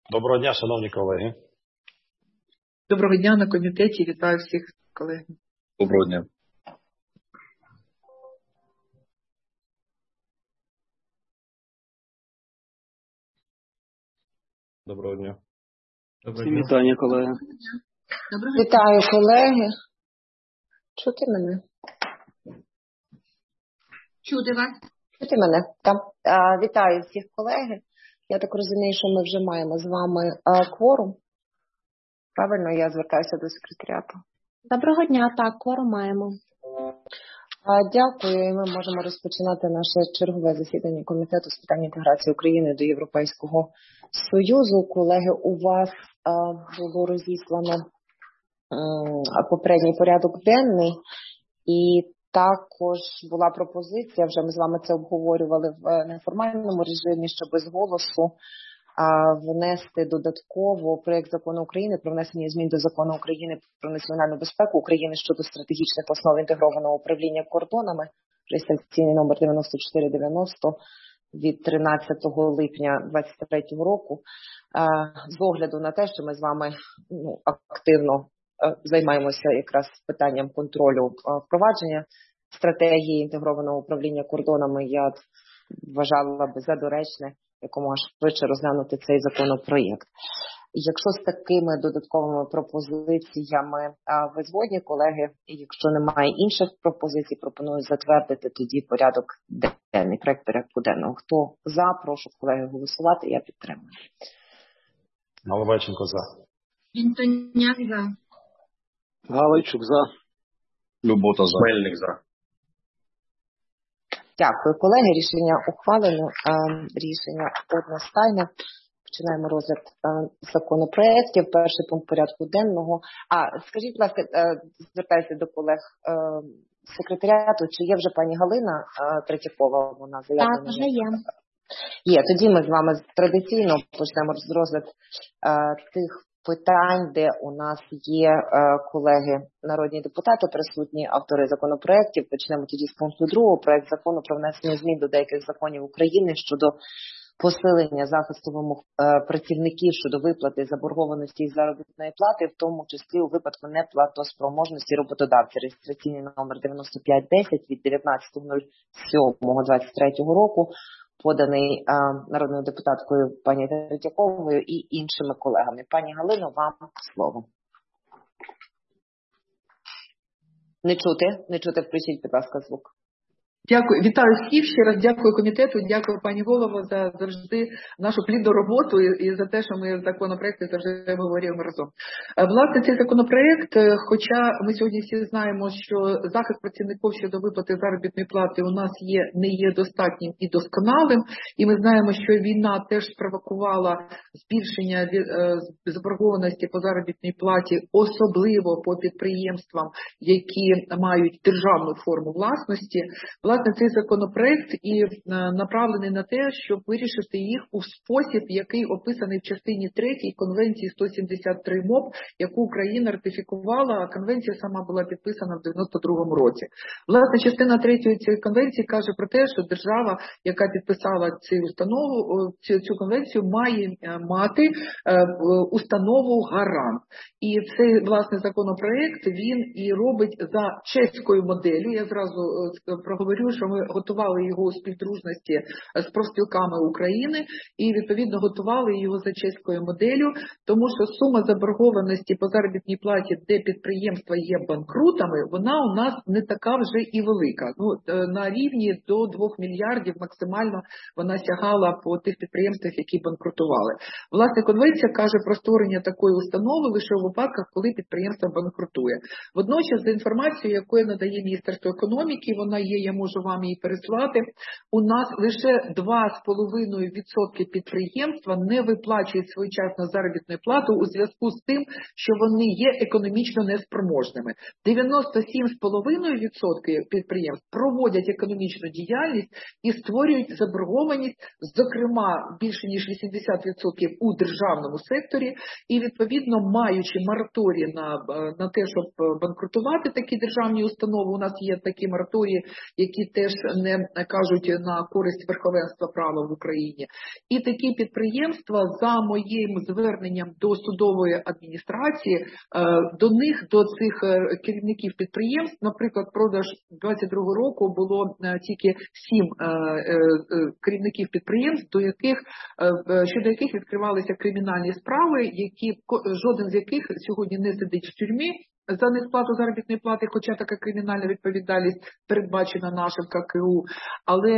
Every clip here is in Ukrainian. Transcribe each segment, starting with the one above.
Доброго дня, шановні колеги. Доброго дня на комітеті. Вітаю всіх колег. Доброго дня. Доброго дня. Всім вітання, колеги. Вітаю, колеги. Чути мене? Чути вас. Чути мене? Так. Вітаю всіх колеги. Я так розумію, що ми вже маємо з вами кворум. Правильно, я звертаюся до секретаріату. Доброго дня, так, кворум маємо. Дякую, і ми можемо розпочинати наше чергове засідання Комітету з питань інтеграції України до Європейського Союзу. Колеги, у вас було розіслано попередній порядок денний, і також була пропозиція, вже ми з вами це обговорювали в неформальному режимі, що без голосу внести додатково проєкт закону України про внесення змін до закону України про національну безпеку України щодо стратегічних основ інтегрованого управління кордонами, реєстраційний номер 9490 від 13 липня 2023 року. З огляду на те, що ми з вами активно займаємося якраз питанням контролю впровадження стратегії інтегрованого управління кордонами, я вважала би за доречне якомога швидше розглянути цей законопроєкт. Якщо з такими додатковими пропозиціями ви згодні, колеги, і якщо немає інших пропозицій, пропоную затвердити тоді порядок денний, проект порядку денного. Хто за, прошу колеги голосувати, я підтримую. Наливайченко за. Антоняк за. Галайчук за. Любота за. Мельник за. Дякую, колеги. Рішення ухвалено. Рішення одностайне. Починаємо розгляд законопроєктів. Перший пункт порядку денного. Скажіть, будь ласка, звертаюся до колег секретаріату, чи є вже пані Галина Третьякова? Вона заявлена? Так, вже є. Є. Тоді ми з вами традиційно почнемо розгляд тих питань, де у нас є колеги народні депутати присутні, автори законопроєктів. Почнемо тоді з пункту 2. Проект закону про внесення змін до деяких законів України щодо посилення захисту вимог працівників щодо виплати заборгованості із заробітної плати, в тому числі у випадку неплатоспроможності роботодавця. Реєстраційний номер 9510 від 19.07.23 року, поданий народною депутаткою пані Третьяковою і іншими колегами. Пані Галино, вам слово. Не чути, включіть, будь ласка, звук. Дякую. Вітаю всіх. Ще раз дякую комітету, дякую пані голово за завжди нашу плідну роботу і за те, що ми законопроекти завжди обговорюємо разом. Власне, цей законопроект, хоча ми сьогодні всі знаємо, що захист працівників щодо виплати заробітної плати у нас не є достатнім і досконалим, і ми знаємо, що війна теж спровокувала збільшення заборгованості по заробітній платі, особливо по підприємствам, які мають державну форму власності. Власне, цей законопроект і направлений на те, щоб вирішити їх у спосіб, який описаний в частині 3 Конвенції 173 МОП, яку Україна ратифікувала, а конвенція сама була підписана в 92-му році. Власне, частина 3 цієї конвенції каже про те, що держава, яка підписала цю конвенцію, має мати установу гарант. І цей, власне, законопроект, він і робить за чеською моделлю. Я зразу проговорю, що ми готували його у співдружності з профспілками України і, відповідно, готували його за чеською моделлю, тому що сума заборгованості по заробітній платі, де підприємства є банкрутами, вона у нас не така вже і велика. На рівні до 2 мільярдів максимально вона сягала по тих підприємствах, які банкрутували. Власне, конвенція каже про створення такої установи лише у випадках, коли підприємство банкрутує. Водночас, за інформацією, яку надає Міністерство економіки, вона є, я можу вам її переслати, у нас лише 2,5% підприємства не виплачують своєчасно заробітну плату у зв'язку з тим, що вони є економічно неспроможними. 97,5% підприємств проводять економічну діяльність і створюють заборгованість, зокрема, більше ніж 80% у державному секторі, і, відповідно, маючи мораторій на те, щоб банкрутувати такі державні установи, у нас є такі мораторії, які які теж не кажуть на користь верховенства права в Україні. І такі підприємства за моїм зверненням до судової адміністрації, до них, до цих керівників підприємств, наприклад, продаж 22 року було тільки 7 керівників підприємств, щодо яких відкривалися кримінальні справи, жоден з яких сьогодні не сидить в тюрмі за несплату заробітної плати, хоча така кримінальна відповідальність передбачена нашим ККУ, але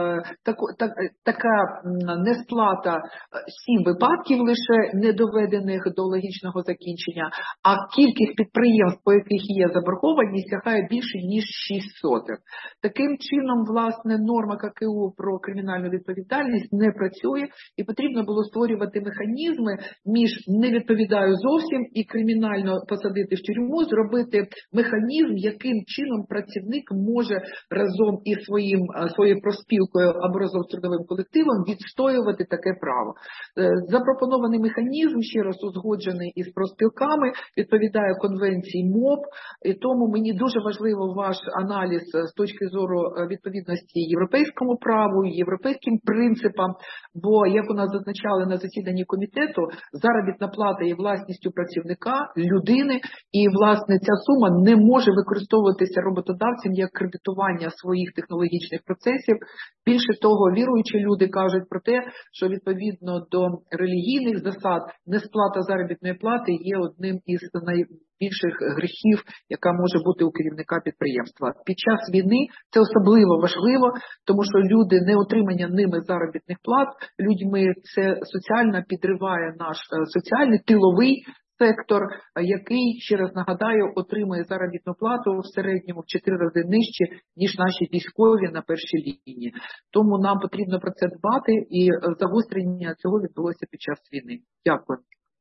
така несплата 7 випадків лише не доведених до логічного закінчення, а кількість підприємств, по яких є заборгованість, сягає більше ніж 600. Таким чином, власне, норма ККУ про кримінальну відповідальність не працює, і потрібно було створювати механізми між «не відповідаю зовсім» і кримінально посадити в тюрму, зробити механізм, яким чином працівник може разом із своєю профспілкою або разом з трудовим колективом відстоювати таке право. Запропонований механізм, ще раз узгоджений із профспілками, відповідає конвенції МОП, і тому мені дуже важливо ваш аналіз з точки зору відповідності європейському праву, європейським принципам, бо, як у нас зазначали на засіданні комітету, заробітна плата є власністю працівника, людини, і, власне, ця сума не може використовуватися роботодавцем як кредитування своїх технологічних процесів. Більше того, віруючі люди кажуть про те, що відповідно до релігійних засад несплата заробітної плати є одним із найбільших гріхів, яка може бути у керівника підприємства. Під час війни це особливо важливо, тому що люди, не отримання ними заробітних плат, людьми це соціально підриває наш соціальний тиловий сектор, який, ще раз нагадаю, отримує заробітну плату в середньому в 4 рази нижче, ніж наші військові на першій лінії. Тому нам потрібно про це дбати, і загострення цього відбулося під час війни. Дякую.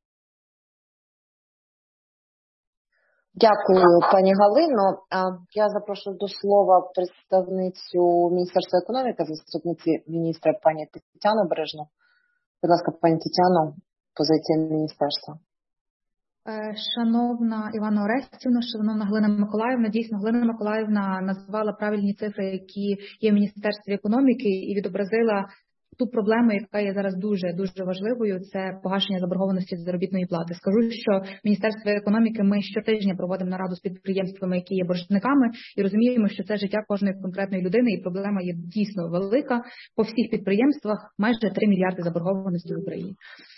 Дякую, пані Галино. Я запрошую до слова представницю Міністерства економіки, заступниці міністра пані Тетяну Бережну. Будь ласка, пані Тетяно, позиція міністерства. Шановна Іванна Орестівна, шановна Галина Миколаївна, дійсно, Галина Миколаївна назвала правильні цифри, які є в Міністерстві економіки, і відобразила ту проблему, яка є зараз дуже важливою, це погашення заборгованості з заробітної плати. Скажу, що Міністерство економіки, ми щотижня проводимо нараду з підприємствами, які є боржниками, і розуміємо, що це життя кожної конкретної людини, і проблема є дійсно велика. По всіх підприємствах майже 3 мільярди заборгованості в Україні.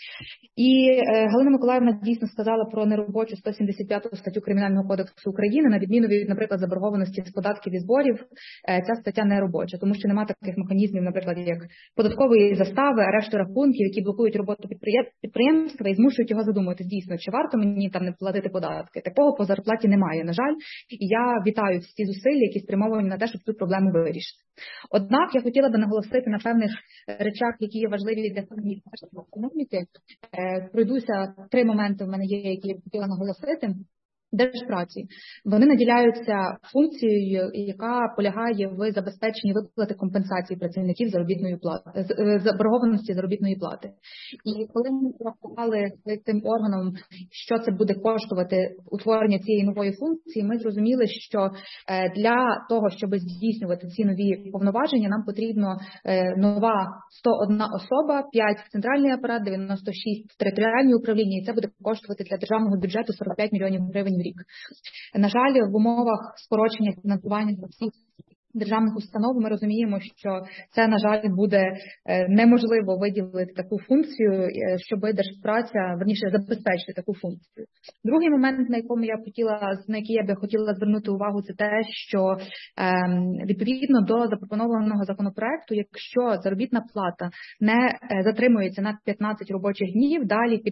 І Галина Миколаївна дійсно сказала про неробочу 175 статтю Кримінального кодексу України, на відміну від, наприклад, заборгованості з податків і зборів, ця стаття не робоча, тому що немає таких механізмів, наприклад, як податкової застави, арешту рахунків, які блокують роботу підприємства і змушують його задумуватись, дійсно, чи варто мені там не платити податки. Такого по зарплаті немає, на жаль, і я вітаю всі зусилля, які спрямовані на те, щоб цю проблему вирішити. Однак я хотіла би наголосити на певних речах, які є важливі для Міністерства економіки. Пройдуся 3 моменти в мене є, які я хотіла наголосити. Держпраці. Вони наділяються функцією, яка полягає в забезпеченні виплати компенсації працівників заробітної плати, заборгованості заробітної плати. І коли ми рахували цим органом, що це буде коштувати утворення цієї нової функції, ми зрозуміли, що для того, щоб здійснювати ці нові повноваження, нам потрібно нова 101 особа, 5 в центральний апарат, 96 в територіальні управління, і це буде коштувати для державного бюджету 45 мільйонів гривень в рік. На жаль, в умовах скорочення фінансування всіх державних установ ми розуміємо, що це, на жаль, буде неможливо виділити таку функцію, щоб держпраця, верніше, забезпечити таку функцію. Другий момент, на який я би хотіла звернути увагу, це те, що відповідно до запропонованого законопроекту, якщо заробітна плата не затримується на 15 робочих днів,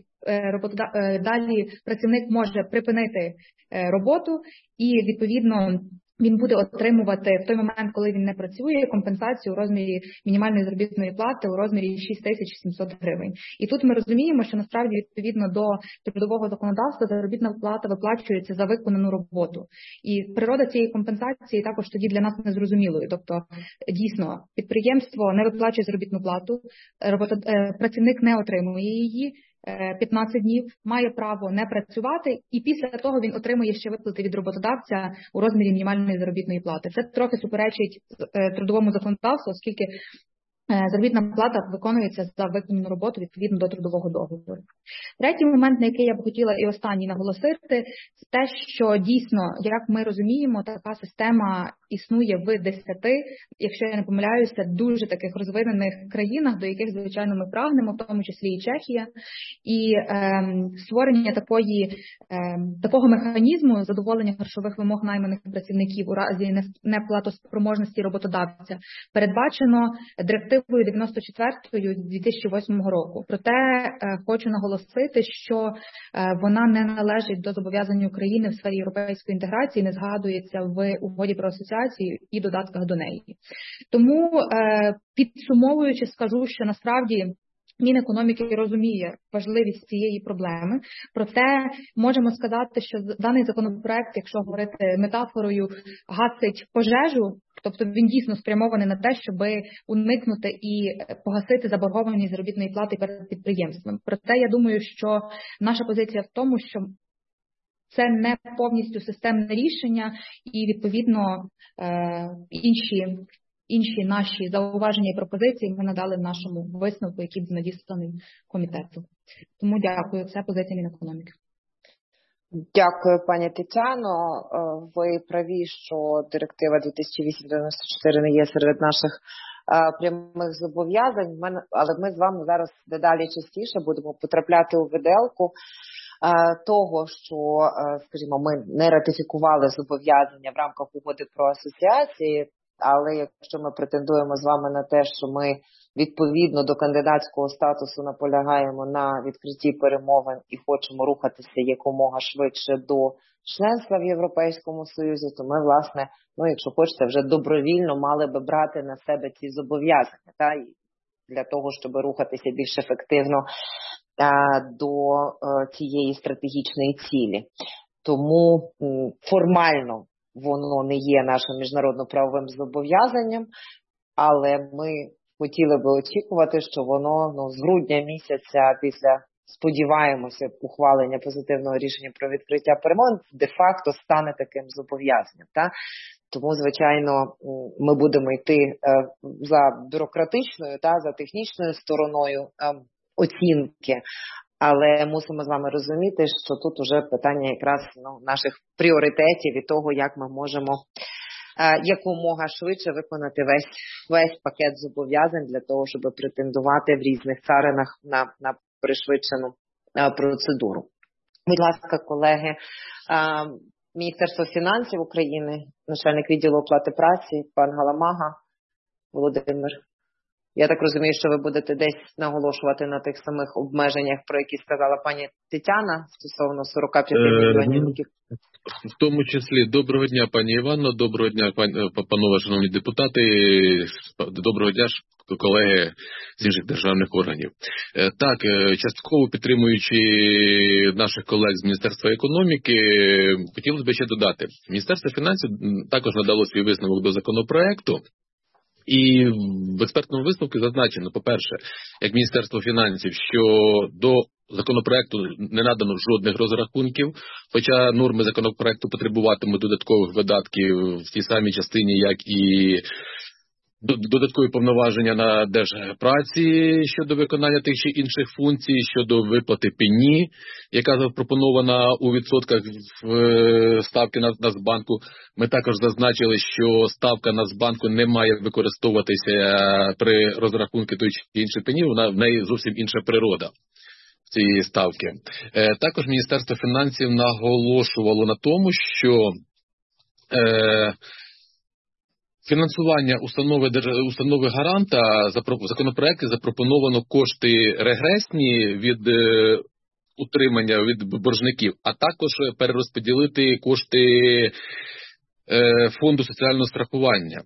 далі працівник може припинити роботу і, відповідно, він буде отримувати в той момент, коли він не працює, компенсацію у розмірі мінімальної заробітної плати у розмірі 6700 гривень. І тут ми розуміємо, що насправді відповідно до трудового законодавства заробітна плата виплачується за виконану роботу. І природа цієї компенсації також тоді для нас незрозумілою. Тобто, дійсно, підприємство не виплачує заробітну плату, працівник не отримує її, 15 днів, має право не працювати, і після того він отримує ще виплати від роботодавця у розмірі мінімальної заробітної плати. Це трохи суперечить трудовому законодавству, оскільки заробітна плата виконується за виконану роботу відповідно до трудового договору. Третій момент, на який я б хотіла і останній наголосити, це те, що дійсно, як ми розуміємо, така система існує в 10, якщо я не помиляюся, дуже таких розвинених країнах, до яких, звичайно, ми прагнемо, в тому числі і Чехія. І створення такого механізму задоволення грошових вимог найманих працівників у разі неплатоспроможності роботодавця передбачено директивою 94 2008 року. Проте хочу наголосити, що вона не належить до зобов'язань України в сфері європейської інтеграції, не згадується в угоді про асоціацію і додатках до неї. Тому, підсумовуючи, скажу, що насправді Мінекономіки розуміє важливість цієї проблеми, проте можемо сказати, що даний законопроект, якщо говорити метафорою, гасить пожежу, тобто він дійсно спрямований на те, щоб уникнути і погасити заборгованість заробітної плати перед підприємством. Проте я думаю, що наша позиція в тому, що це не повністю системне рішення і, відповідно, інші наші зауваження і пропозиції ми надали в нашому висновку, який був надісланий комітету. Тому дякую. Це позиція Мінекономіки. Дякую, пані Тетяно. Ви праві, що директива 2894 не є серед наших прямих зобов'язань, але ми з вами зараз дедалі частіше будемо потрапляти у виделку того, що, скажімо, ми не ратифікували зобов'язання в рамках угоди про асоціації. Але якщо ми претендуємо з вами на те, що ми відповідно до кандидатського статусу наполягаємо на відкритті перемовин і хочемо рухатися якомога швидше до членства в Європейському Союзі, то ми, власне, якщо хочете, вже добровільно мали би брати на себе ці зобов'язання, для того, щоб рухатися більш ефективно до цієї стратегічної цілі. Тому формально воно не є нашим міжнародно-правовим зобов'язанням, але ми хотіли би очікувати, що воно з грудня місяця після, сподіваємося, ухвалення позитивного рішення про відкриття перемовин де-факто стане таким зобов'язанням. Тому, звичайно, ми будемо йти за бюрократичною, за технічною стороною оцінки. Але мусимо з вами розуміти, що тут уже питання якраз наших пріоритетів і того, як ми можемо якомога швидше виконати весь пакет зобов'язань для того, щоб претендувати в різних царинах на пришвидшену процедуру. Будь ласка, колеги, Міністерство фінансів України, начальник відділу оплати праці, пан Галамага Володимир. Я так розумію, що ви будете десь наголошувати на тих самих обмеженнях, про які сказала пані Тетяна, стосовно 45 мільйонів. В тому числі, доброго дня, пані Іванно, доброго дня, панове, шановні депутати, доброго дня, колеги з інших державних органів. Так, частково підтримуючи наших колег з Міністерства економіки, хотілося б ще додати. Міністерство фінансів також надало свій висновок до законопроекту. І в експертному висновку зазначено, по-перше, як Міністерство фінансів, що до законопроекту не надано жодних розрахунків, хоча норми законопроекту потребуватимуть додаткових видатків в тій самій частині, як і додаткові повноваження на Держпраці щодо виконання тих чи інших функцій, щодо виплати пені, яка запропонована у відсотках ставки Нацбанку. Ми також зазначили, що ставка Нацбанку не має використовуватися при розрахунку тої чи іншої пені, в неї зовсім інша природа цієї ставки. Також Міністерство фінансів наголошувало на тому, що фінансування установи гаранта в законопроекті запропоновано кошти регресні від утримання від боржників, а також перерозподілити кошти фонду соціального страхування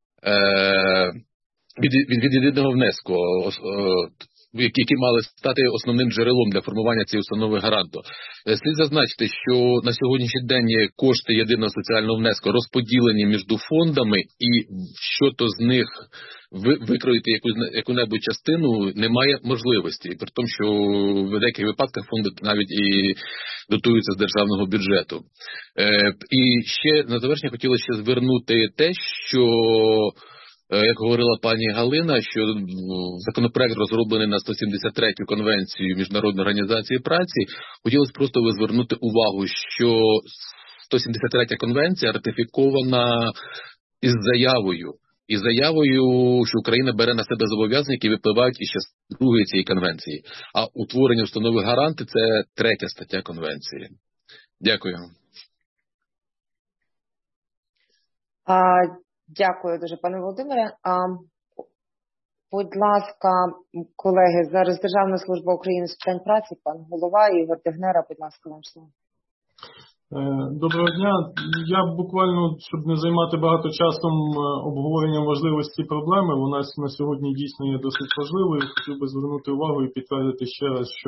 від єдиного внеску, які мали стати основним джерелом для формування цієї установи гаранту. Слід зазначити, що на сьогоднішній день кошти єдиного соціального внеску розподілені між фондами, і щодо з них викроїти яку-небудь частину немає можливості. І при тому, що в деяких випадках фонди навіть і дотуються з державного бюджету. І ще на завершення хотілося ще звернути те, що, як говорила пані Галина, що законопроект розроблений на 173-ю конвенцію Міжнародної організації праці. Хотілося просто звернути увагу, що 173-я конвенція ратифікована із заявою, що Україна бере на себе зобов'язання, які випливають із частини 2 цієї конвенції. А утворення установи гаранти – це 3 стаття конвенції. Дякую. Дякую дуже, пане Володимире. Будь ласка, колеги, зараз Державна служба України з питань праці, пан голова Ігор Дегнера, будь ласка, вам слово. Доброго дня. Я буквально, щоб не займати багато часом обговоренням важливості проблеми, у нас на сьогодні дійсно є досить важливою. Хотів би звернути увагу і підтвердити ще раз, що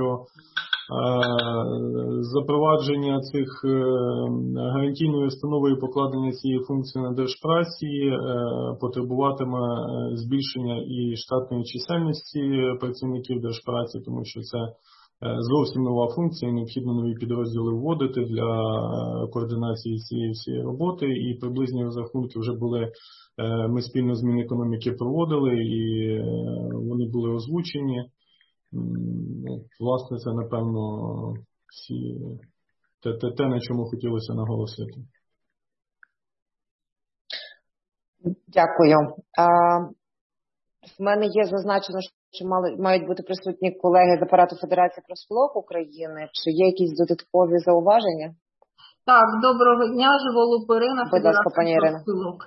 запровадження цих гарантійної установи і покладення цієї функції на Держпраці потребуватиме збільшення і штатної чисельності працівників Держпраці, тому що це зовсім нова функція, необхідно нові підрозділи вводити для координації цієї всієї роботи, і приблизні розрахунки вже були, ми спільно з Мінекономіки проводили, і вони були озвучені. Власне, це, напевно, те, на чому хотілося наголосити. Дякую. В мене є зазначено, що мають бути присутні колеги з апарату Федерації профспілок України. Чи є якісь додаткові зауваження? Так, доброго дня, Живолуп Ірина, Федерація профспілок.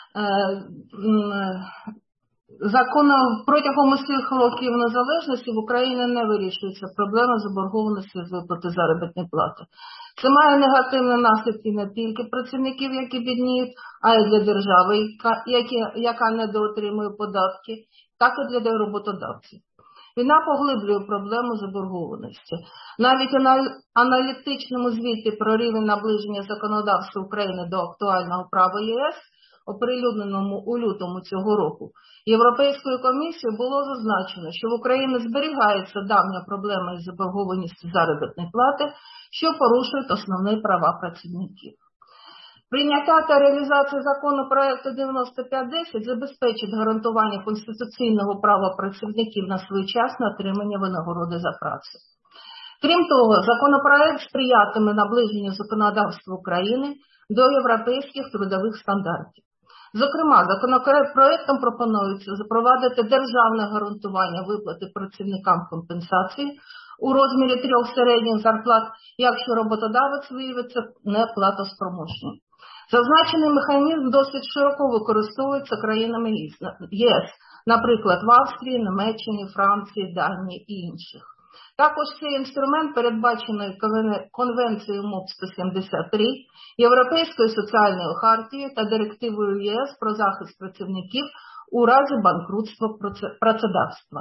Протягом усіх років незалежності в Україні не вирішується проблема заборгованості з виплати заробітної плати. Це має негативні наслідки не тільки працівників, які бідніють, а й для держави, яка недоотримує податки, так і для роботодавців. Війна поглиблює проблему заборгованості. Навіть у аналітичному звіті про рівень наближення законодавства України до актуального права ЄС, оприлюдненому у лютому цього року, Європейською комісією було зазначено, що в Україні зберігається давня проблема із заборгованістю заробітної плати, що порушують основні права працівників. Прийняття та реалізація законопроекту 9510 забезпечить гарантування конституційного права працівників на своєчасне отримання винагороди за працю. Крім того, законопроект сприятиме наближенню законодавства України до європейських трудових стандартів. Зокрема, законопроектом пропонується запровадити державне гарантування виплати працівникам компенсації у розмірі 3 середніх зарплат, якщо роботодавець виявиться неплатоспроможним. Зазначений механізм досить широко використовується країнами ЄС, наприклад, в Австрії, Німеччині, Франції, Данії і інших. Також цей інструмент передбачений Конвенцією МОП 173, Європейською соціальною хартією та Директивою ЄС про захист працівників у разі банкрутства працедавства.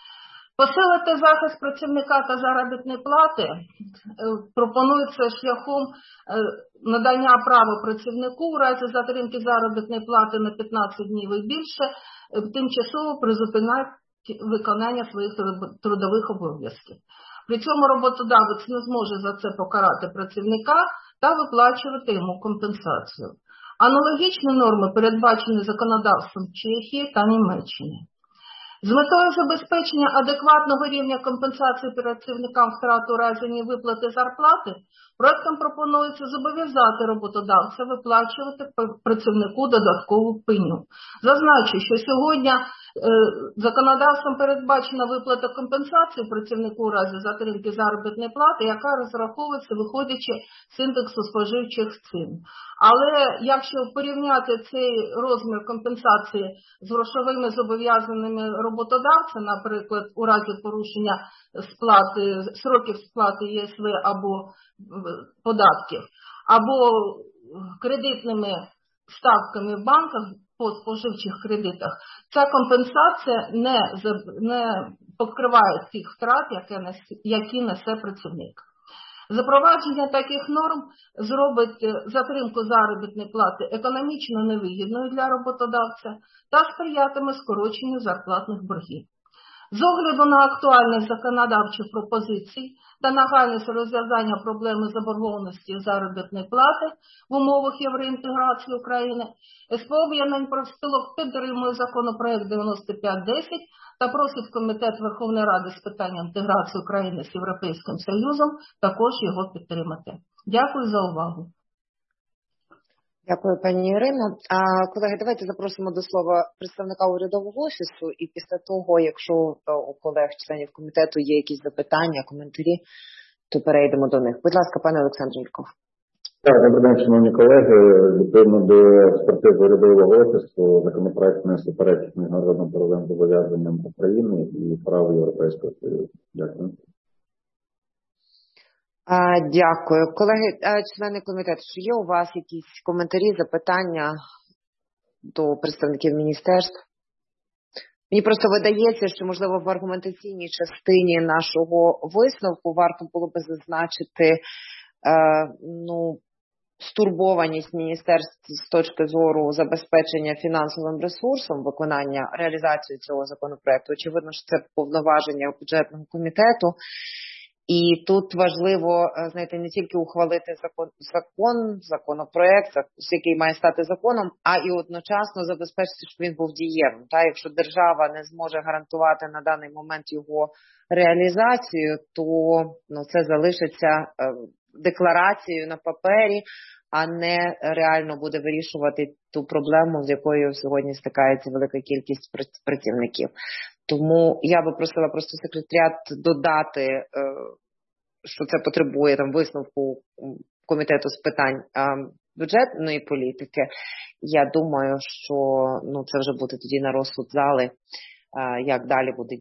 Посилити захист працівника та заробітної плати пропонується шляхом надання права працівнику у разі затримки заробітної плати на 15 днів і більше тимчасово призупиняти виконання своїх трудових обов'язків. При цьому роботодавець не зможе за це покарати працівника та виплачувати йому компенсацію. Аналогічні норми передбачені законодавством Чехії та Німеччини. З метою забезпечення адекватного рівня компенсації працівникам втрат у разі невиплати зарплати, проектом пропонується зобов'язати роботодавця виплачувати працівнику додаткову пеню. Зазначу, що сьогодні законодавством передбачена виплата компенсації працівнику у разі затримки заробітної плати, яка розраховується виходячи з індексу споживчих цін. Але якщо порівняти цей розмір компенсації з грошовими зобов'язаннями роботодавця, наприклад, у разі порушення сроків сплати ЄСВ або податків, або кредитними ставками в банках по споживчих кредитах, ця компенсація не покриває тих втрат, які несе працівник. Запровадження таких норм зробить затримку заробітної плати економічно невигідною для роботодавця та сприятиме скороченню зарплатних боргів. З огляду на актуальність законодавчих пропозицій та нагальність розв'язання проблеми заборгованості заробітної плати в умовах євроінтеграції України, СПО об'єднань профспілок підтримує законопроект 9510 та просить Комітет Верховної Ради з питань інтеграції України з Європейським Союзом також його підтримати. Дякую за увагу. Дякую, пані Ірино. Колеги, давайте запросимо до слова представника урядового офісу, і після того, якщо у колег-членів комітету є якісь запитання, коментарі, то перейдемо до них. Будь ласка, пане Олександр Ільков. Так, добрий день, шановні колеги. Відповідно до експертизи урядового офісу, законопроект не суперечить міжнародним правовим зобов'язанням України і праву Європейського Союзу. Дякую. Дякую. Колеги, члени комітету, чи є у вас якісь коментарі, запитання до представників міністерств? Мені просто видається, що, можливо, в аргументаційній частині нашого висновку варто було би зазначити стурбованість міністерств з точки зору забезпечення фінансовим ресурсом виконання, реалізацію цього законопроекту. Очевидно, що це повноваження бюджетного комітету. І тут важливо, знаєте, не тільки ухвалити законопроект, який має стати законом, а і одночасно забезпечити, щоб він був дієвим. Якщо держава не зможе гарантувати на даний момент його реалізацію, то це залишиться декларацією на папері, а не реально буде вирішувати ту проблему, з якою сьогодні стикається велика кількість працівників. Тому я би просила просто секретаріат додати, що це потребує висновку комітету з питань бюджетної політики. Я думаю, що це вже буде тоді на розсуд зали, як далі буде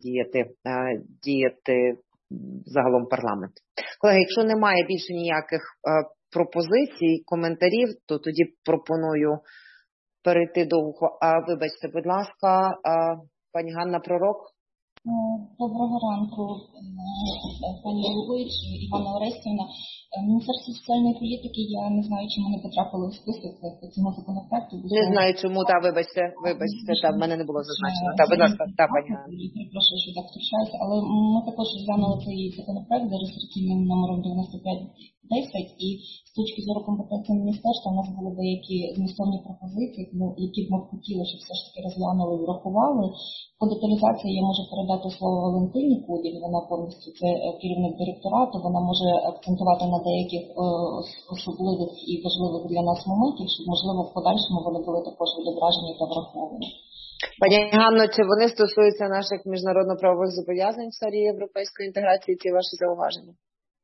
діяти загалом парламент. Колеги, якщо немає більше ніяких пропозицій, коментарів, то тоді пропоную перейти до вибачте, будь ласка, пані Ганна Пророк. Доброго ранку, пані головуюча, Івана Орестівна. Міністерство соціальної політики, я не знаю, чому не потрапило в список цього законопроекту. Не знаю чому, вибачте, в мене не було зазначено. Будь ласка, пані Ганна. Перепрошую, що так втручаюся, але ми також розглянули цей законопроект за реєстраційним номером 9510, і з точки зору компетенції міністерства у нас були деякі змістовні пропозиції, які б ми хотіли, щоб все ж таки розглянули і врахували. По деталізації я можу передати слово Валентині Куділь, вона повністю це керівник директорату, вона може акцентувати на деяких особливих і важливих для нас моментів, щоб, можливо, в подальшому вони були також відображені та враховані. Пані Ганно, чи вони стосуються наших міжнародно-правових зобов'язань в сфері європейської інтеграції, ці ваші зауваження?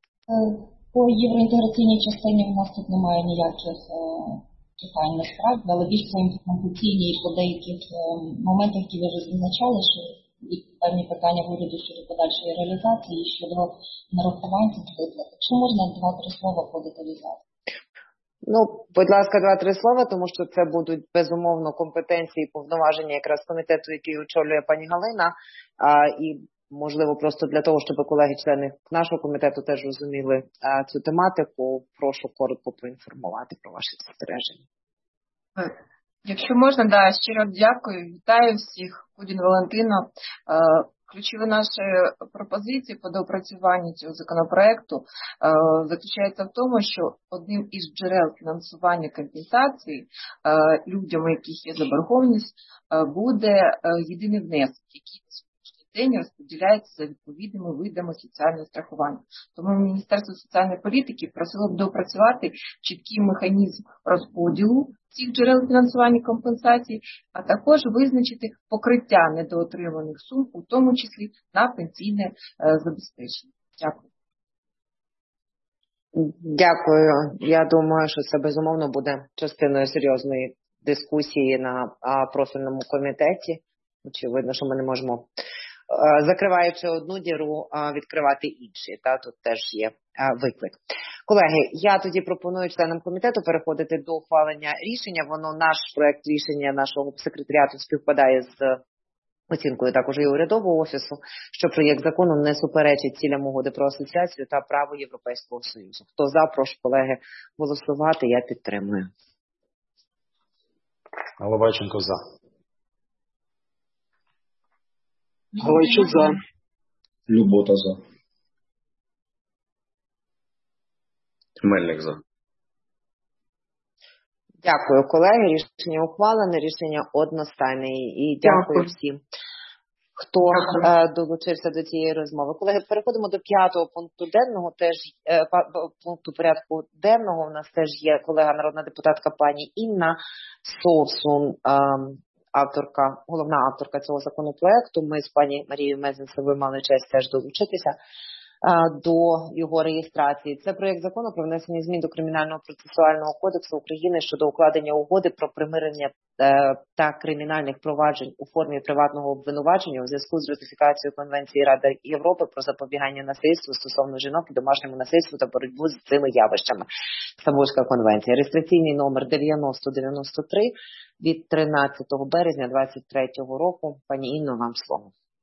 По євроінтеграційній частині в нас тут немає ніяких питань насправді, але більш по імплементаційній, по деяких моментах, які ви вже зазначали, що і певні питання в уряду щодо подальшої реалізації, щодо нарахувань цих виплат. Якщо можна, 2-3 слова по деталізації. Будь ласка, 2-3 слова, тому що це будуть безумовно компетенції і повноваження якраз комітету, який очолює пані Галина, і можливо просто для того, щоб колеги-члени нашого комітету теж розуміли цю тематику, прошу коротко поінформувати про ваші спостереження. Якщо можна, щиро дякую, вітаю всіх, Кудін Валентино. Ключові наші пропозиції по доопрацюванню цього законопроекту заключається в тому, що одним із джерел фінансування компенсації людям, у яких є заборгованість, буде єдиний внесок, який день розподіляється за відповідними видами соціального страхування. Тому Міністерство соціальної політики просило б доопрацювати чіткий механізм розподілу цих джерел фінансування компенсацій, а також визначити покриття недоотриманих сум, у тому числі на пенсійне забезпечення. Дякую. Дякую. Я думаю, що це безумовно буде частиною серйозної дискусії на профільному комітеті. Очевидно, що ми не можемо, закриваючи одну діру, відкривати інші. Тут теж є виклик. Колеги, я тоді пропоную членам комітету переходити до ухвалення рішення. Наш проект рішення нашого секретаріату співпадає з оцінкою також і урядового офісу, що проєкт закону не суперечить цілям угоди про асоціацію та праву Європейського Союзу. Хто за, прошу, колеги, голосувати, я підтримую. Головайченко за. Галайчук за. Любота за. Мельник за. Дякую, колеги. Рішення ухвалене, рішення одностайне. І дякую всім, хто долучився до цієї розмови. Колеги, переходимо до 5-го пункту денного. Пункту порядку денного. У нас теж є колега народна депутатка пані Інна Совсун, головна авторка цього законопроекту. Ми з пані Марією Мезенцевою мали честь теж долучитися до його реєстрації. Це проєкт закону про внесення змін до Кримінального процесуального кодексу України щодо укладення угоди про примирення та кримінальних проваджень у формі приватного обвинувачення у зв'язку з ратифікацією Конвенції Ради Європи про запобігання насильству стосовно жінок і домашньому насильству та боротьбу з цими явищами. Стамбульська конвенція. Реєстраційний номер 9093 від 13 березня 2023 року. Пані Інно, вам слово.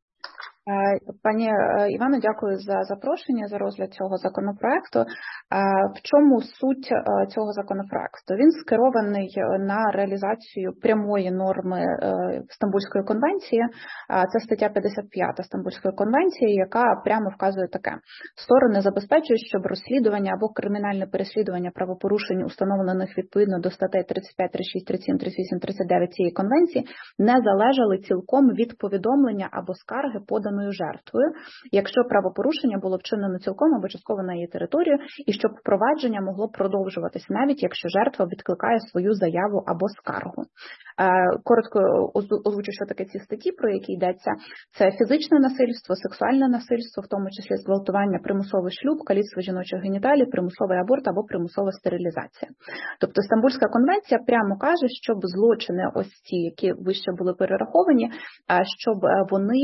Пані Івано, дякую за запрошення, за розгляд цього законопроекту. В чому суть цього законопроекту? Він скерований на реалізацію прямої норми Стамбульської конвенції. Це стаття 55 Стамбульської конвенції, яка прямо вказує таке. Сторони забезпечують, щоб розслідування або кримінальне переслідування правопорушень, установлених відповідно до статей 35, 36, 37, 38, 39 цієї конвенції, не залежали цілком від повідомлення або скарги, поданої жертвою, якщо правопорушення було вчинено цілком або частково на її територію, і щоб провадження могло продовжуватись навіть, якщо жертва відкликає свою заяву або скаргу. Коротко озвучу, що таке ці статті, про які йдеться. Це фізичне насильство, сексуальне насильство, в тому числі зґвалтування, примусовий шлюб, каліцтво жіночих геніталій, примусовий аборт або примусова стерилізація. Тобто Стамбульська конвенція прямо каже, щоб злочини ось ці, які вище були перераховані, щоб вони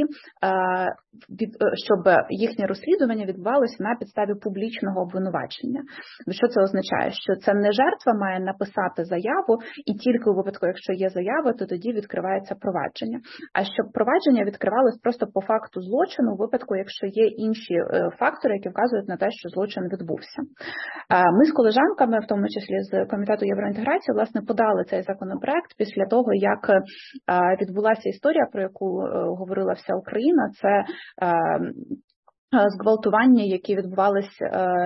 щоб їхнє розслідування відбувалося на підставі публічного обвинувачення. Що це означає? Що це не жертва має написати заяву, і тільки у випадку, якщо є заява, то тоді відкривається провадження. А щоб провадження відкривалось просто по факту злочину, у випадку, якщо є інші фактори, які вказують на те, що злочин відбувся. Ми з колежанками, в тому числі з Комітету євроінтеграції, власне, подали цей законопроект після того, як відбулася історія, про яку говорила вся Україна. Це зґвалтування, які відбувалися,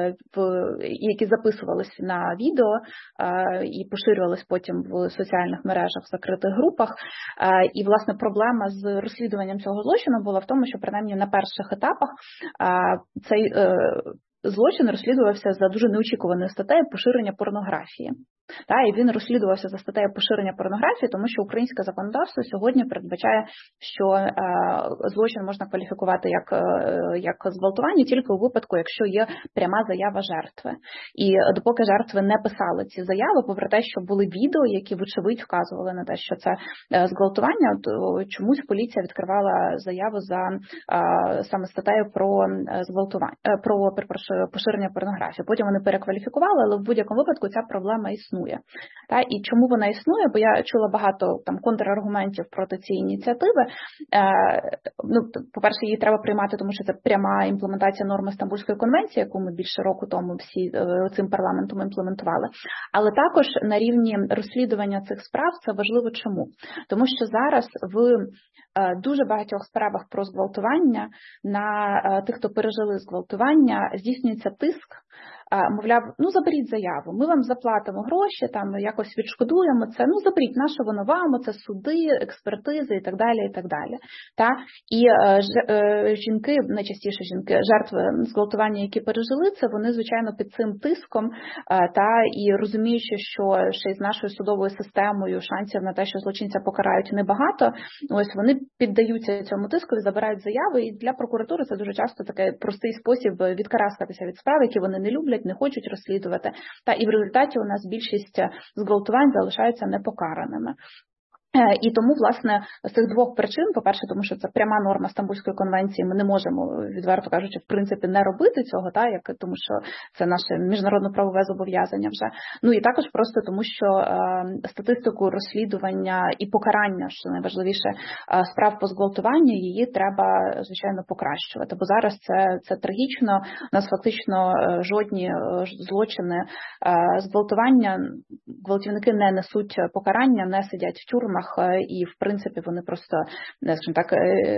які записувалися на відео і поширювалися потім в соціальних мережах, в закритих групах. І, власне, проблема з розслідуванням цього злочину була в тому, що, принаймні, на перших етапах цей злочин розслідувався за дуже неочікуваною статтею поширення порнографії. І він розслідувався за статтею поширення порнографії, тому що українське законодавство сьогодні передбачає, що злочин можна кваліфікувати як зґвалтування тільки у випадку, якщо є пряма заява жертви. І допоки жертви не писали ці заяви, попри те, що були відео, які вочевидь вказували на те, що це зґвалтування, чомусь поліція відкривала заяву за саме статтею про зґвалтування, про поширення порнографії. Потім вони перекваліфікували, але в будь-якому випадку ця проблема існує. І чому вона існує? Бо я чула багато контраргументів проти цієї ініціативи. По-перше, її треба приймати, тому що це пряма імплементація норми Стамбульської конвенції, яку ми більше року тому всі цим парламентом імплементували. Але також на рівні розслідування цих справ це важливо чому? Тому що зараз в дуже багатьох справах про зґвалтування на тих, хто пережили зґвалтування, здійснюється тиск, мовляв, заберіть заяву, ми вам заплатимо гроші, якось відшкодуємо це, заберіть, наше воно вам, це суди, експертизи і так далі, і так далі. І жінки, найчастіше жінки, жертви зґвалтування, які пережили це, вони, звичайно, під цим тиском, і розуміючи, що ще й з нашою судовою системою шансів на те, що злочинця покарають, небагато, ось вони піддаються цьому тиску і забирають заяви, і для прокуратури це дуже часто такий простий спосіб відкараскатися від справ, які вони не люблять, не хочуть розслідувати. І в результаті у нас більшість зґвалтувань залишаються непокараними. І тому, власне, з цих двох причин, по-перше, тому що це пряма норма Стамбульської конвенції, ми не можемо, відверто кажучи, в принципі, не робити цього, тому що це наше міжнародно-правове зобов'язання вже. Ну і також просто тому, що статистику розслідування і покарання, що найважливіше, справ по зґвалтуванню, її треба, звичайно, покращувати. Бо зараз це трагічно, у нас фактично жодні злочини зґвалтування, гвалтівники не несуть покарання, не сидять в тюрмах, і, в принципі, вони просто, скажімо так,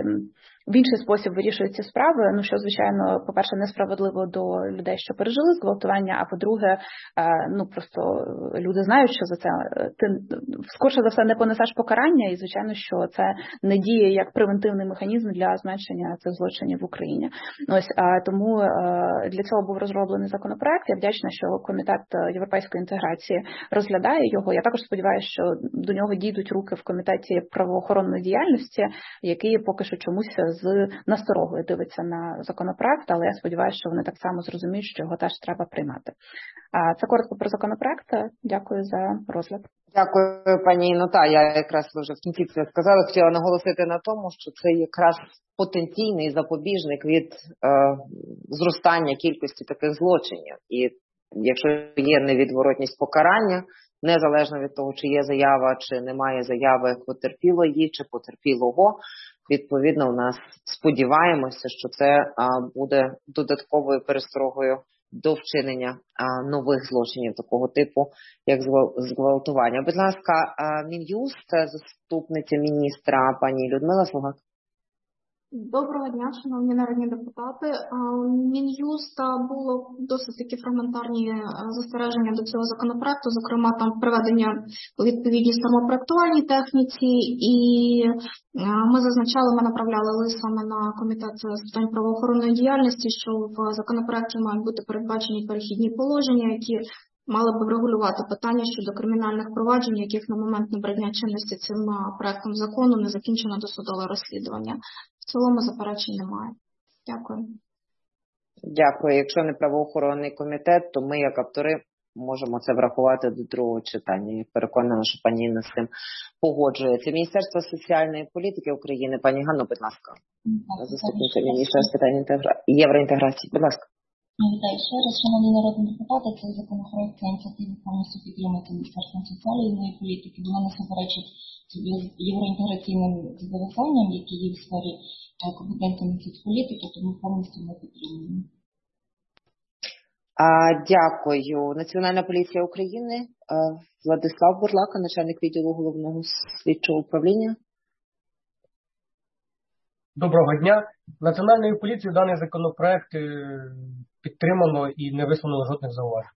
в інший спосіб вирішують ці справи, ну, що, звичайно, по-перше, несправедливо до людей, що пережили зґвалтування, а по-друге, ну, просто люди знають, що за це ти, скорше за все, не понесеш покарання, і, звичайно, що це не діє як превентивний механізм для зменшення цих злочинів в Україні. Ось, тому для цього був розроблений законопроект. Я вдячна, що Комітет європейської інтеграції розглядає його. Я також сподіваюся, що до нього дійдуть руки в Комітеті правоохоронної діяльності, який поки що чомусь з насторогою дивиться на законопроект, але я сподіваюся, що вони так само зрозуміють, що його теж треба приймати. Це коротко про законопроект. Дякую за розгляд. Дякую, пані Інно. Я якраз вже в кінці це сказала, хотіла наголосити на тому, що це якраз потенційний запобіжник від зростання кількості таких злочинів. І якщо є невідворотність покарання, незалежно від того, чи є заява, чи немає заяви потерпілої, чи потерпілого, відповідно, у нас сподіваємося, що це буде додатковою пересторогою до вчинення нових злочинів такого типу, як зґвалтування. Будь ласка, Мін'юст, заступниця міністра пані Людмила Слугак. Доброго дня, шановні народні депутати. Мін'юста було досить такі фрагментарні застереження до цього законопроекту, зокрема там приведення у відповідність самопроектувальній техніці, і ми зазначали, ми направляли лист саме на Комітет з питань правоохоронної діяльності, що в законопроекті мають бути передбачені перехідні положення, які мали б врегулювати питання щодо кримінальних проваджень, яких на момент набрання чинності цим проектом закону не закінчено досудове розслідування. В цілому заперечень немає. Дякую. Дякую. Якщо не правоохоронний комітет, то ми, як автори, можемо це врахувати до другого читання. Я переконана, що пані Інна з цим погоджується. Міністерство соціальної політики України. Пані Ганно, будь ласка. Заступниця міністра з питань євроінтеграції. Будь ласка. Вітаю ще раз, шановні народні депутати. Цей законопроект за ініціативи повністю підтримується Міністерством соціальної політики. Вона не суперечить євроінтеграційним зобов'язанням, які є в сфері компетенції соцполітики, тому повністю ми підтримуємо. Дякую. Національна поліція України. Владислав Бурлака, начальник відділу головного слідчого управління. Доброго дня. Національною поліцією даний законопроект підтримано і не висунено жодних зауважень.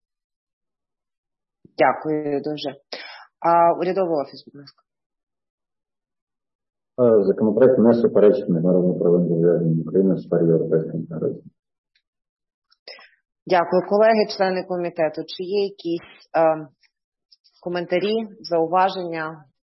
Дякую дуже. Урядовий офіс, будь ласка. Законопроект не суперечить міжнародно-правовим зобов'язанням України в сфері європейської інтеграції. Дякую, колеги, члени комітету. Чи є якісь коментарі, зауваження,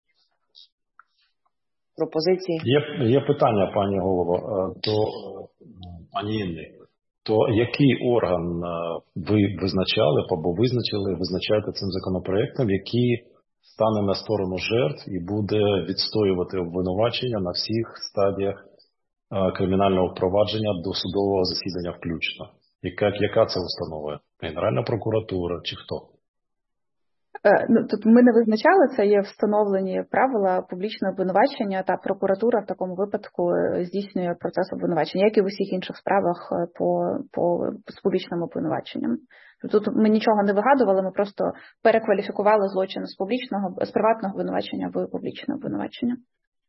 пропозиції? Є питання, пані голово, до пані Інни. То який орган ви визначали або визначаєте цим законопроектом, який стане на сторону жертв і буде відстоювати обвинувачення на всіх стадіях кримінального провадження до судового засідання включно? Яка це установа? Генеральна прокуратура чи хто? Тут ми не визначали, це є встановлені правила публічного обвинувачення, та прокуратура в такому випадку здійснює процес обвинувачення, як і в усіх інших справах з публічним обвинуваченням. Тут ми нічого не вигадували, ми просто перекваліфікували злочин з приватного обвинувачення в публічне обвинувачення.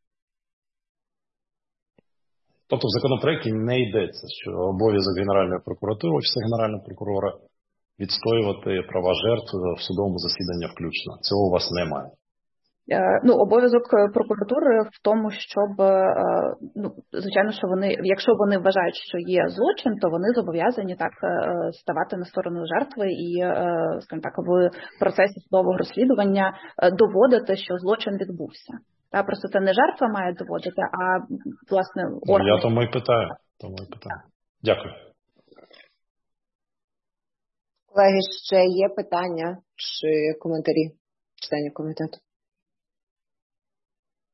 Тобто в законопроекті не йдеться, що обов'язок Генеральної прокуратури, офісу Генерального прокурора відстоювати права жертв в судовому засіданні включно. Цього у вас немає. Обов'язок прокуратури в тому, щоб, звичайно, що якщо вони вважають, що є злочин, то вони зобов'язані так ставати на сторону жертви і, скажімо так, в процесі судового розслідування доводити, що злочин відбувся. Просто це не жертва має доводити, а, власне, орган. Я тому і питаю. Дякую. Колеги, ще є питання чи коментарі членів комітету?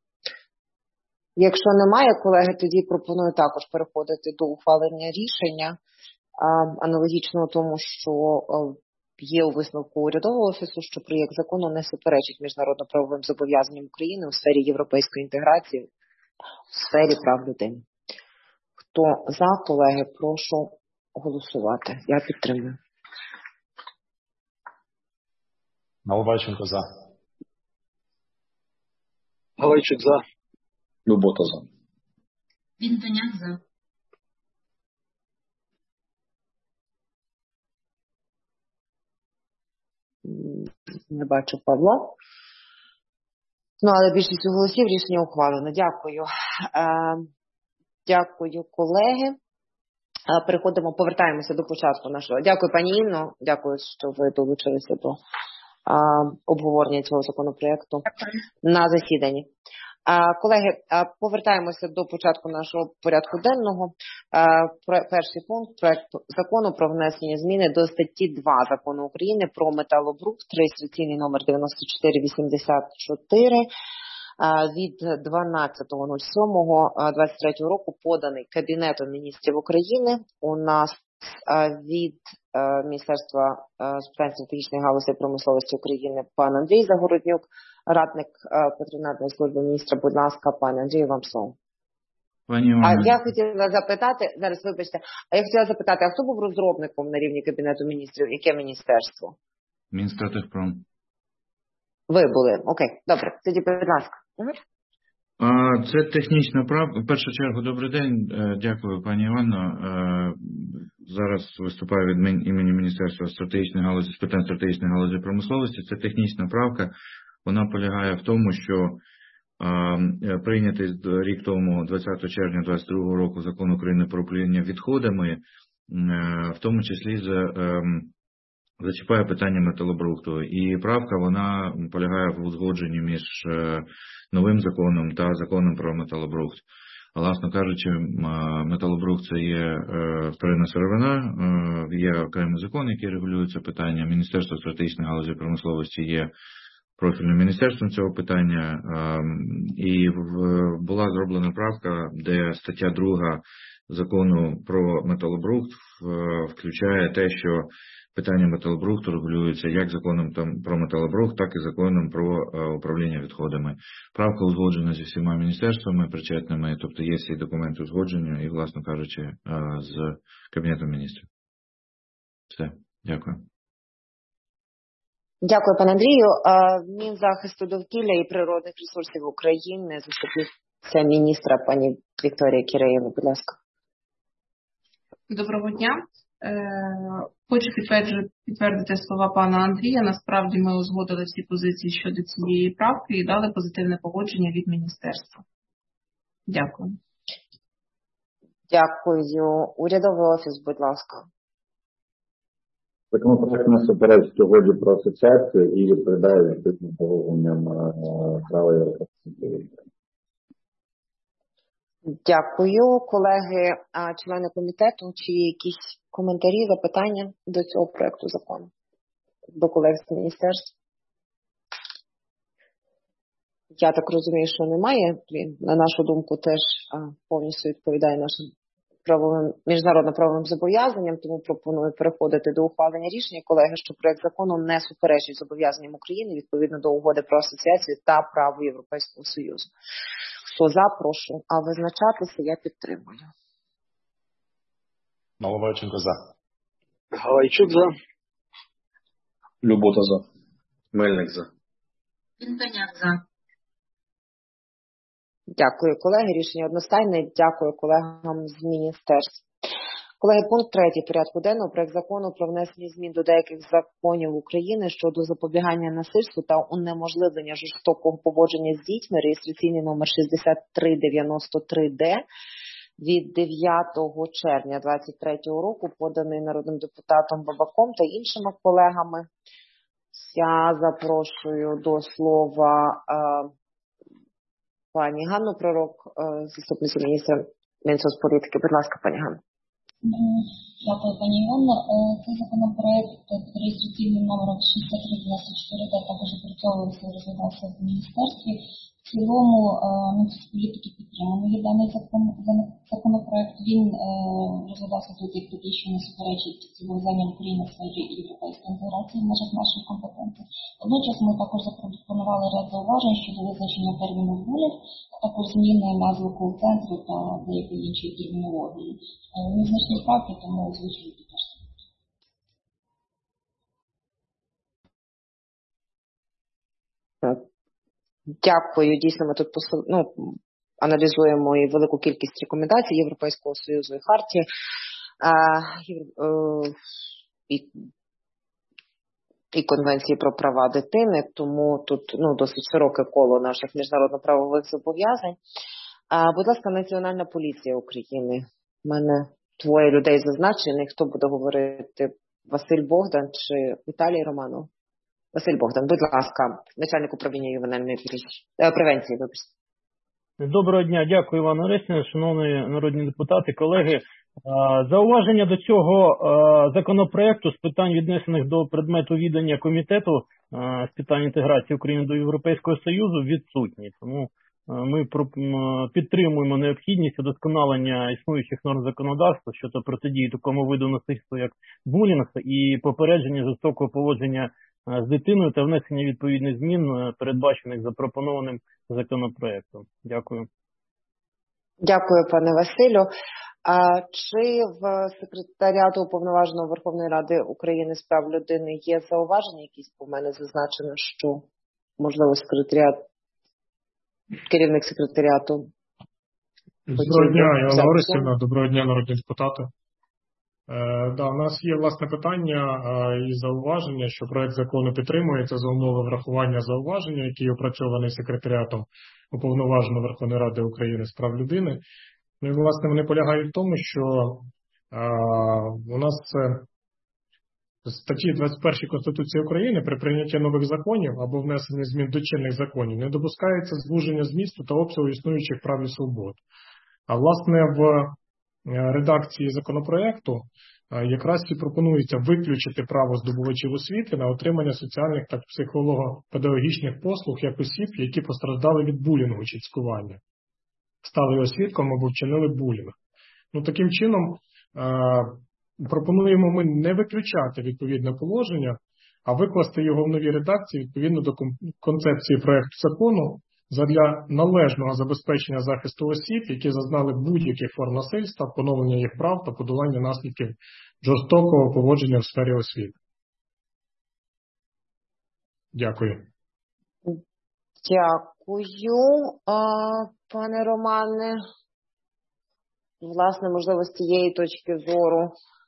Якщо немає, колеги, тоді пропоную також переходити до ухвалення рішення, аналогічно тому, що є у висновку урядового офісу, що проєкт закону не суперечить міжнародно-правовим зобов'язанням України у сфері європейської інтеграції, у сфері прав людини. Хто за, колеги, прошу голосувати. Я підтримую. Наливайченко за. Галайчук за. Любота за. Вінтоняк за. Не бачу Павла. Але більшістю голосів рішення ухвалено. Дякую. Дякую, колеги. Повертаємося до початку нашого. Дякую, пані Інно. Дякую, що ви долучилися до обговорення цього законопроекту на засіданні. Колеги, повертаємося до початку нашого порядку денного. Перший пункт проекту закону про внесення зміни до статті 2 Закону України про металобрухт, реєстраційний номер 9484 від 12.07.23 року, поданий Кабінетом міністрів України. У нас від Міністерства з питань стратегічної галузі промисловості України пан Андрій Загороднюк, радник патронатної служби міністра. Будь ласка, пане Андрію, вам слово. Я хотіла запитати, зараз вибачте, а хто був розробником на рівні Кабінету міністрів? Яке міністерство? Мінстратегпром. Ви були. Окей, добре, тоді, будь ласка. Це технічна правка. В першу чергу, добрий день. Дякую, пані Іванно. Зараз виступаю від імені Міністерства стратегічної галузі з питань стратегічної галузі промисловості. Це технічна правка. Вона полягає в тому, що прийнятий рік тому, 20 червня 2022 року, Закон України про управління відходами, в тому числі зачіпає питання металобрухту. І правка, вона полягає в узгодженні між новим законом та законом про металобрухт. Власно кажучи, металобрухт – це є вторинна сировина, є окремий закон, який регулює це питання. Міністерство стратегічної галузі промисловості є профільним міністерством цього питання. І була зроблена правка, де стаття 2 закону про металобрухт включає те, що питання металобрухту регулюється як законом про металобрухт, так і законом про управління відходами. Правка узгоджена зі всіма міністерствами причетними, тобто є всі документи узгодження і, власно кажучи, з Кабінетом міністрів. Все. Дякую. Дякую, пане Андрію. Мінзахисту довкілля і природних ресурсів України, заступниця міністра пані Вікторія Кіреєва, будь ласка. Доброго дня. Хочу підтвердити слова пана Андрія. Насправді ми узгодили всі позиції щодо цієї правки і дали позитивне погодження від міністерства. Дякую. Дякую. Урядовий офіс, будь ласка. Законопроект не суперечить угоді про асоціацію і відповідає відповідним положенням права Європейської. Дякую, колеги, члени комітету. Чи є якісь коментарі, запитання до цього проекту закону? До колег з міністерства? Я так розумію, що немає. Він, на нашу думку, теж повністю відповідає нашим міжнародно-правовим зобов'язанням, тому пропоную переходити до ухвалення рішення, колеги, що проект закону не суперечить зобов'язанням України відповідно до угоди про асоціацію та праву Європейського Союзу. Хто за, прошу визначатися, я підтримую. Наливайченко за. Галайчук за. Любота за. Мельник за. Вінтоняк за. Дякую, колеги. Рішення одностайне. Дякую колегам з міністерств. Колеги, пункт 3 порядку денного. Проект закону про внесення змін до деяких законів України щодо запобігання насильству та унеможливлення жорстокого поводження з дітьми, реєстраційний номер 6393-д від 9 червня 2023 року, поданий народним депутатом Бабаком та іншими колегами. Я запрошую до слова пані Ганну Пророк, заступницю міністра Мінсоцполітики. Будь ласка, пані Ганна. Дякую, пані Іванно. Цей законопроект під реєстраційним номером 6394 також опрацьовувався і розглядався в міністерстві. В цілому Мінсоцполітики підтримує даний законопроект. Він розглядався тут як такий, що не суперечить зобов'язанням України в сфері європейської інтеграції в межах наших компетенцій. Водночас ми також запропонували ряд зауважень щодо визначення терміну булінг, а також зміни назви кол-центру та деякої іншої термінології. Незначні правки, тому озвучують теж. Дякую. Дійсно, ми тут аналізуємо і велику кількість рекомендацій Європейського Союзу і Хартії, і Конвенції про права дитини, тому тут досить широке коло наших міжнародно-правових зобов'язань. Будь ласка, Національна поліція України. У мене двоє людей зазначених. Хто буде говорити? Василь Богдан чи Віталій Романов? Василь Богдан, будь ласка, начальник управління ювенальної превенції. Доброго дня, дякую, Івана Орестівна, шановні народні депутати, колеги. Зауваження до цього законопроекту з питань, віднесених до предмету відання Комітету з питань інтеграції України до Європейського Союзу, відсутні. Тому ми підтримуємо необхідність удосконалення існуючих норм законодавства щодо протидії такому виду насильства, як булінг, і попередження жорстокого поводження з дитиною та внесення відповідних змін, передбачених запропонованим законопроектом. Дякую. Дякую, пане Василю. Чи в секретаріату Уповноваженого Верховної Ради України з прав людини є зауваження якісь? По мене зазначено, що можливо керівник секретаріату. Доброго дня, Івана Орестівна, доброго дня, народні депутати. У нас є власне питання і зауваження, що проект закону підтримується за умови врахування зауваження, який опрацьований секретаріатом Уповноваженого Верховної Ради України з прав людини. І, власне, вони полягають в тому, що у нас в статті 21 Конституції України при прийнятті нових законів або внесенні змін до чинних законів не допускається звуження змісту та обсягу існуючих прав і свобод. А, власне, в редакції законопроекту якраз і пропонується виключити право здобувачів освіти на отримання соціальних та психолого-педагогічних послуг як осіб, які постраждали від булінгу чи цькування, стали його свідком або вчинили булінг. Таким чином, пропонуємо ми не виключати відповідне положення, а викласти його в новій редакції відповідно до концепції проекту закону задля належного забезпечення захисту осіб, які зазнали будь-яких форм насильства, поновлення їх прав та подолання наслідків жорстокого поводження в сфері освіти. Дякую. Дякую, пане Романе. Власне, можливо, з цієї точки зору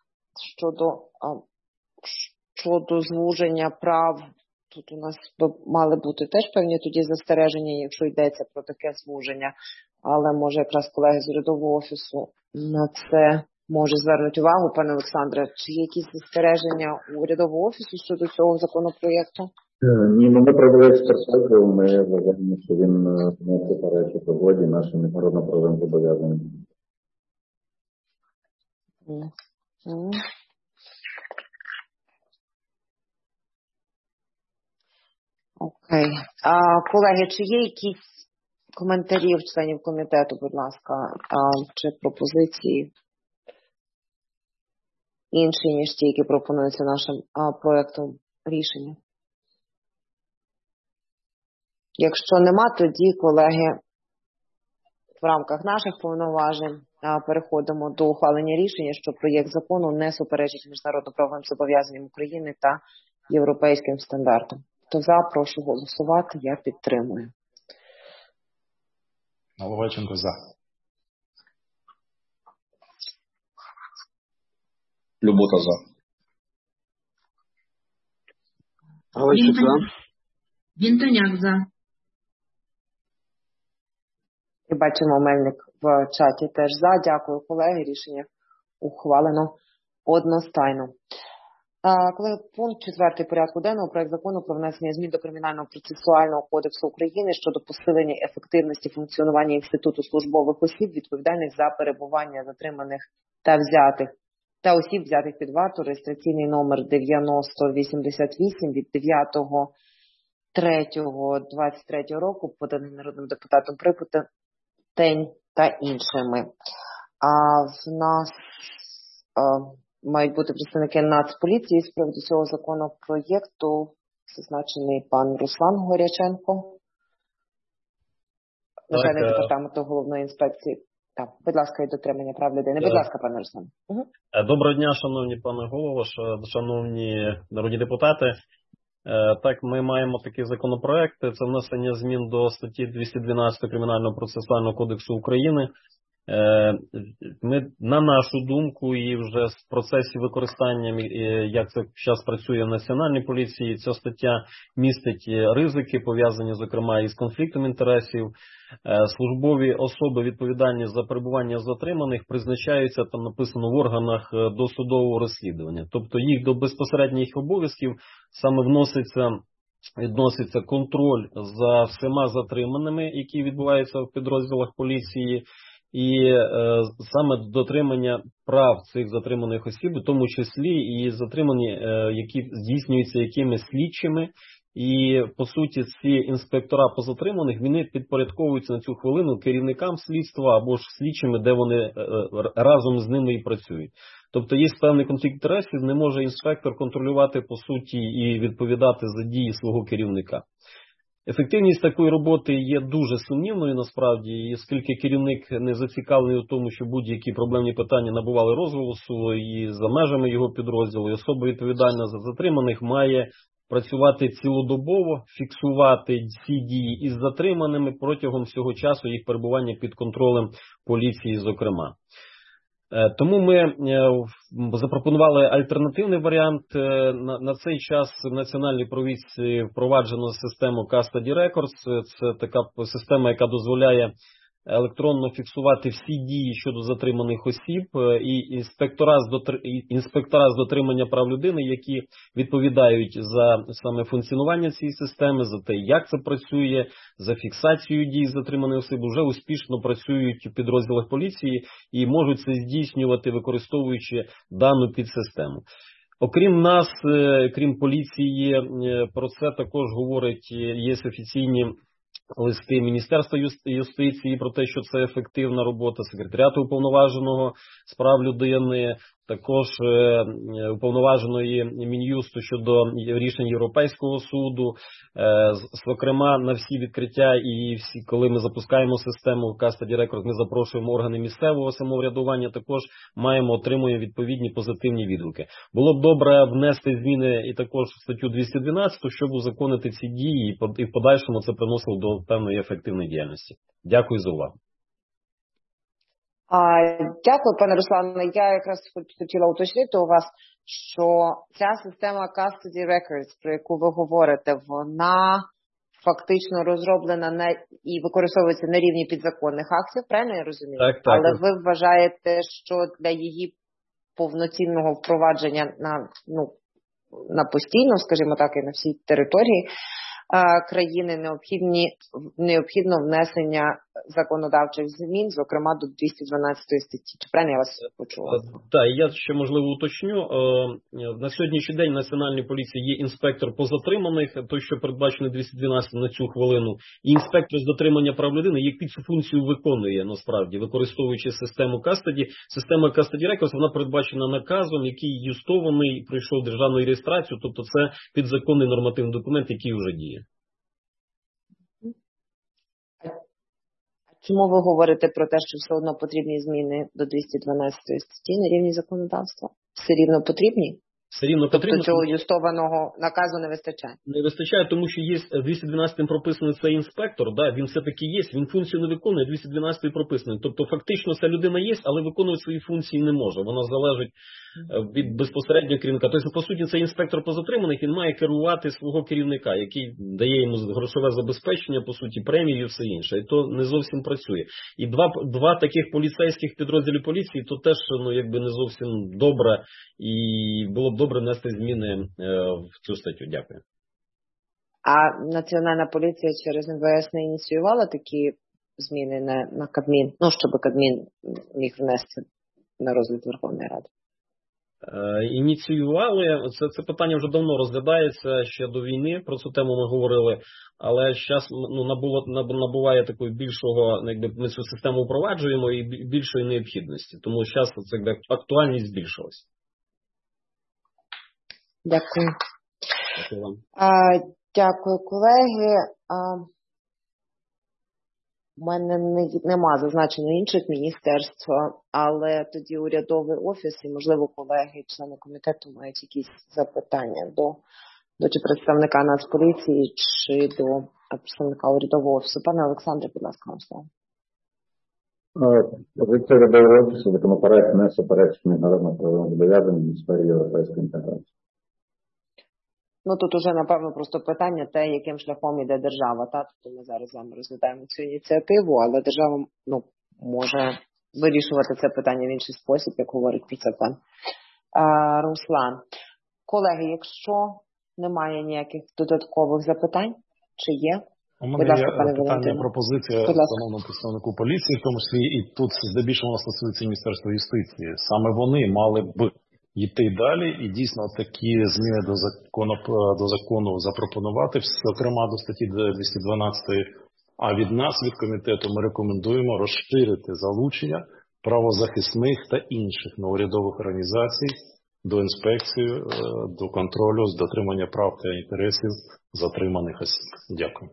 щодо звуження прав, тут у нас мали бути теж певні тоді застереження, якщо йдеться про таке звуження, але може якраз колеги з урядового офісу на це може звернути увагу, пане Олександре. Чи є якісь застереження у урядового офісу щодо цього законопроєкту? Ні, ми провели експертизу, ми вважаємо, що він не суперечить угоді нашим міжнародно-правовим зобов'язанням. Окей. Колеги, чи є якісь коментарі в членів комітету, будь ласка, чи пропозиції інші, ніж ті, які пропонуються нашим проєктом рішення? Якщо нема, тоді, колеги, в рамках наших повноважень переходимо до ухвалення рішення, що проєкт закону не суперечить міжнародно-правовим зобов'язанням України та європейським стандартам. Хто за, прошу голосувати, я підтримую. Наливайченко за. Любота за. Галайчук за. Вінтоняк за. І бачимо, Мельник в чаті теж за. Дякую, колеги. Рішення ухвалено одностайно. Колеги, пункт 4 порядку денного, проект закону про внесення змін до Кримінального процесуального кодексу України щодо посилення ефективності функціонування інституту службових осіб, відповідальних за перебування затриманих та взятих та осіб, взятих під варту, реєстраційний номер 9088 від 9.3.23 року, поданий народним депутатом Припутень та іншими. А в нас мають бути представники Нацполіції з приводу цього законопроєкту, зазначений пан Руслан Горяченко, начальник департаменту головної інспекції. Так, будь ласка, і дотримання прав людини. Будь ласка, пане Руслан. Доброго дня, шановні пане голово, шановні народні депутати. Так, ми маємо такий законопроект. Це внесення змін до статті 212 Кримінального процесуального кодексу України. Ми, на нашу думку, і вже в процесі використання, як це зараз працює в Національній поліції, ця стаття містить ризики, пов'язані, зокрема, із конфліктом інтересів. Службові особи, відповідальні за перебування затриманих, призначаються, там написано, в органах досудового розслідування. Тобто їх до безпосередніх обов'язків саме відноситься контроль за всіма затриманими, які відбуваються в підрозділах поліції, і саме дотримання прав цих затриманих осіб, в тому числі і затримані, які здійснюються якимись слідчими. І, по суті, ці інспектора по затриманих, вони підпорядковуються на цю хвилину керівникам слідства або ж слідчими, де вони разом з ними і працюють. Тобто є певний конфлікт інтересів, не може інспектор контролювати, по суті, і відповідати за дії свого керівника. Ефективність такої роботи є дуже сумнівною, насправді, і оскільки керівник не зацікавлений у тому, що будь-які проблемні питання набували розголосу і за межами його підрозділу, і особа відповідальна за затриманих має працювати цілодобово, фіксувати всі дії із затриманими протягом всього часу їх перебування під контролем поліції, зокрема. Тому ми запропонували альтернативний варіант. На цей час в Національній поліції впроваджено систему Custody Records. Це така система, яка дозволяє електронно фіксувати всі дії щодо затриманих осіб, і інспектора з дотримання прав людини, які відповідають за саме функціонування цієї системи, за те, як це працює, за фіксацію дій затриманих осіб, вже успішно працюють в підрозділах поліції і можуть це здійснювати, використовуючи дану підсистему. Окрім нас, крім поліції, про це також говорить, є офіційні листи Міністерства юстиції про те, що це ефективна робота, секретаріату уповноваженого з прав людини, також уповноваженої Мін'юсту щодо рішень Європейського суду. Зокрема, на всі відкриття і коли ми запускаємо систему Custody Records, ми запрошуємо органи місцевого самоврядування, також отримуємо відповідні позитивні відгуки. Було б добре внести зміни і також в статтю 212, щоб узаконити ці дії і в подальшому це приносило до певної ефективної діяльності. Дякую за увагу. Дякую, пане Руслане. Я якраз хотіла уточнити у вас, що ця система Custody Records, про яку ви говорите, вона фактично розроблена і використовується на рівні підзаконних актів, правильно я розумію? Так. Але ви вважаєте, що для її повноцінного впровадження на постійно, скажімо так, і на всій території країни необхідно внесення законодавчих змін, зокрема до 212 статті. Чи правильно я вас почула? Так, я ще, можливо, уточню. На сьогоднішній день в Національній поліції є інспектор по затриманих, той, що передбачений 212 на цю хвилину, і інспектор з дотримання прав людини, який цю функцію виконує, насправді, використовуючи систему Custody. Система Custody Records, вона передбачена наказом, який юстований, пройшов державну реєстрацію, тобто це підзаконний нормативний документ, який вже діє. Чому ви говорите про те, що все одно потрібні зміни до 212 статті на рівні законодавства? Все рівно потрібні? Все рівно потрібно. Тобто цього юстованого наказу не вистачає? Не вистачає, тому що є 212 прописаний цей інспектор, він все-таки є, він функцію не виконує, 212 прописаний. Тобто фактично ця людина є, але виконувати свої функції не може. Вона залежить від безпосереднього керівника. Тобто, по суті, цей інспектор по затриманих, він має керувати свого керівника, який дає йому грошове забезпечення, по суті, премію і все інше. І то не зовсім працює. І два таких поліцейських підрозділів поліції, то теж не зовсім добре, і було б добре внести зміни в цю статтю. Дякую. А Національна поліція через МВС не ініціювала такі зміни на Кабмін, щоб Кабмін міг внести на розгляд Верховної Ради? ініціювали. Це питання вже давно розглядається, ще до війни, про цю тему ми говорили, але зараз набуває такої більшого, ми цю систему впроваджуємо і більшої необхідності, тому зараз актуальність збільшилась. Дякую. Дякую вам. Дякую, колеги. У мене нема зазначено інших міністерств, але тоді урядовий офіс і, можливо, колеги, члени комітету мають якісь запитання до чи представника Нацполіції, чи до представника урядового офісу. Пане Олександре, будь ласка, вам слово. Позиція урядового офісу, законопроект не суперечить міжнародно-правовим зобов'язанням у сфері європейської інтеграції. Ну, тут уже, напевно, просто питання те, яким шляхом іде держава. Тобто ми зараз з вами розглядаємо цю ініціативу, але держава може вирішувати це питання в інший спосіб, як говорить про це пан Руслан. Колеги, якщо немає ніяких додаткових запитань, чи є? У мене є питання, пропозиція шановному представнику поліції, в тому числі і тут здебільшого стосується Міністерства юстиції. Саме вони мали б йти далі і дійсно такі зміни до закону запропонувати, зокрема до статті 212. А від нас, від комітету, ми рекомендуємо розширити залучення правозахисних та інших неурядових організацій до інспекції, до контролю з дотримання прав та інтересів затриманих осіб. Дякую.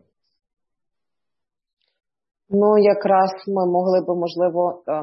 Ну, якраз ми могли б, можливо,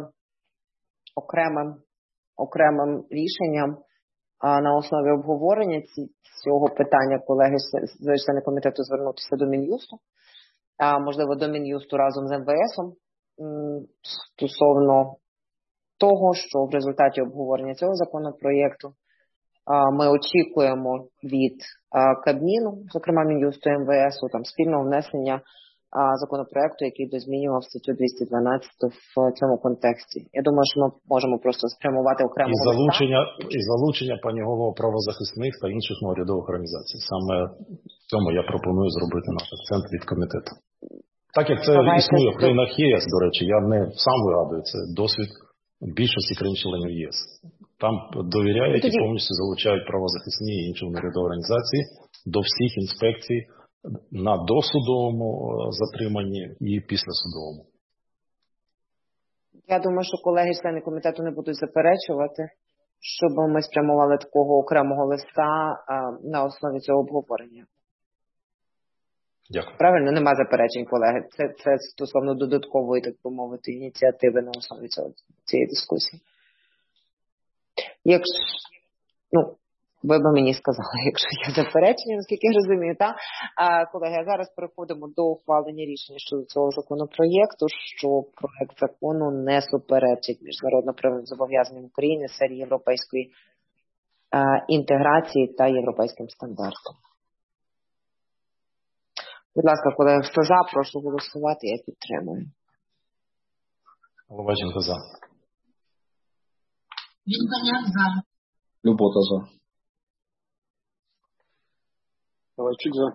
окремим рішенням на основі обговорення цього питання колеги члени комітету звернутися до Мін'юсту, можливо, до Мін'юсту разом з МВСом стосовно того, що в результаті обговорення цього законопроєкту ми очікуємо від Кабміну, зокрема Мін'юсту і МВСу, спільного внесення законопроекту, який дозмінював статтю 212 в цьому контексті. Я думаю, що ми можемо просто спрямувати окремо і залучення, пані голово, правозахисних та інших неурядових організацій. Саме в цьому я пропоную зробити наш акцент від комітету. Так як це існує в країнах ЄС, до речі, я не сам вигадую, це досвід більшості країн-членів ЄС. Там довіряють і повністю залучають правозахисні і інші неурядові організації до всіх інспекцій на досудовому затриманні і післясудовому. Я думаю, що колеги-члени комітету не будуть заперечувати, щоб ми спрямували такого окремого листа на основі цього обговорення. Дякую. Правильно? Нема заперечень, колеги. Це стосовно додаткової, так би мовити, ініціативи на основі цієї дискусії. Якщо, ви б мені сказали, якщо є заперечення, наскільки я розумію, так? Колеги, а зараз переходимо до ухвалення рішення щодо цього законопроєкту, що проект закону не суперечить міжнародно-правовим зобов'язанням України в сфері європейської інтеграції та європейським стандартам. Будь ласка, колеги, хто за, прошу голосувати, я підтримую. Головаченко за. Вінтоняк за. Любота за. Ковальчук за.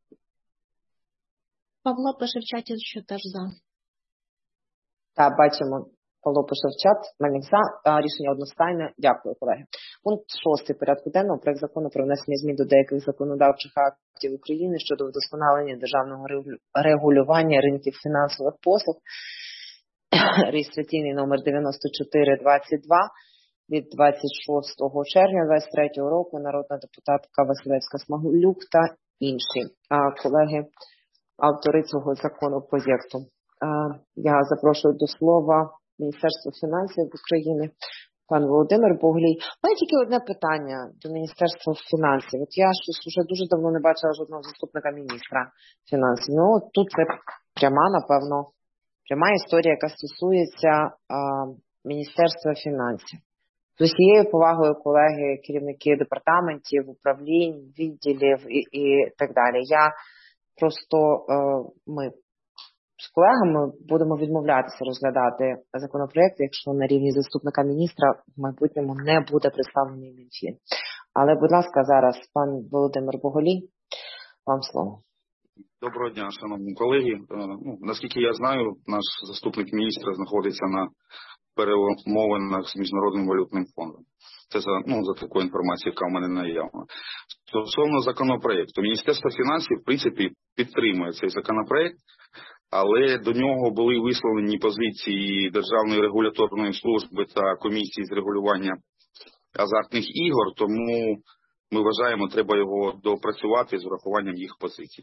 Павло пише в чаті, що теж за. Так, бачимо. Павло пише в чат. Мельник за. Рішення одностайне. Дякую, колеги. Пункт 6 порядку денного. Проект закону про внесення змін до деяких законодавчих актів України щодо вдосконалення державного регулювання ринків фінансових послуг. Реєстраційний номер 9422 від 26 червня 2023 року. Народна депутатка Василевська-Смагулюк та інші колеги, автори цього законопроєкту. Я запрошую до слова Міністерство фінансів України, пан Володимир Боглій. У мене тільки одне питання до Міністерства фінансів. От я щось вже дуже давно не бачила жодного заступника міністра фінансів. Тут це пряма історія, яка стосується Міністерства фінансів. З усією повагою, колеги, керівники департаментів, управлінь, відділів і так далі. Ми з колегами будемо відмовлятися розглядати законопроєкт, якщо на рівні заступника міністра в майбутньому не буде представлений Мінфін. Але, будь ласка, зараз пан Володимир Боголій, вам слово. Доброго дня, шановні колеги. Наскільки я знаю, наш заступник міністра знаходиться на перемовинах з Міжнародним валютним фондом. Це за такою інформацією, яка в мене наявна. Стосовно законопроекту, Міністерство фінансів, в принципі, підтримує цей законопроект, але до нього були висловлені позиції Державної регуляторної служби та комісії з регулювання азартних ігор, тому ми вважаємо, треба його доопрацювати з урахуванням їх позицій.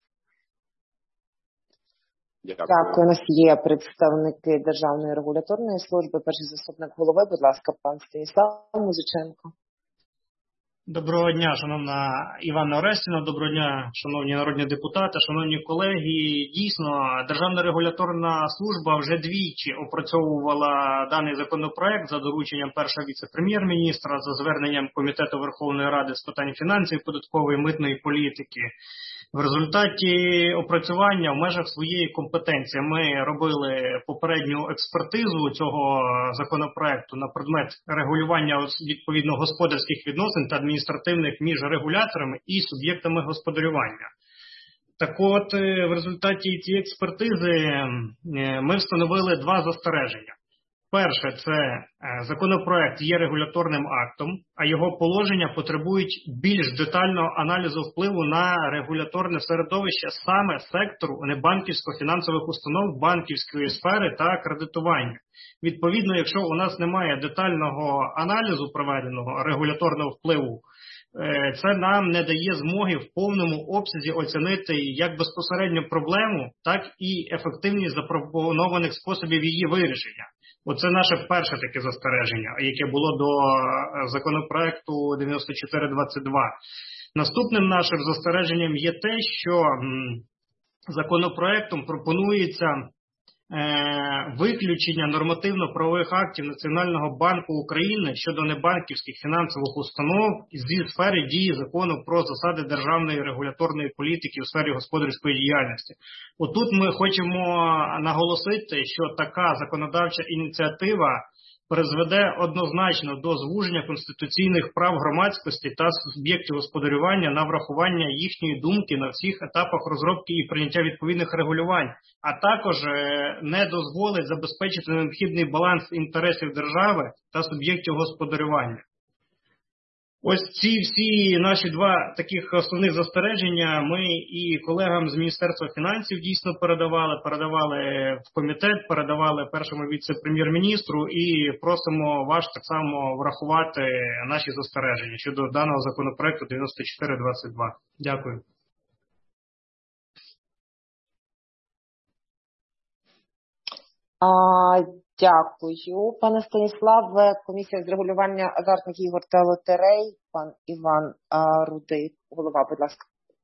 Дякую. Дякую. У нас є представники Державної регуляторної служби. Перший заступник голови, будь ласка, пан Станіслав Музиченко. Доброго дня, шановна Іванна Орестівна, доброго дня, шановні народні депутати, шановні колеги. Дійсно, Державна регуляторна служба вже двічі опрацьовувала даний законопроект за дорученням першого віце-прем'єр-міністра, за зверненням Комітету Верховної Ради з питань фінансів, податкової, митної політики. В результаті опрацювання в межах своєї компетенції ми робили попередню експертизу цього законопроекту на предмет регулювання відповідно господарських відносин та адміністративних між регуляторами і суб'єктами господарювання. Так от, в результаті цієї експертизи ми встановили два застереження. Перше, це законопроект є регуляторним актом, а його положення потребують більш детального аналізу впливу на регуляторне середовище саме сектору небанківсько-фінансових установ, банківської сфери та кредитування. Відповідно, якщо у нас немає детального аналізу проведеного регуляторного впливу, це нам не дає змоги в повному обсязі оцінити як безпосередньо проблему, так і ефективність запропонованих способів її вирішення. Оце наше перше таке застереження, яке було до законопроекту 9422. Наступним нашим застереженням є те, що законопроектом пропонується виключення нормативно-правових актів Національного банку України щодо небанківських фінансових установ зі сфери дії закону про засади державної регуляторної політики у сфері господарської діяльності. Отут ми хочемо наголосити, що така законодавча ініціатива призведе однозначно до звуження конституційних прав громадськості та суб'єктів господарювання на врахування їхньої думки на всіх етапах розробки і прийняття відповідних регулювань, а також не дозволить забезпечити необхідний баланс інтересів держави та суб'єктів господарювання. Ось ці всі наші два таких основних застереження ми і колегам з Міністерства фінансів дійсно передавали в комітет, передавали першому віце-прем'єр-міністру і просимо вас так само врахувати наші застереження щодо даного законопроекту 9422. Дякую. Дякую, пане Станіславе. Комісія з регулювання азартних ігор та лотерей, пан Іван Рудий. Голова, будь ласка.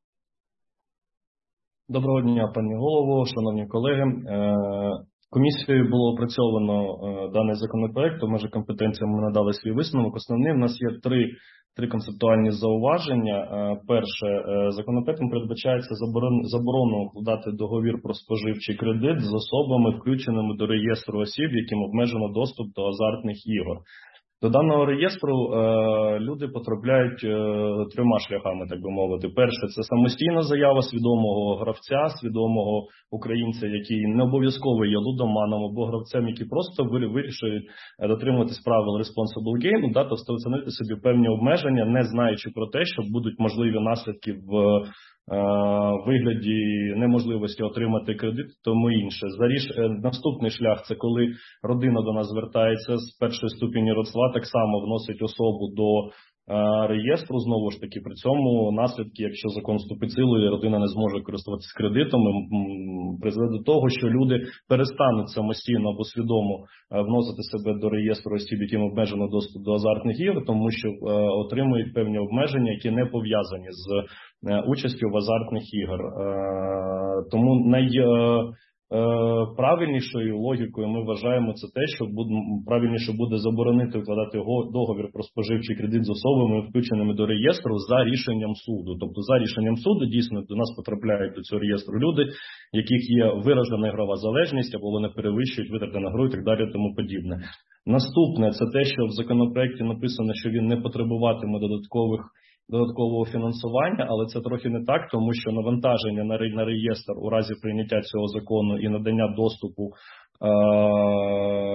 Доброго дня, пані голово, шановні колеги. Комісією було опрацьовано даний законопроект, в межах компетенції ми надали свій висновок. Основний у нас є три концептуальні зауваження. Перше, законопроектом передбачається заборону укладати договір про споживчий кредит з особами, включеними до реєстру осіб, яким обмежено доступ до азартних ігор. До даного реєстру люди потрапляють трьома шляхами, так би мовити. Перше, це самостійна заява свідомого гравця, свідомого українця, який не обов'язково є лудоманом або гравцем, які просто вирішують дотримуватись правил responsible game, тобто встановити собі певні обмеження, не знаючи про те, що будуть можливі наслідки в вигляді неможливості отримати кредит, тому інше. Наступний шлях – це коли родина до нас звертається з першої ступені родства, так само вносить особу до реєстру, знову ж таки, при цьому наслідки, якщо закон вступить в силу і родина не зможе користуватися кредитом, призведе до того, що люди перестануть самостійно або свідомо вносити себе до реєстру осіб, яким обмежено доступ до азартних ігор, тому що отримують певні обмеження, які не пов'язані з участю в азартних ігор. Тому правильнішою логікою ми вважаємо це те, що правильніше буде заборонити укладати договір про споживчий кредит з особами, включеними до реєстру, за рішенням суду. Тобто за рішенням суду дійсно до нас потрапляють до цього реєстру люди, яких є виражена ігрова залежність, або вони перевищують витрати на гру і так далі, тому подібне. Наступне – це те, що в законопроекті написано, що він не потребуватиме додаткового фінансування, але це трохи не так, тому що навантаження на реєстр у разі прийняття цього закону і надання доступу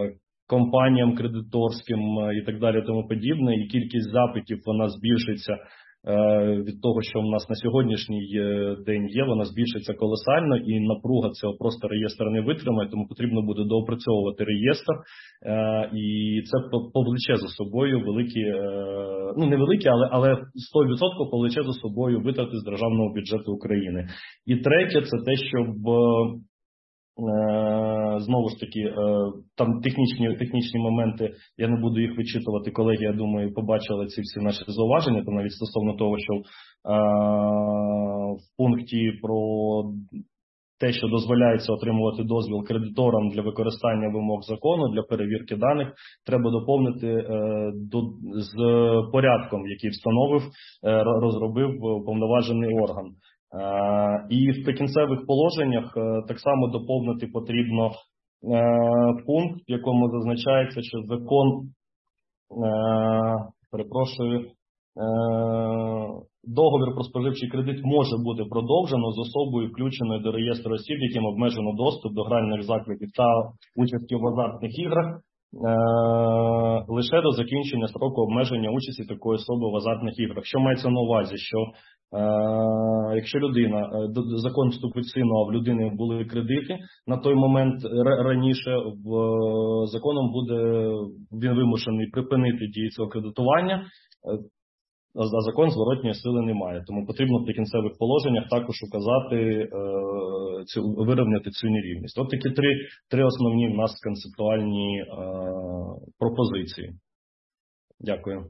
компаніям кредиторським і так далі, тому подібне, і кількість запитів вона збільшиться від того, що в нас на сьогоднішній день є, вона збільшиться колосально, і напруга цього просто реєстр не витримає, тому потрібно буде доопрацьовувати реєстр, і це повлече за собою великі, ну не великі, але 100% повлече за собою витрати з державного бюджету України. І третє, це те, щоб знову ж таки, там технічні моменти, я не буду їх вичитувати, колеги, я думаю, побачили ці всі наші зауваження, там навіть стосовно того, що в пункті про те, що дозволяється отримувати дозвіл кредиторам для використання вимог закону, для перевірки даних, треба доповнити з порядком, який встановив, розробив уповноважений орган. І в прикінцевих положеннях так само доповнити потрібно пункт, в якому зазначається, що закон, договір про споживчий кредит може бути продовжено з особою, включеною до реєстру осіб, яким обмежено доступ до гральних закладів та участі в азартних іграх, лише до закінчення строку обмеження участі такої особи в азартних іграх. Що мається на увазі? Що якщо закон вступить в силу, а в людини були кредити, на той момент раніше законом буде він вимушений припинити дію цього кредитування, а закон зворотньої сили немає. Тому потрібно в прикінцевих положеннях також указати, вирівняти цю нерівність. От такі три основні в нас концептуальні пропозиції. Дякую.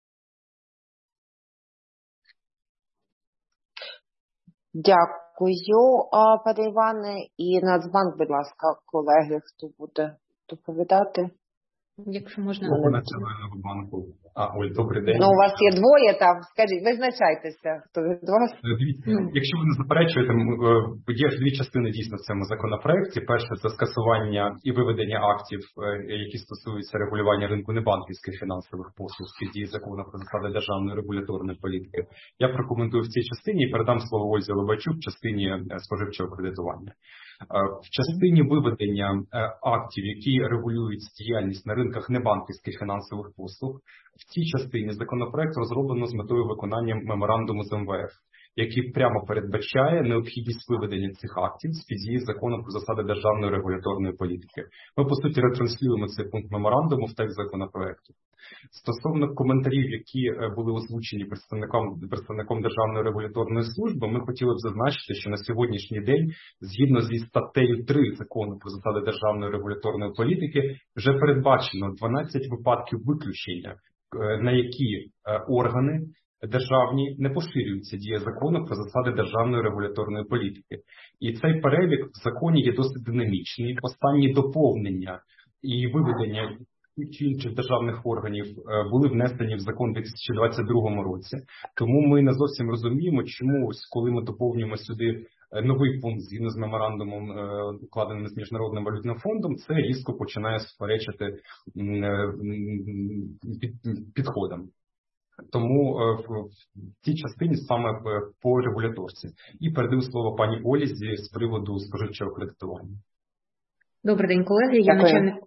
Дякую, пане Іване. І Нацбанк, будь ласка, колеги, хто буде доповідати? Якщо можна. Національного банку. Оль, добрий день. Ну, у вас є двоє там, скажіть, визначайтеся, хто від вас. Дивіться, якщо ви не заперечуєте, є дві частини дійсно в цьому законопроекті. Перше – це скасування і виведення актів, які стосуються регулювання ринку небанківських фінансових послуг під дії закону про засади державної регуляторної політики. Я прокоментую в цій частині і передам слово Ользі Лобачук в частині споживчого кредитування. В частині виведення актів, які регулюють діяльність на ринках небанківських фінансових послуг, в цій частині законопроект розроблено з метою виконання меморандуму з МВФ, який прямо передбачає необхідність виведення цих актів з-під дії закону про засади державної регуляторної політики. Ми, по суті, ретранслюємо цей пункт меморандуму в текст законопроекту. Стосовно коментарів, які були озвучені представником Державної регуляторної служби, ми хотіли б зазначити, що на сьогоднішній день, згідно зі статтею 3 закону про засади державної регуляторної політики, вже передбачено 12 випадків виключення, на які органи державні не поширюються дія закону про засади державної регуляторної політики. І цей перелік в законі є досить динамічний. Останні доповнення і виведення чи інших державних органів були внесені в закон у 2022 році. Тому ми не зовсім розуміємо, чому, коли ми доповнюємо сюди новий пункт згідно з меморандумом, укладеним з Міжнародним валютним фондом, це різко починає суперечити підходам. Тому в цій частині саме по регуляторці. І передаю слово пані Олізі з приводу споживчого кредитування. Добрий день, колеги. Я начальник...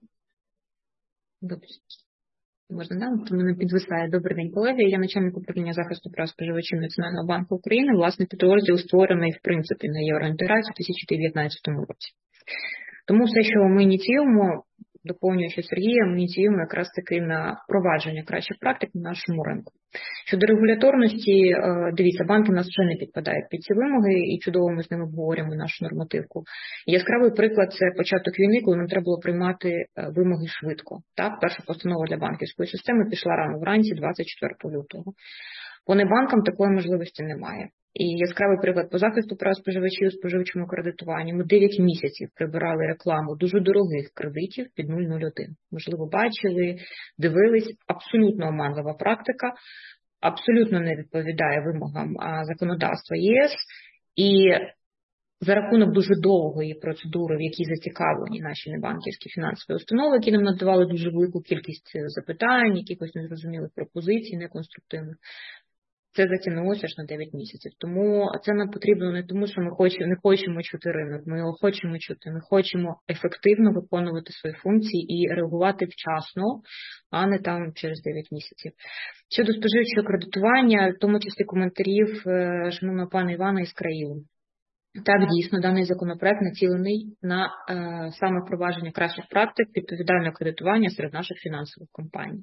Можна, да? То мене підвисає. Добрий день, колеги. Я начальник управління захисту прав споживачів Національного банку України. Власне, підрозділ створений, в принципі, на євроінтеграцію у 2019 році. Тому все, що ми ініціюємо, доповнюючи Сергія, ми ініціюємо якраз таки на впровадження кращих практик на нашому ринку. Щодо регуляторності, дивіться, банки в нас вже не підпадають під ці вимоги, і чудово ми з ними обговорюємо нашу нормативку. Яскравий приклад – це початок війни, коли нам треба було приймати вимоги швидко. Так, перша постанова для банківської системи пішла рано вранці 24 лютого. По небанкам такої можливості немає. І яскравий приклад по захисту прав споживачів у споживчому кредитуванні. Ми 9 місяців прибирали рекламу дуже дорогих кредитів під 0,01. Можливо, бачили, дивились. Абсолютно оманлива практика, абсолютно не відповідає вимогам законодавства ЄС. І за рахунок дуже довгої процедури, в якій зацікавлені наші небанківські фінансові установи, які нам надавали дуже велику кількість запитань, якихось незрозумілих пропозицій, неконструктивних, це затягнулося аж на 9 місяців. Тому це нам потрібно не тому, що ми не хочемо чути ринок, ми його хочемо чути, ми хочемо ефективно виконувати свої функції і реагувати вчасно, а не там через 9 місяців. Щодо споживчого кредитування, в тому числі коментарів шановного пана Івана із країни. Так, дійсно, даний законопроект націлений на саме впровадження кращих практик відповідального кредитування серед наших фінансових компаній.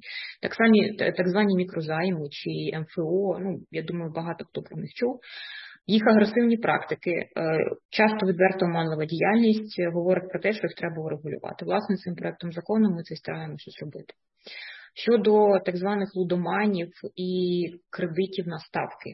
Так звані мікрозайми чи МФО, я думаю, багато хто про них чув. Їх агресивні практики, часто відверто оманлива діяльність говорить про те, що їх треба урегулювати. Власне, цим проектом закону ми це стараємося зробити. Щодо так званих лудоманів і кредитів на ставки.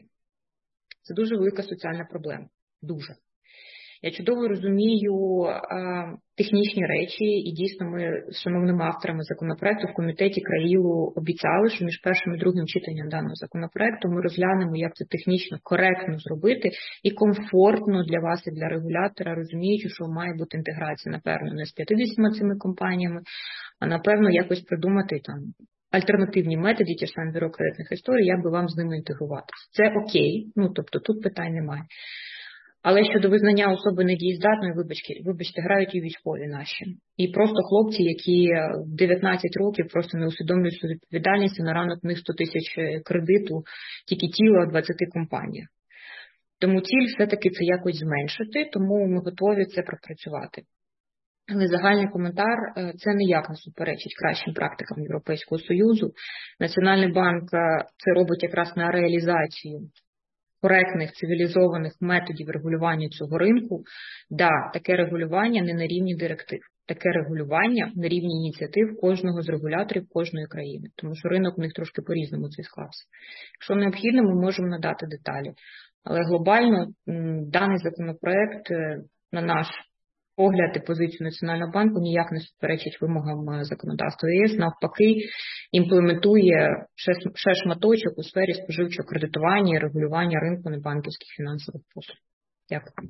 Це дуже велика соціальна проблема. Дуже. Я чудово розумію технічні речі, і дійсно ми з шановними авторами законопроекту в комітеті КРАІЛу обіцяли, що між першим і другим читанням даного законопроекту ми розглянемо, як це технічно коректно зробити і комфортно для вас і для регулятора, розуміючи, що має бути інтеграція, напевно, не з 50 цими компаніями, а напевно якось придумати там альтернативні методи, ті ж самі бюро кредитних історій, як би вам з ними інтегруватися. Це окей, тобто тут питань немає. Але щодо визнання особи недієздатною, вибачте, грають і військові наші. І просто хлопці, які в 19 років просто не усвідомлюють свою відповідальність, на ранок в них 100 тисяч кредиту, тільки тіла в 20 компаніях. Тому ціль все-таки це якось зменшити, тому ми готові це пропрацювати. Але загальний коментар – це ніяк не суперечить кращим практикам Європейського Союзу. Національний банк це робить якраз на реалізацію коректних, цивілізованих методів регулювання цього ринку. Да, таке регулювання не на рівні директив. Таке регулювання на рівні ініціатив кожного з регуляторів кожної країни. Тому що ринок у них трошки по-різному цей склався. Якщо необхідно, ми можемо надати деталі. Але глобально даний законопроект, на наш погляд і позицію Національного банку, ніяк не суперечить вимогам законодавства ЄС, навпаки, імплементує ще шматочок у сфері споживчого кредитування і регулювання ринку небанківських фінансових послуг. Дякую.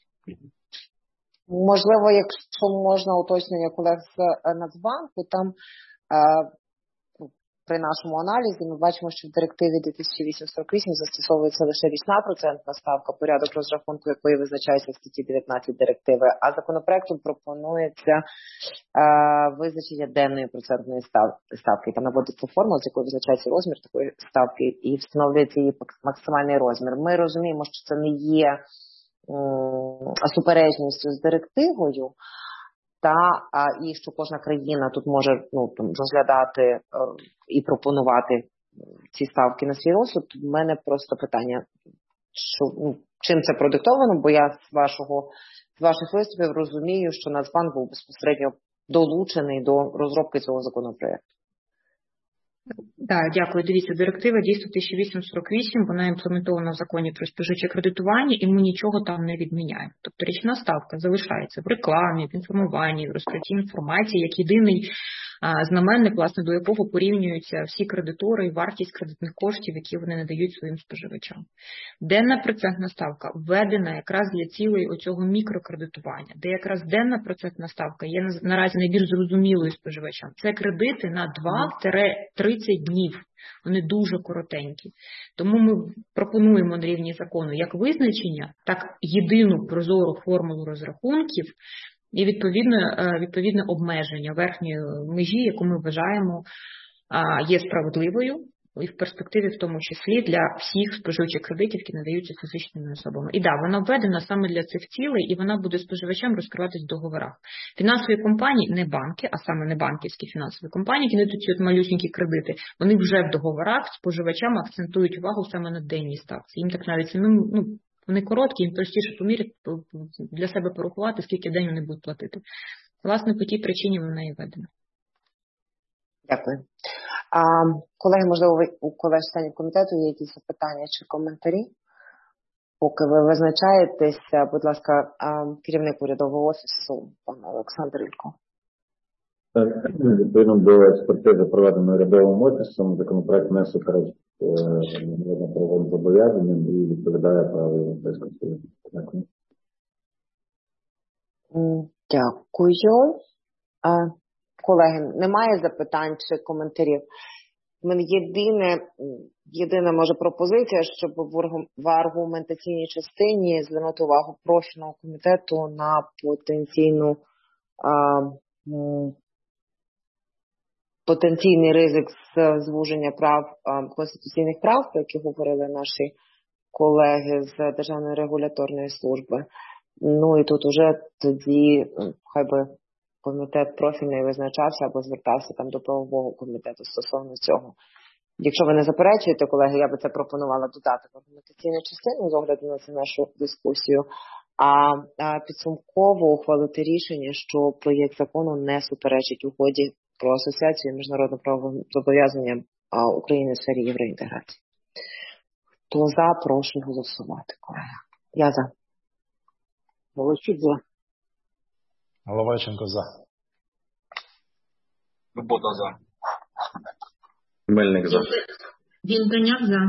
Можливо, якщо можна уточнення колег з Нацбанку, там при нашому аналізі ми бачимо, що в директиві 2848 застосовується лише річна процентна ставка, порядок розрахунку якої визначається в статті 19 директиви, а законопроектом пропонується визначення денної процентної ставки. Там наводиться формула, з якою визначається розмір такої ставки і встановлюється її максимальний розмір. Ми розуміємо, що це не є суперечністю з директивою, і що кожна країна тут може розглядати і пропонувати ці ставки на свій розсуд. У мене просто питання, чим це продиктовано, бо я з ваших виступів розумію, що Нацбанк був безпосередньо долучений до розробки цього законопроекту. Так, дякую. Дивіться, директива дійсно 1848, вона імплементована в законі про споживче кредитування, і ми нічого там не відміняємо. Тобто річна ставка залишається в рекламі, в інформуванні, в розкритті інформації, як єдиний знаменник, власне, до якого порівнюються всі кредитори і вартість кредитних коштів, які вони надають своїм споживачам. Денна процентна ставка введена якраз для цілей оцього мікрокредитування, де якраз денна процентна ставка є наразі найбільш зрозумілою споживачам. Це кредити на 2-30 днів. Вони дуже коротенькі. Тому ми пропонуємо на рівні закону як визначення, так єдину прозору формулу розрахунків, і відповідне обмеження верхньої межі, яку ми вважаємо є справедливою, і в перспективі в тому числі для всіх споживчих кредитів, які надаються фізичними особами. І так, вона введена саме для цих цілей, і вона буде споживачам розкриватись в договорах. Фінансові компанії, не банки, а саме не банківські фінансові компанії, які надають малюсенькі кредити, вони вже в договорах споживачам акцентують увагу саме на денній ставці. Їм так навіть вони короткі, їм простіше поміряти, для себе порахувати, скільки день вони будуть платити. Власне, по тій причині вона і введена. Дякую. Колеги, можливо, у колег членів комітету є якісь запитання чи коментарі? Поки ви визначаєтесь, будь ласка, керівник урядового офісу, пан Олександр Ілько. Так, відповідно до експертизи, проведеної урядовим офісом, законопроект не суперечить правовим зобов'язанням і відповідає праву Європейського Союзу. Дякую. Дякую. Колеги, немає запитань чи коментарів? У мене єдина може пропозиція, щоб в аргументаційній частині звернути увагу профільного комітету на потенційний ризик звуження прав, конституційних прав, про які говорили наші колеги з Державної регуляторної служби. Ну і тут уже тоді хай би комітет профільний визначався або звертався там до правового комітету стосовно цього. Якщо ви не заперечуєте, колеги, я би це пропонувала додати в аргументаційну частину з огляду на цю нашу дискусію, а підсумково ухвалити рішення, що проєкт закону не суперечить угоді про асоціацію міжнародно-правовим зобов'язанням України в сфері євроінтеграції. Хто за, прошу голосувати, колеги. Я за. Волочук за. Головайченко за. Робота за. Мельник за. Вінтоняк за.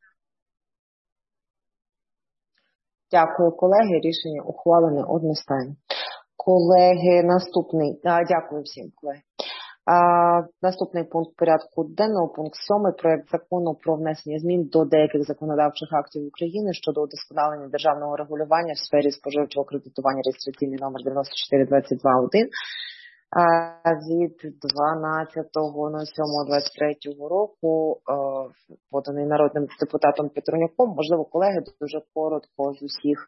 Дякую, колеги. Рішення ухвалене одностайно. Колеги, наступний. Дякую всім, колеги. Наступний пункт порядку денного, пункт 7, проект закону про внесення змін до деяких законодавчих актів України щодо удосконалення державного регулювання в сфері споживчого кредитування, реєстраційний номер 9422-1 від 12.07.23 року, поданий народним депутатом Петруняком. Можливо, колеги, дуже коротко з усіх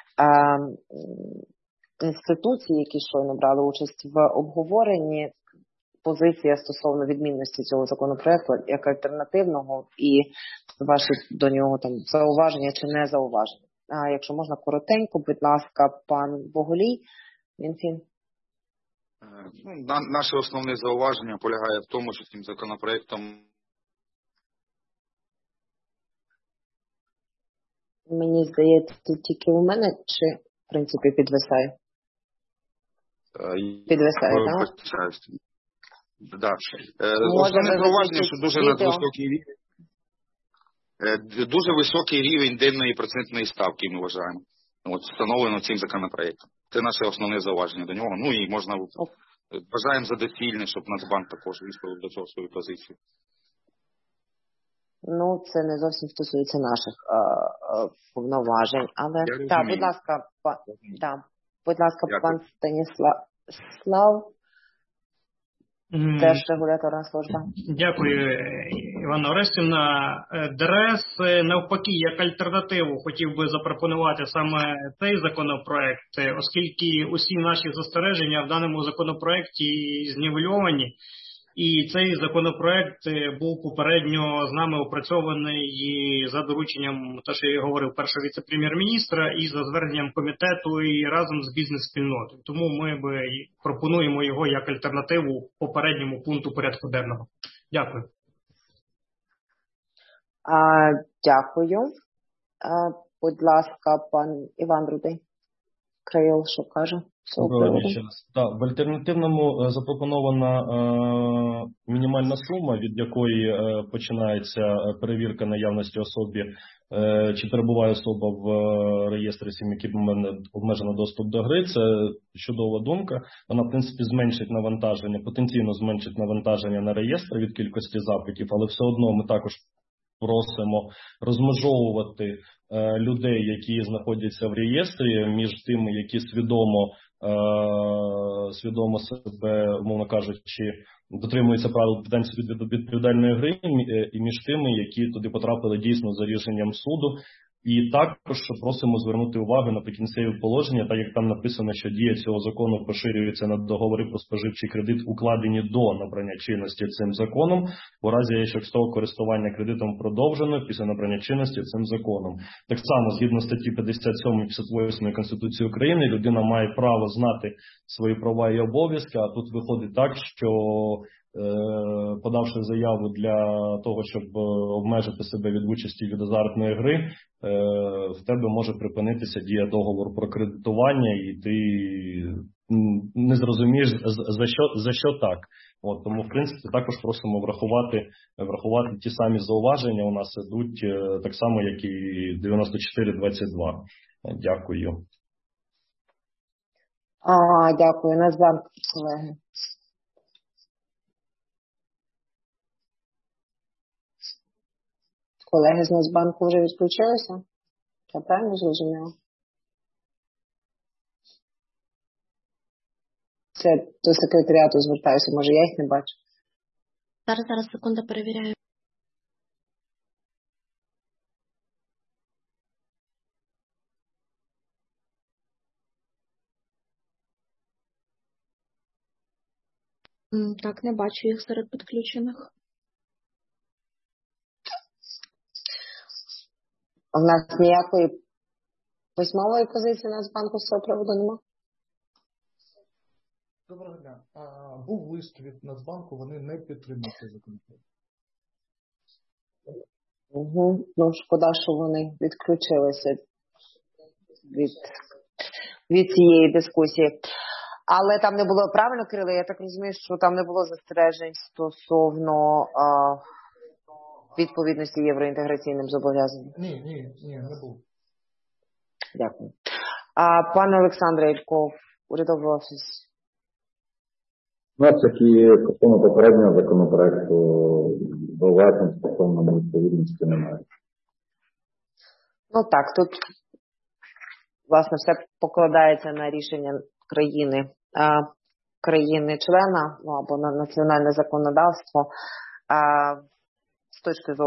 інституцій, які щойно брали участь в обговоренні, позиція стосовно відмінності цього законопроекту як альтернативного і ваші до нього там зауваження чи не зауваження. Якщо можна коротенько, будь ласка, пан Боголій, Мінфін. Наше основне зауваження полягає в тому, що цим законопроектом мені здається, тільки у мене чи в принципі підвисає? Підвисає, так? Да. Основне зауваження, що дуже високий рівень денної процентної ставки, ми вважаємо, встановлено цим законопроектом. Це наше основне зауваження до нього. Ну і можна, вважаємо за доцільне, щоб Нацбанк також висловив до цього свою позицію. Ну, це не зовсім стосується наших повноважень, але так, будь ласка, пан Станіслав. Теж регуляторна служба. Дякую, Іванна Орестівна. ДРС, навпаки, як альтернативу хотів би запропонувати саме цей законопроект, оскільки усі наші застереження в даному законопроекті знівельовані, і цей законопроект був попередньо з нами опрацьований за дорученням, те, що я говорив, першого віце-прем'єр-міністра, і за зверненням комітету і разом з бізнес-спільнотою. Тому ми пропонуємо його як альтернативу попередньому пункту порядку денного. Дякую. Дякую. Будь ласка, пан Іван Рудий. Краєл, що каже? Так, в альтернативному запропонована мінімальна сума, від якої починається перевірка наявності особі, чи перебуває особа в реєстрі сім, який обмежено доступ до гри. Це чудова думка. Вона, в принципі, зменшить навантаження, потенційно зменшить навантаження на реєстр від кількості запитів, але все одно ми також просимо розмежовувати людей, які знаходяться в реєстрі, між тими, які свідомо себе, умовно кажучи, дотримуються правил відповідальної гри, і між тими, які туди потрапили дійсно за рішенням суду. І також просимо звернути увагу на прикінцеві положення, так як там написано, що дія цього закону поширюється на договори про споживчий кредит, укладені до набрання чинності цим законом, у разі, якщо строку користування кредитом продовжено після набрання чинності цим законом. Так само, згідно статті 57-58 Конституції України, людина має право знати свої права і обов'язки, а тут виходить так, що подавши заяву для того, щоб обмежити себе від участі від азартної гри, в тебе може припинитися дія договору про кредитування, і ти не зрозумієш, за що так. Тому, в принципі, також просимо врахувати ті самі зауваження. У нас ідуть так само, як і 94-22. Дякую. Дякую. Нацбанк, колеги. Колеги з Нацбанку вже відключилися? Я правильно зрозуміла? Це до секретаріату звертаюся, може я їх не бачу. Зараз, секунда, перевіряю. Так, не бачу їх серед підключених. У нас ніякої письмової позиції Нацбанку з цього приводу нема? Доброго дня. Був лист від Нацбанку, вони не підтримують цей законопроект. Ну, шкода, що вони відключилися від цієї дискусії. Але там не було, правильно, Кирило, я так розумію, що там не було застережень стосовно відповідності євроінтеграційним зобов'язанням? Ні, не було. Дякую. Пане Олександре Ільков, урядовий офіс. Ну, це стосовно попереднього законопроекту зауважень стосовно невідповідності немає. Ну так, тут, власне, все покладається на рішення країни-члена, або на національне законодавство. З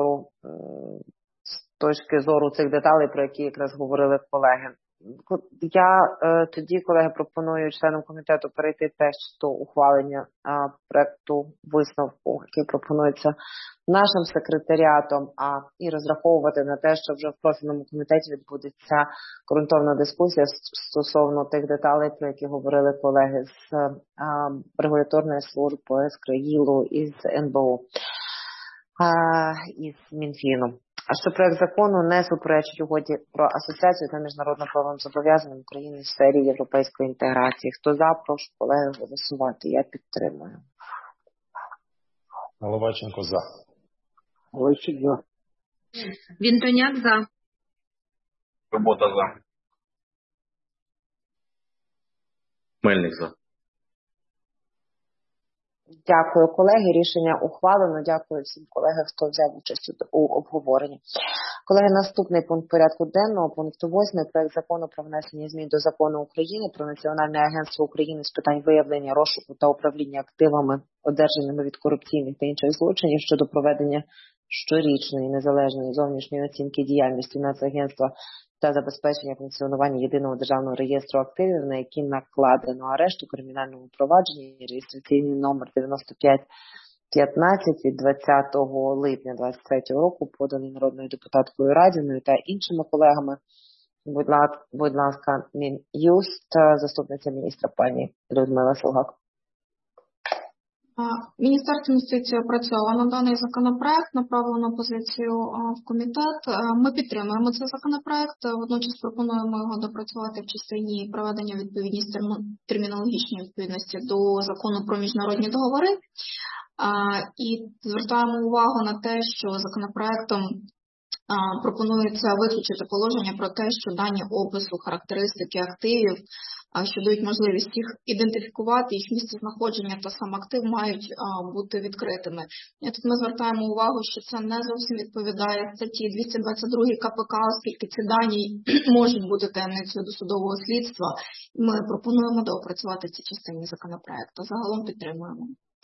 точки зору цих деталей, про які якраз говорили колеги. Я тоді, колеги, пропоную членам комітету перейти теж до ухвалення проекту висновку, який пропонується нашим секретаріатом, і розраховувати на те, що вже в профільному комітеті відбудеться ґрунтовна дискусія стосовно тих деталей, про які говорили колеги з регуляторної служби, з КРАїЛу і з НБУ, і з Мінфіну. А що проект закону не суперечить угоді про асоціацію та міжнародно-правовим зобов'язанням України в сфері європейської інтеграції. Хто за, прошу колеги голосувати. Я підтримую. Головаченко за. Ольчик за. Вінтоняк за. Робота за. Мельник за. Дякую, колеги. Рішення ухвалено. Дякую всім колегам, хто взяв участь у обговоренні. Колеги, наступний пункт порядку денного, пункт 8, проект закону про внесення змін до Закону України про Національне агентство України з питань виявлення, розшуку та управління активами, одержаними від корупційних та інших злочинів щодо проведення щорічної незалежної зовнішньої оцінки діяльності Нацагентства та забезпечення функціонування єдиного державного реєстру активів, на які накладено арешт у кримінальному провадженні, реєстраційний номер 9515 від 20 липня 2023 року, поданий народною депутаткою Радіною та іншими колегами. Будь ласка, Мін'юст, заступниця міністра пані Людмила Солгак. Міністерство юстиції опрацьовано на даний законопроект, направлено позицію в комітет. Ми підтримуємо цей законопроект, водночас пропонуємо його допрацювати в частині проведення відповідності термінологічної відповідності до Закону про міжнародні договори. І звертаємо увагу на те, що законопроектом пропонується виключити положення про те, що дані опису, характеристики активів, що дають можливість їх ідентифікувати, їх місцезнаходження та сам актив мають бути відкритими. І тут ми звертаємо увагу, що це не зовсім відповідає статті 222 КПК, оскільки ці дані можуть бути таємницею досудового слідства. Ми пропонуємо доопрацювати ці частини законопроекту. Загалом підтримуємо.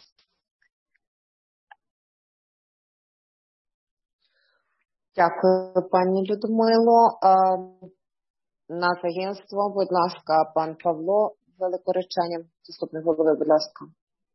Дякую, пані Людмило. Нацагентство, будь ласка, пан Павло Великореченя, заступник голови, будь ласка.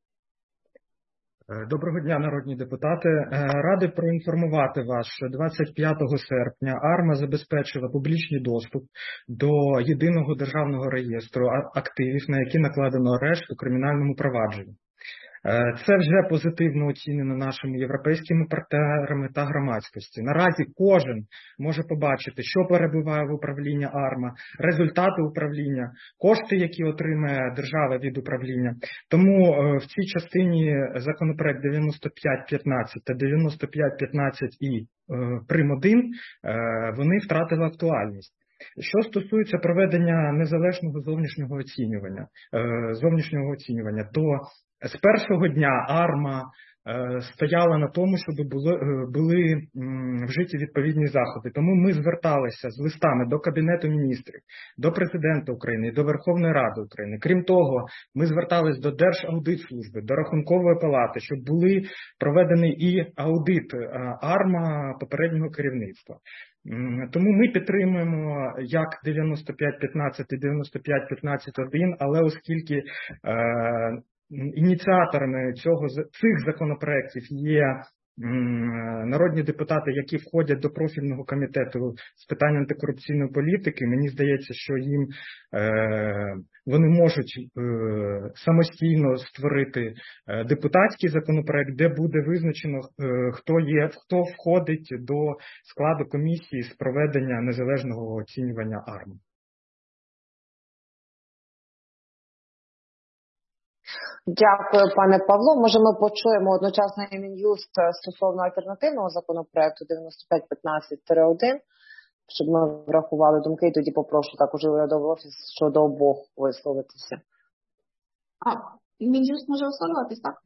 Доброго дня, народні депутати. Радий проінформувати вас, що 25 серпня АРМА забезпечила публічний доступ до єдиного державного реєстру активів, на які накладено арешт у кримінальному провадженні. Це вже позитивно оцінено нашими європейськими партнерами та громадськості. Наразі кожен може побачити, що перебуває в управлінні АРМА, результати управління, кошти, які отримає держава від управління. Тому в цій частині законопроект 9515 та 9515 і Прим. 1 вони втратили актуальність. Що стосується проведення незалежного зовнішнього оцінювання, то З першого дня АРМА стояла на тому, щоб були вжиті відповідні заходи. Тому ми зверталися з листами до Кабінету міністрів, до Президента України, до Верховної Ради України. Крім того, ми зверталися до Держаудитслужби, до Рахункової палати, щоб були проведений і аудит АРМА попереднього керівництва. Тому ми підтримуємо як 95.15 і 95.15.1, але оскільки ініціаторами цих законопроєктів є народні депутати, які входять до профільного комітету з питань антикорупційної політики, мені здається, що вони можуть самостійно створити депутатський законопроект, де буде визначено, хто входить до складу комісії з проведення незалежного оцінювання АРМА. Дякую, пане Павло. Може, ми почуємо одночасно і Мін'юст стосовно альтернативного законопроекту 9515-1, щоб ми врахували думки, і тоді попрошу також урядовий офіс щодо обох висловитися. Мін'юст може висловлюватись, так?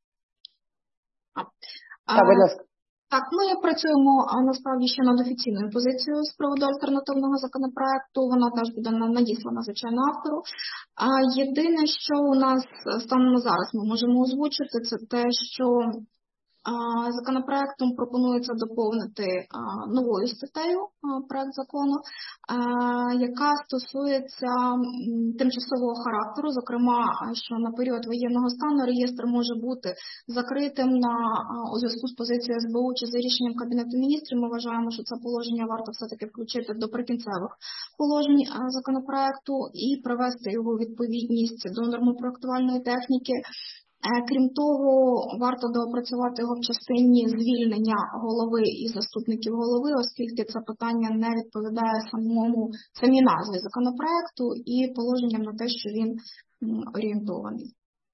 Так, будь ласка. Так, ми працюємо насправді ще над офіційною позицією з приводу альтернативного законопроекту. Вона теж буде надіслана, звичайно, автору. Єдине, що у нас станом на зараз ми можемо озвучити, це те, що законопроектом пропонується доповнити новою статтею проект закону, яка стосується тимчасового характеру, зокрема, що на період воєнного стану реєстр може бути закритим у зв'язку з позицією СБУ чи за рішенням Кабінету міністрів. Ми вважаємо, що це положення варто все-таки включити до прикінцевих положень законопроекту і привести його у відповідність до нормопроектувальної техніки. Крім того, варто доопрацювати його в частині звільнення голови і заступників голови, оскільки це питання не відповідає самій назві законопроекту і положенням на те, що він орієнтований.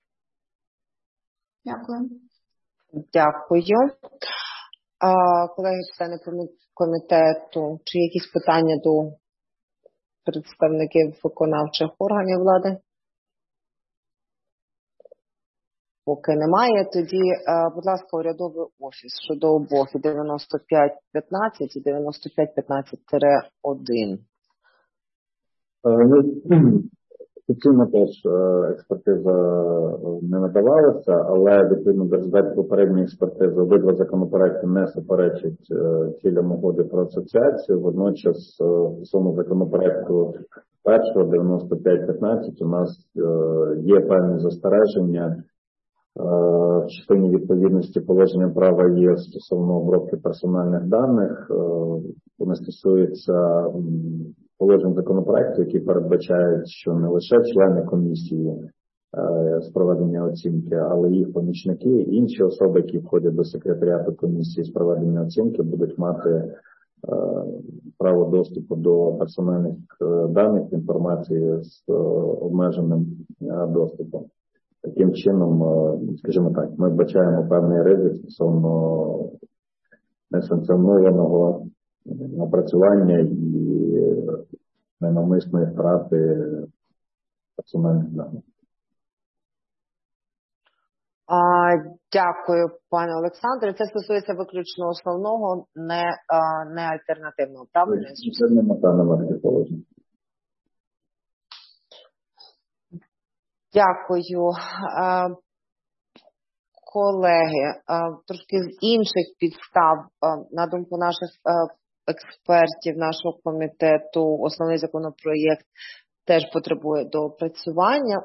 Дякую. Дякую. Колеги, члени комітету, чи якісь питання до представників виконавчих органів влади? Поки немає, тоді, будь ласка, урядовий офіс щодо обох 9515 і 9515-1. Офіційно теж експертиза не надавалася, але відповідно до результатів попередньої експертизи обидва законопроекти не суперечать цілям угоди про асоціацію. Водночас стосовно законопроекту першого 9515 у нас є певні застереження в частині відповідності положенням права ЄС стосовно обробки персональних даних. Вони стосуються положень законопроекту, які передбачають, що не лише члени комісії з проведення оцінки, але і їх помічники, і інші особи, які входять до секретаріату комісії з проведення оцінки, будуть мати право доступу до персональних даних, інформації з обмеженим доступом. Таким чином, скажімо так, ми вбачаємо певний ризик стосовно несанкціонованого напрацювання і ненавмисної втрати персональних даних. Дякую, пане Олександре. Це стосується виключно основного, не альтернативного, правильно? Це нема таких положень. Дякую. Колеги, трошки з інших підстав, на думку наших експертів, нашого комітету, основний законопроєкт теж потребує доопрацювання.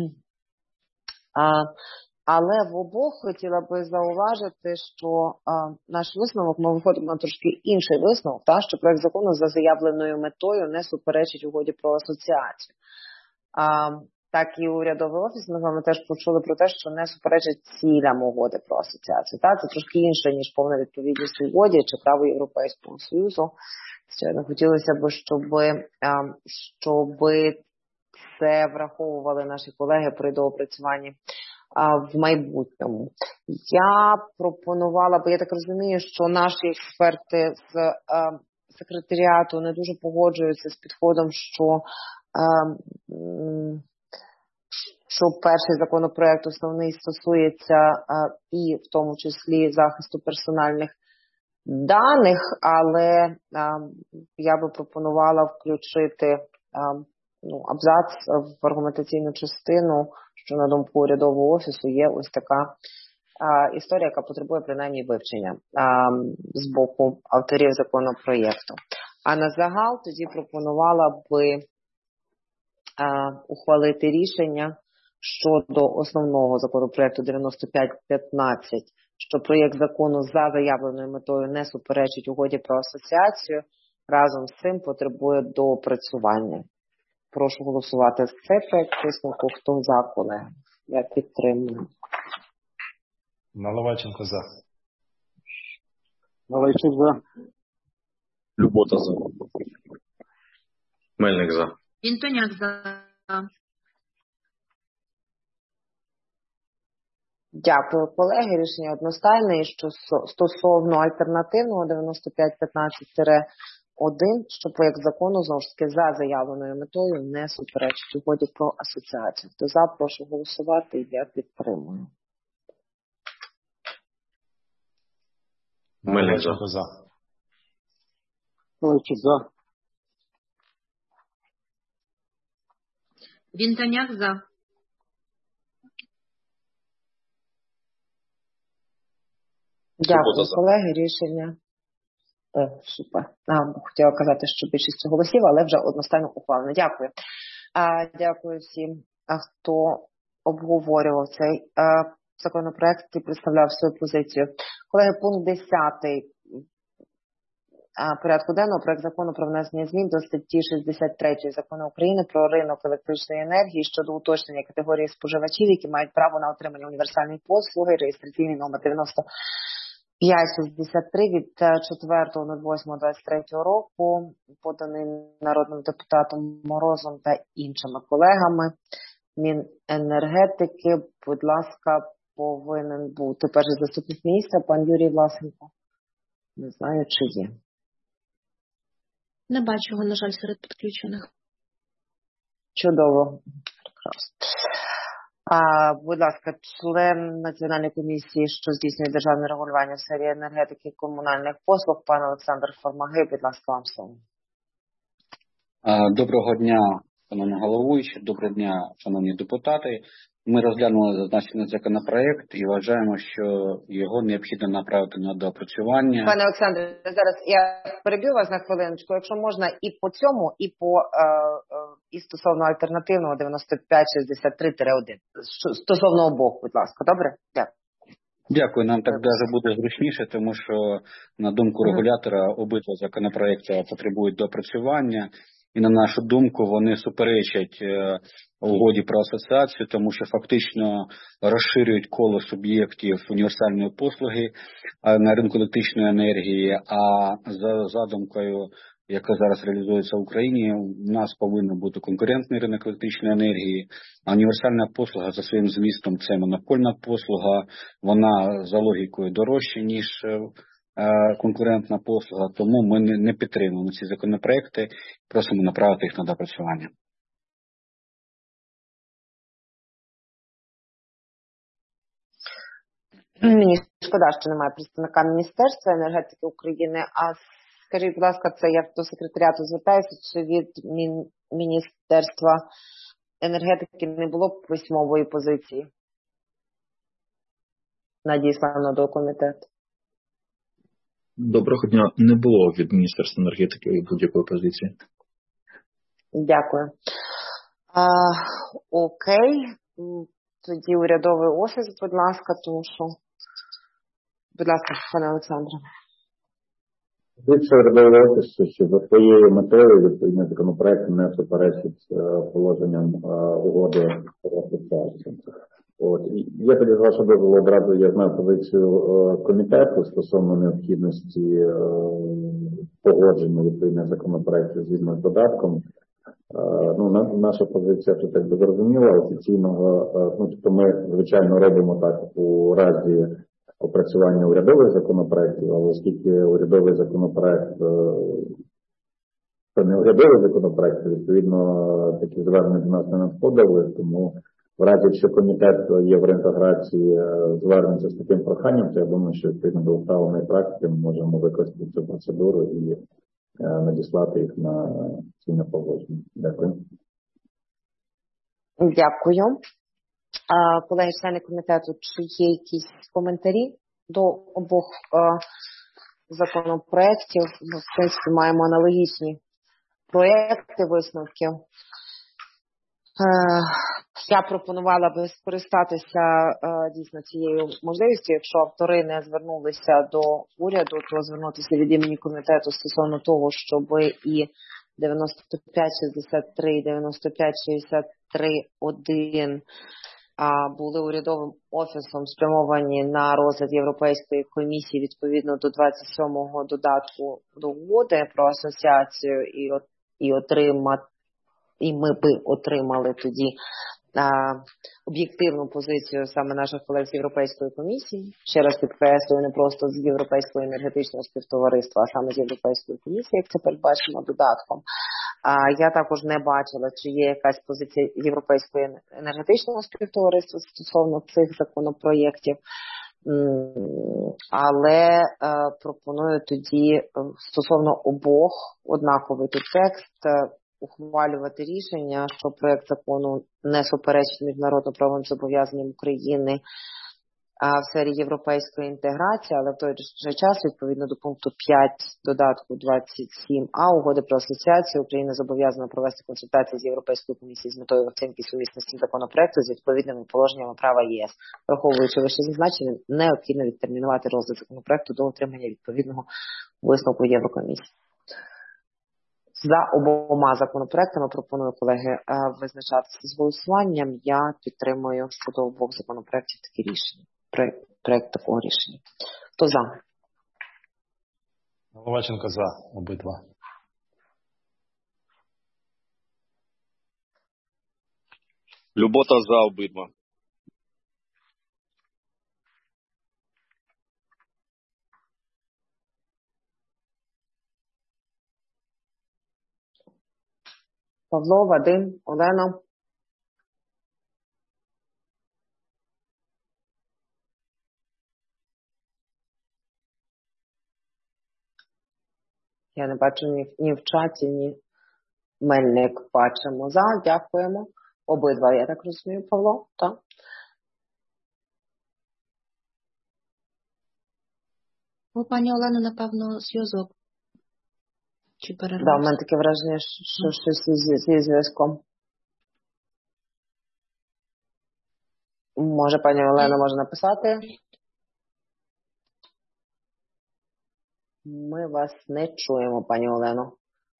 Але в обох хотіла би зауважити, що наш висновок, ми виходимо на трошки інший висновок, що проект закону за заявленою метою не суперечить угоді про асоціацію. Так і урядовий офіс, ми з вами теж почули про те, що не суперечить цілям угоди про асоціацію. Це трошки інше, ніж повна відповідність угоді чи право Європейського Союзу. Звичайно, хотілося б, щоб це враховували наші колеги при доопрацюванні в майбутньому. Я пропонувала, бо я так розумію, що наші експерти з секретаріату не дуже погоджуються з підходом, що перший законопроект основний стосується і в тому числі захисту персональних даних, але я би пропонувала включити абзац в аргументаційну частину, що на думку урядового офісу є ось така історія, яка потребує принаймні вивчення з боку авторів законопроєкту. А на загал тоді пропонувала би ухвалити рішення щодо основного законопроєкту 9515, що проєкт закону за заявленою метою не суперечить угоді про асоціацію, разом з цим потребує доопрацювання. Прошу голосувати за цей проєкт висновку. Хто за, колеги? Я підтримую. Наливайченко за. Наливайчук за. Любота за. Мельник за. Вінтоняк за. Дякую, колеги. Рішення одностайне. І що стосовно альтернативного 9515-1, що проєкт закону, знову ж таки, за заявленою метою не суперечить угоді про асоціацію. Хто за, прошу голосувати, і я підтримую. Мельник за. Наливайчук за. Вінтоняк за. Дякую, колеги. Рішення. Супер. Хотіла казати, що більшість голосів, але вже одностайно ухвалено. Дякую. Дякую всім, хто обговорював цей законопроект і представляв свою позицію. Колеги, пункт 10 порядку денного, проект закону про внесення змін до статті 63 Закону України про ринок електричної енергії щодо уточнення категорії споживачів, які мають право на отримання універсальної послуги, реєстраційний номер 9563 від 4.08.23 року, поданий народним депутатом Морозом та іншими колегами. Міненергетики, будь ласка, повинен бути перший заступник міністра, пан Юрій Власенко. Не знаю, чи є. Не бачу його, на жаль, серед підключених. Чудово. Прекрасно. Будь ласка, член Національної комісії, що здійснює державне регулювання в сфері енергетики і комунальних послуг, пан Олександр Формаги, будь ласка, вам слово. Доброго дня, шановні головуючі, доброго дня, шановні депутати. Ми розглянули зазначений законопроект і вважаємо, що його необхідно направити на доопрацювання. Пане Олександре, зараз я переб'ю вас на хвилиночку, якщо можна, і по цьому, і стосовно альтернативного 9563-1. Стосовно обох, будь ласка, добре? Дякую. Дякую, нам так даже буде зручніше, тому що, на думку регулятора, обидва законопроекти потребують доопрацювання. І, на нашу думку, вони суперечать угоді про асоціацію, тому що фактично розширюють коло суб'єктів універсальної послуги на ринку електричної енергії, а за задумкою, яка зараз реалізується в Україні, у нас повинен бути конкурентний ринок електричної енергії, а універсальна послуга за своїм змістом – це монопольна послуга, вона за логікою дорожча, ніж конкурентна послуга, тому ми не підтримуємо ці законопроекти, просимо направити їх на доопрацювання. Мені шкода, що немає представника Міністерства енергетики України, а скажіть, будь ласка, це я до секретаріату звертаюся, чи від Міністерства енергетики не було б письмової позиції надіслано до комітету? Доброго дня. Не було від Міністерства енергетики будь-якої позиції. Дякую. Окей. Тоді урядовий офіс, будь ласка, тому що... Будь ласка, пане Олександре. Звідси урядовий офіс, що за своєю метою відповідний законопроект не суперечить положенням угоди про асоціацію. Я тоді з вашого дозволу одразу я знаю позицію комітету стосовно необхідності погодження відповідних законопроектів згідно з додатком. Наша позиція тут так би зрозуміла, офіційного, тобто ми, звичайно, робимо так у разі опрацювання урядових законопроектів, але оскільки урядовий законопроект це не урядовий законопроект, відповідно, такі звернення до нас не надходили, тому В разі, якщо комітет євроінтеграції звернеться з таким проханням, то я думаю, що відповідно до усталеної практики ми можемо використати цю процедуру і надіслати їх на цільне погодження. Дякую. Дякую. Колеги, члени комітету, чи є якісь коментарі до обох законопроєктів? Ми, в принципі, маємо аналогічні проєкти висновків. Я пропонувала би скористатися дійсно цією можливістю, якщо автори не звернулися до уряду, то звернутися від імені комітету стосовно того, щоб і 9563 і 9563.1 були урядовим офісом спрямовані на розгляд Європейської комісії відповідно до 27-го додатку до угоди про асоціацію і ми би отримали тоді об'єктивну позицію саме наших колег з Європейської комісії. Ще раз підкреслюю, не просто з Європейського енергетичного співтовариства, а саме з Європейської комісії, як це передбачено додатком. Я також не бачила, чи є якась позиція Європейського енергетичного співтовариства стосовно цих законопроєктів. Але пропоную тоді стосовно обох однаковий тут текст ухвалювати рішення, що проект закону не суперечить міжнародно-правовим зобов'язанням України в сфері європейської інтеграції, але в той же час, відповідно до пункту 5 додатку 27а Угоди про асоціацію, Україна зобов'язана провести консультації з Європейською комісією з метою оцінки сумісності законопроекту з відповідними положеннями права ЄС. Враховуючи вище зазначене, необхідно відтермінувати розгляд законопроекту до отримання відповідного висновку Єврокомісії. За обома законопроектами пропоную, колеги, визначатися з голосуванням. Я підтримую щодо обох законопроектів такі рішення. Проект такого рішення. Хто за? Головаченко за обидва. Любота за обидва. Павло, Вадим, Олена. Я не бачу ні в чаті, ні Мельник бачимо. За, дякуємо. Обидва, я так розумію, Павло, так? У пані Олени, напевно, зв'язок. Чи перервався? Да, у мене таке враження, що щось зі зв'язком. Може, пані Олена може написати? Ми вас не чуємо, пані Олено.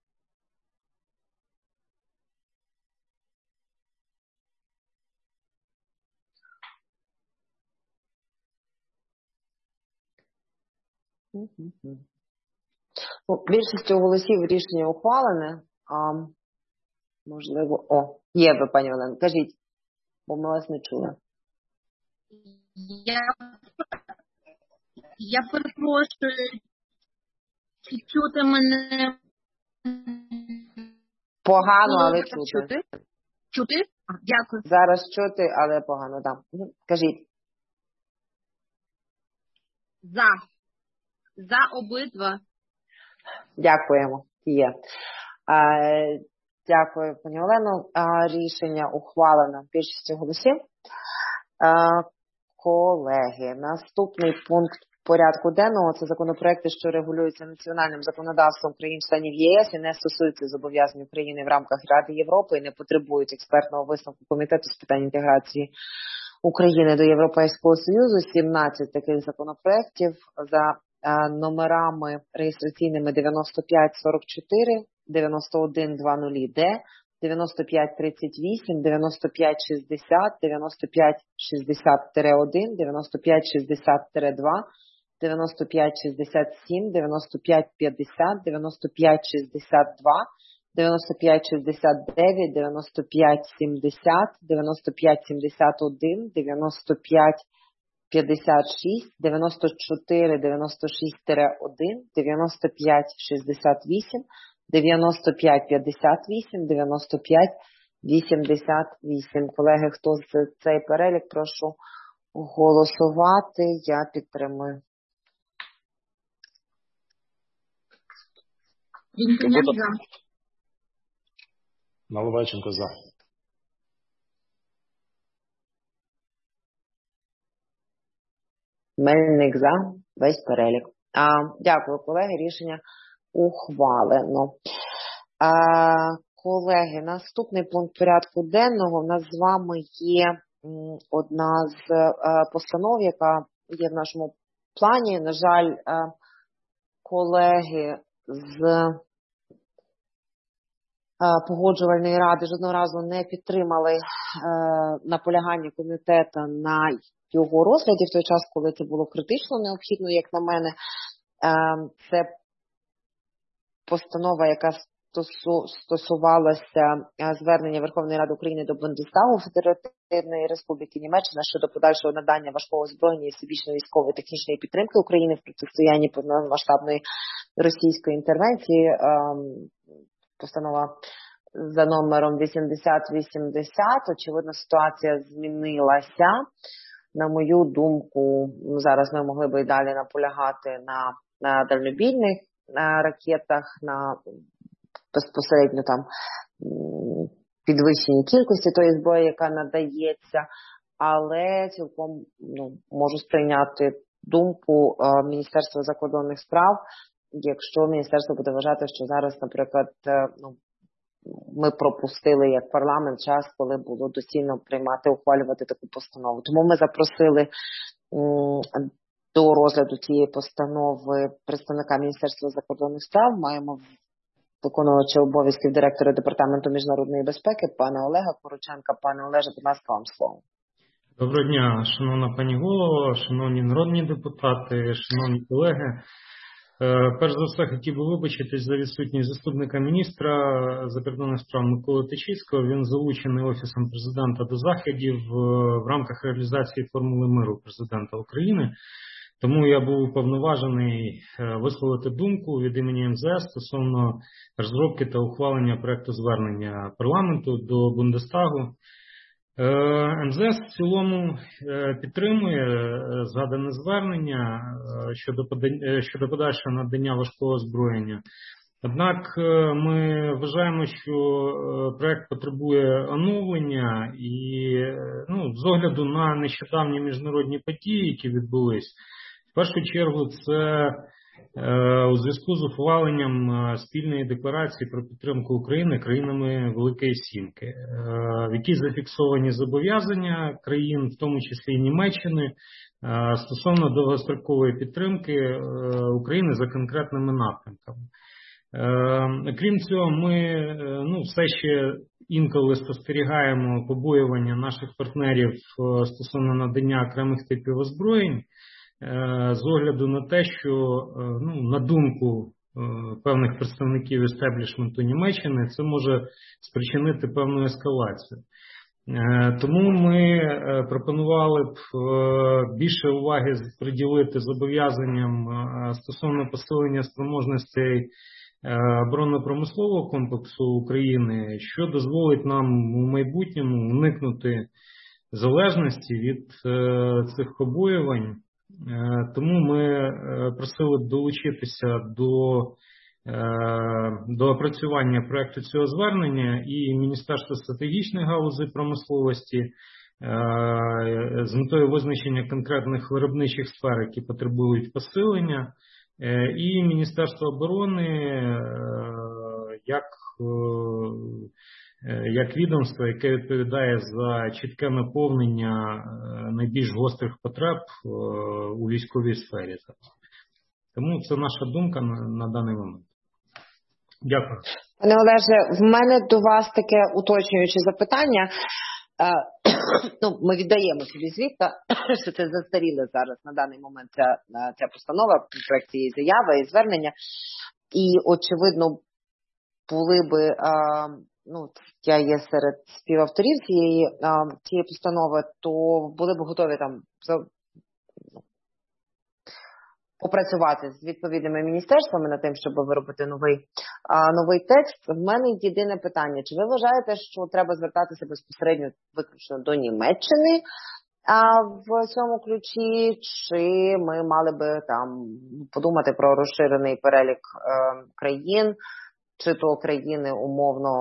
Більшістю голосів рішення ухвалене. Можливо, є ви, пані Олена. Кажіть, бо ми вас не чули. Я перепрошую, чи чути мене? Погано, але чути. Чути? Дякую. Зараз чути, але погано, так. Кажіть. За обидва. Дякуємо. Є. Дякую, пані Олено. Рішення ухвалено більшістю голосів. Колеги, наступний пункт порядку денного – це законопроекти, що регулюються національним законодавством країн-членів ЄС і не стосуються зобов'язань України в рамках Ради Європи і не потребують експертного висновку Комітету з питань інтеграції України до Європейського Союзу. 17 таких законопроєктів за номерами реєстраційними 9544, 9100D, 9538, 9560, 9560-1, 9560-2, 9567, 9550, 9562, 9569, 9570, 9571, 9556, 94, 96-1, 9568, 9558, 95 88. Колеги, хто за цей перелік, прошу голосувати. Я підтримую. Вінтоняк за. Наливайченко за. Мельник за. Весь перелік. Дякую, колеги. Рішення ухвалено. Колеги, наступний пункт порядку денного. У нас з вами є одна з постанов, яка є в нашому плані. На жаль, колеги з Погоджувальної ради жодного разу не підтримали наполягання комітету на його розгляді в той час, коли це було критично необхідно, як на мене. Це постанова, яка стосувалася звернення Верховної Ради України до Бундестагу Федеративної Республіки Німеччина щодо подальшого надання важкого озброєння і всебічної військової технічної підтримки України в протистоянні повномасштабної російської інтервенції. Постанова за номером 8080. Очевидно, ситуація змінилася. На мою думку, зараз ми могли би і далі наполягати на дальнобійних ракетах, на безпосередньо там підвищенні кількості тої зброї, яка надається, але цілком можу сприйняти думку Міністерства закордонних справ, якщо міністерство буде вважати, що зараз, наприклад, ми пропустили як парламент час, коли було доцільно приймати, ухвалювати таку постанову. Тому ми запросили до розгляду цієї постанови представника Міністерства закордонних справ. Маємо виконувача обов'язків директора Департаменту міжнародної безпеки, пана Олега Короченка. Пане Олеже, будь ласка, вам слово. Доброго дня, шановна пані голово, шановні народні депутати, шановні колеги. Перш за все, хотів би вибачитись за відсутність заступника міністра закордонних справ Миколи Тичицького. Він залучений Офісом президента до заходів в рамках реалізації формули миру президента України. Тому я був уповноважений висловити думку від імені МЗС стосовно розробки та ухвалення проекту звернення парламенту до Бундестагу. МЗС в цілому підтримує згадане звернення щодо подальшого надання важкого озброєння. Однак ми вважаємо, що проект потребує оновлення і з огляду на нещодавні міжнародні події, які відбулись, в першу чергу це у зв'язку з ухваленням спільної декларації про підтримку України країнами Великої Сімки, в якій зафіксовані зобов'язання країн, в тому числі і Німеччини, стосовно довгострокової підтримки України за конкретними напрямками. Крім цього, ми все ще інколи спостерігаємо побоювання наших партнерів стосовно надання окремих типів озброєнь, з огляду на те, що, на думку певних представників істеблішменту Німеччини, це може спричинити певну ескалацію. Тому ми пропонували б більше уваги приділити зобов'язанням стосовно посилення спроможностей оборонно-промислового комплексу України, що дозволить нам у майбутньому уникнути залежності від цих побоювань. Тому ми просили долучитися до опрацювання проекту цього звернення і Міністерство стратегічної галузі промисловості з метою визначення конкретних виробничих сфер, які потребують посилення, і Міністерство оборони як відомство, яке відповідає за чітке наповнення найбільш гострих потреб у військовій сфері. Тому це наша думка на даний момент. Дякую. Пане Олеже, в мене до вас таке уточнююче запитання. Ми віддаємо собі звіт, що це застаріле зараз на даний момент ця постанова, проект цієї заяви і звернення. І, очевидно, були би, я є серед співавторів цієї постанови, то були б готові там попрацювати з відповідними міністерствами над тим, щоб виробити новий текст. В мене єдине питання. Чи ви вважаєте, що треба звертатися безпосередньо виключно до Німеччини в цьому ключі, чи ми мали би там подумати про розширений перелік країн, чи то країни умовно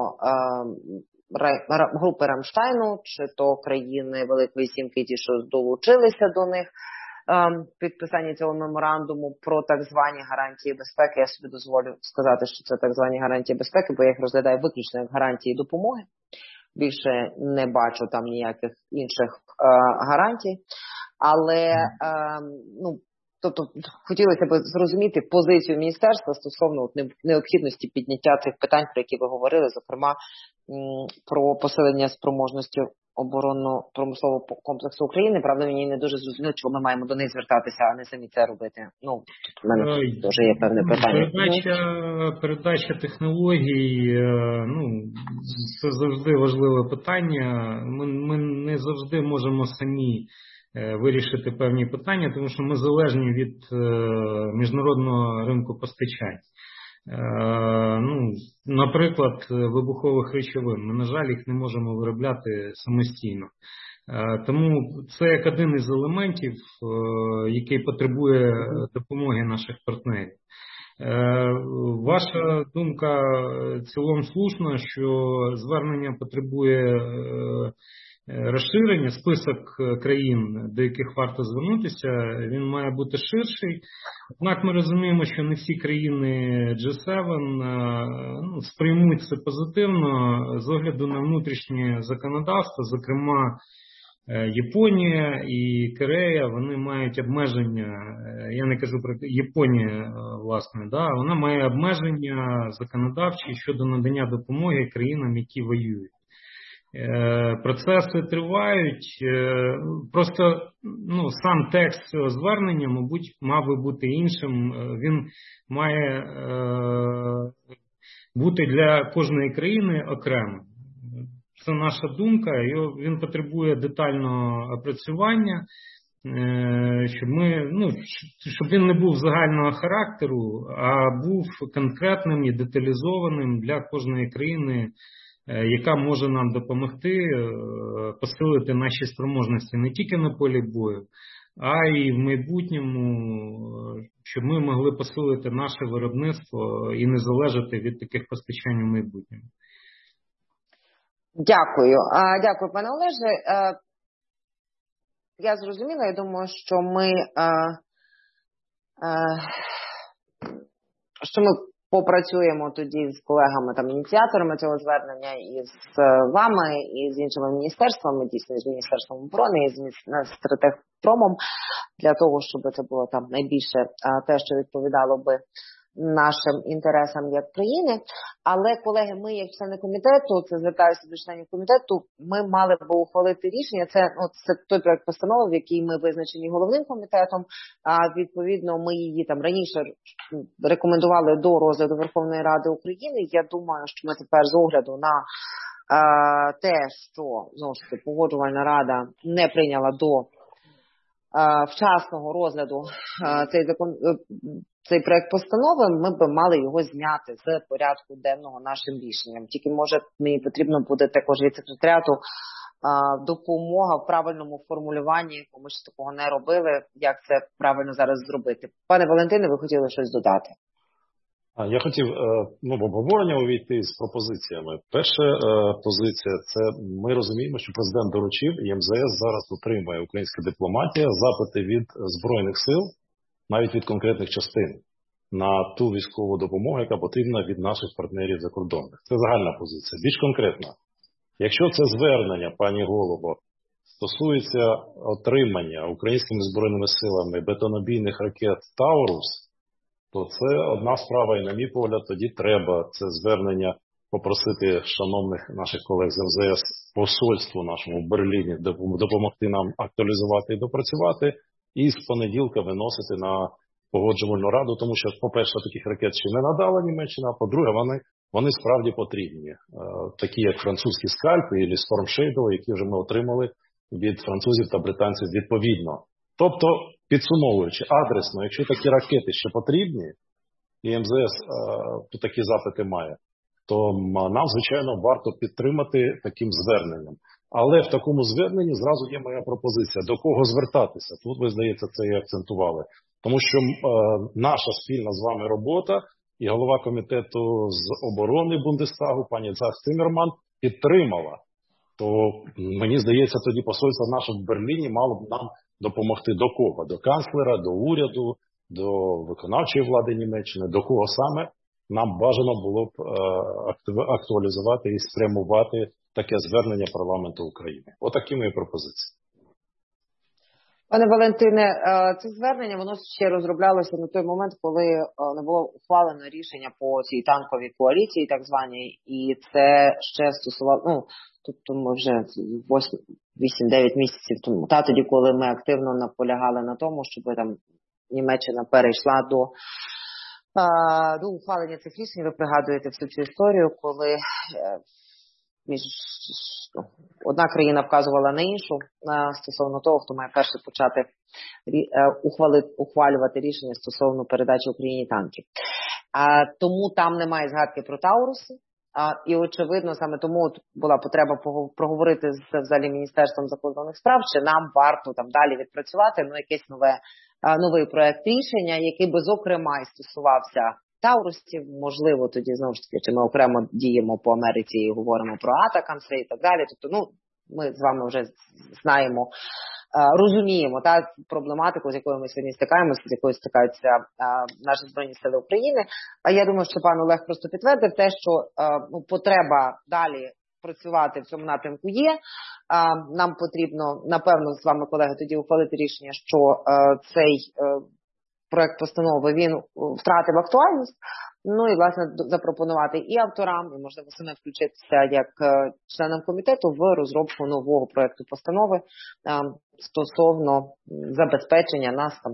групи Рамштайну, чи то країни Великої Сімки, ті, що долучилися до них, підписання цього меморандуму про так звані гарантії безпеки. Я собі дозволю сказати, що це так звані гарантії безпеки, бо я їх розглядаю виключно як гарантії допомоги. Більше не бачу там ніяких інших гарантій. Але, тобто, хотілося б зрозуміти позицію міністерства стосовно необхідності підняття цих питань, про які ви говорили, зокрема, про посилення спроможності оборонно-промислового комплексу України. Правда, мені не дуже зрозуміло, чому ми маємо до них звертатися, а не самі це робити. В мене теж є певне питання. Передача технологій, це завжди важливе питання. Ми не завжди можемо самі вирішити певні питання, тому що ми залежні від міжнародного ринку постачань. Наприклад, вибухових речовин. Ми, на жаль, їх не можемо виробляти самостійно. Тому це як один із елементів, який потребує допомоги наших партнерів. Ваша думка цілком слушна, що звернення потребує розширення, список країн, до яких варто звернутися, він має бути ширший. Однак ми розуміємо, що не всі країни G7 сприймуть це позитивно з огляду на внутрішнє законодавство, зокрема Японія і Корея, вони мають обмеження, я не кажу про Японію, власне, вона має обмеження законодавчі щодо надання допомоги країнам, які воюють. Процеси тривають, просто сам текст цього звернення, мабуть, мав би бути іншим. Він має бути для кожної країни окремо. Це наша думка, і він потребує детального опрацювання, щоб він не був загального характеру, а був конкретним і деталізованим для кожної країни, яка може нам допомогти посилити наші спроможності не тільки на полі бою, а й в майбутньому, щоб ми могли посилити наше виробництво і не залежати від таких постачань у майбутньому. Дякую. Дякую, пане Олеже. Я зрозуміла, я думаю, що ми попрацюємо тоді з колегами, ініціаторами цього звернення, і з вами, і з іншими міністерствами, дійсно, з Міністерством оборони, і з Стратегпромом, для того, щоб це було найбільше те, що відповідало би нашим інтересам як країни. Але, колеги, ми, як члени комітету, це звертаюся до членів комітету, ми мали б ухвалити рішення. Це той проект постанови, в який ми визначені головним комітетом. Відповідно, ми її раніше рекомендували до розгляду Верховної Ради України. Я думаю, що ми тепер з огляду на те, що, знову ж таки, Погоджувальна рада не прийняла до вчасного розгляду цей проект постанови, ми б мали його зняти з порядку денного нашим рішенням. Тільки, може, мені потрібно буде також від секретаріату допомога в правильному формулюванні, бо ми ж такого не робили, як це правильно зараз зробити. Пане Валентине, ви хотіли щось додати? Я хотів в обговорення увійти з пропозиціями. Перша позиція – це ми розуміємо, що президент доручив, і МЗС зараз отримує українська дипломатія запити від Збройних сил, навіть від конкретних частин, на ту військову допомогу, яка потрібна від наших партнерів закордонних. Це загальна позиція. Більш конкретно, якщо це звернення, пані Голубо, стосується отримання українськими збройними силами бетонобійних ракет «Таурус», то це одна справа, і, на мій погляд, тоді треба це звернення попросити шановних наших колег з МЗС, посольству нашому в Берліні, допомогти нам актуалізувати і допрацювати, і з понеділка виносити на Погоджувальну раду, тому що, по-перше, таких ракет ще не надала Німеччина, а по-друге, вони справді потрібні. Такі, як французькі скальпи і Storm Shadow, які вже ми отримали від французів та британців відповідно. Тобто, підсумовуючи, адресно, якщо такі ракети ще потрібні, і МЗС такі запити має, то нам, звичайно, варто підтримати таким зверненням. Але в такому зверненні зразу є моя пропозиція, до кого звертатися. Тут, ви, здається, це і акцентували. Тому що наша спільна з вами робота і голова комітету з оборони Бундестагу, пані Цах Циммерман, підтримала. То, мені здається, тоді посольство наше в Берліні мало б нам допомогти до кого? До канцлера, до уряду, до виконавчої влади Німеччини, до кого саме нам бажано було б актуалізувати і спрямувати таке звернення парламенту України. Отакі мої пропозиції. Пане Валентине, це звернення, воно ще розроблялося на той момент, коли не було ухвалено рішення по цій танковій коаліції, так званій, і це ще стосувало, тобто ми вже 8-9 місяців тому, тоді, коли ми активно наполягали на тому, щоб там Німеччина перейшла до ухвалення цих рішень. Ви пригадуєте всю цю історію, коли одна країна вказувала на іншу стосовно того, хто має перше почати ухвалювати рішення стосовно передачі Україні танків. Тому там немає згадки про Тауруси. І, очевидно, саме тому була потреба проговорити з взагалі Міністерством закордонних справ, чи нам варто там далі відпрацювати якийсь новий проект рішення, який би, зокрема, і стосувався Таурусів, можливо, тоді, знову ж таки, чи ми окремо діємо по Америці і говоримо про атакамси і так далі. Тобто, ми з вами вже знаємо, розуміємо проблематику, з якою ми сьогодні стикаємося, з якою стикаються наші Збройні Сили України. А я думаю, що пан Олег просто підтвердив те, що потреба далі працювати в цьому напрямку є. Нам потрібно, напевно, з вами, колеги, тоді ухвалити рішення, що цей проект постанови, він втратив актуальність. І, власне, запропонувати і авторам, і, можливо, саме включитися як членам комітету в розробку нового проекту постанови стосовно забезпечення нас там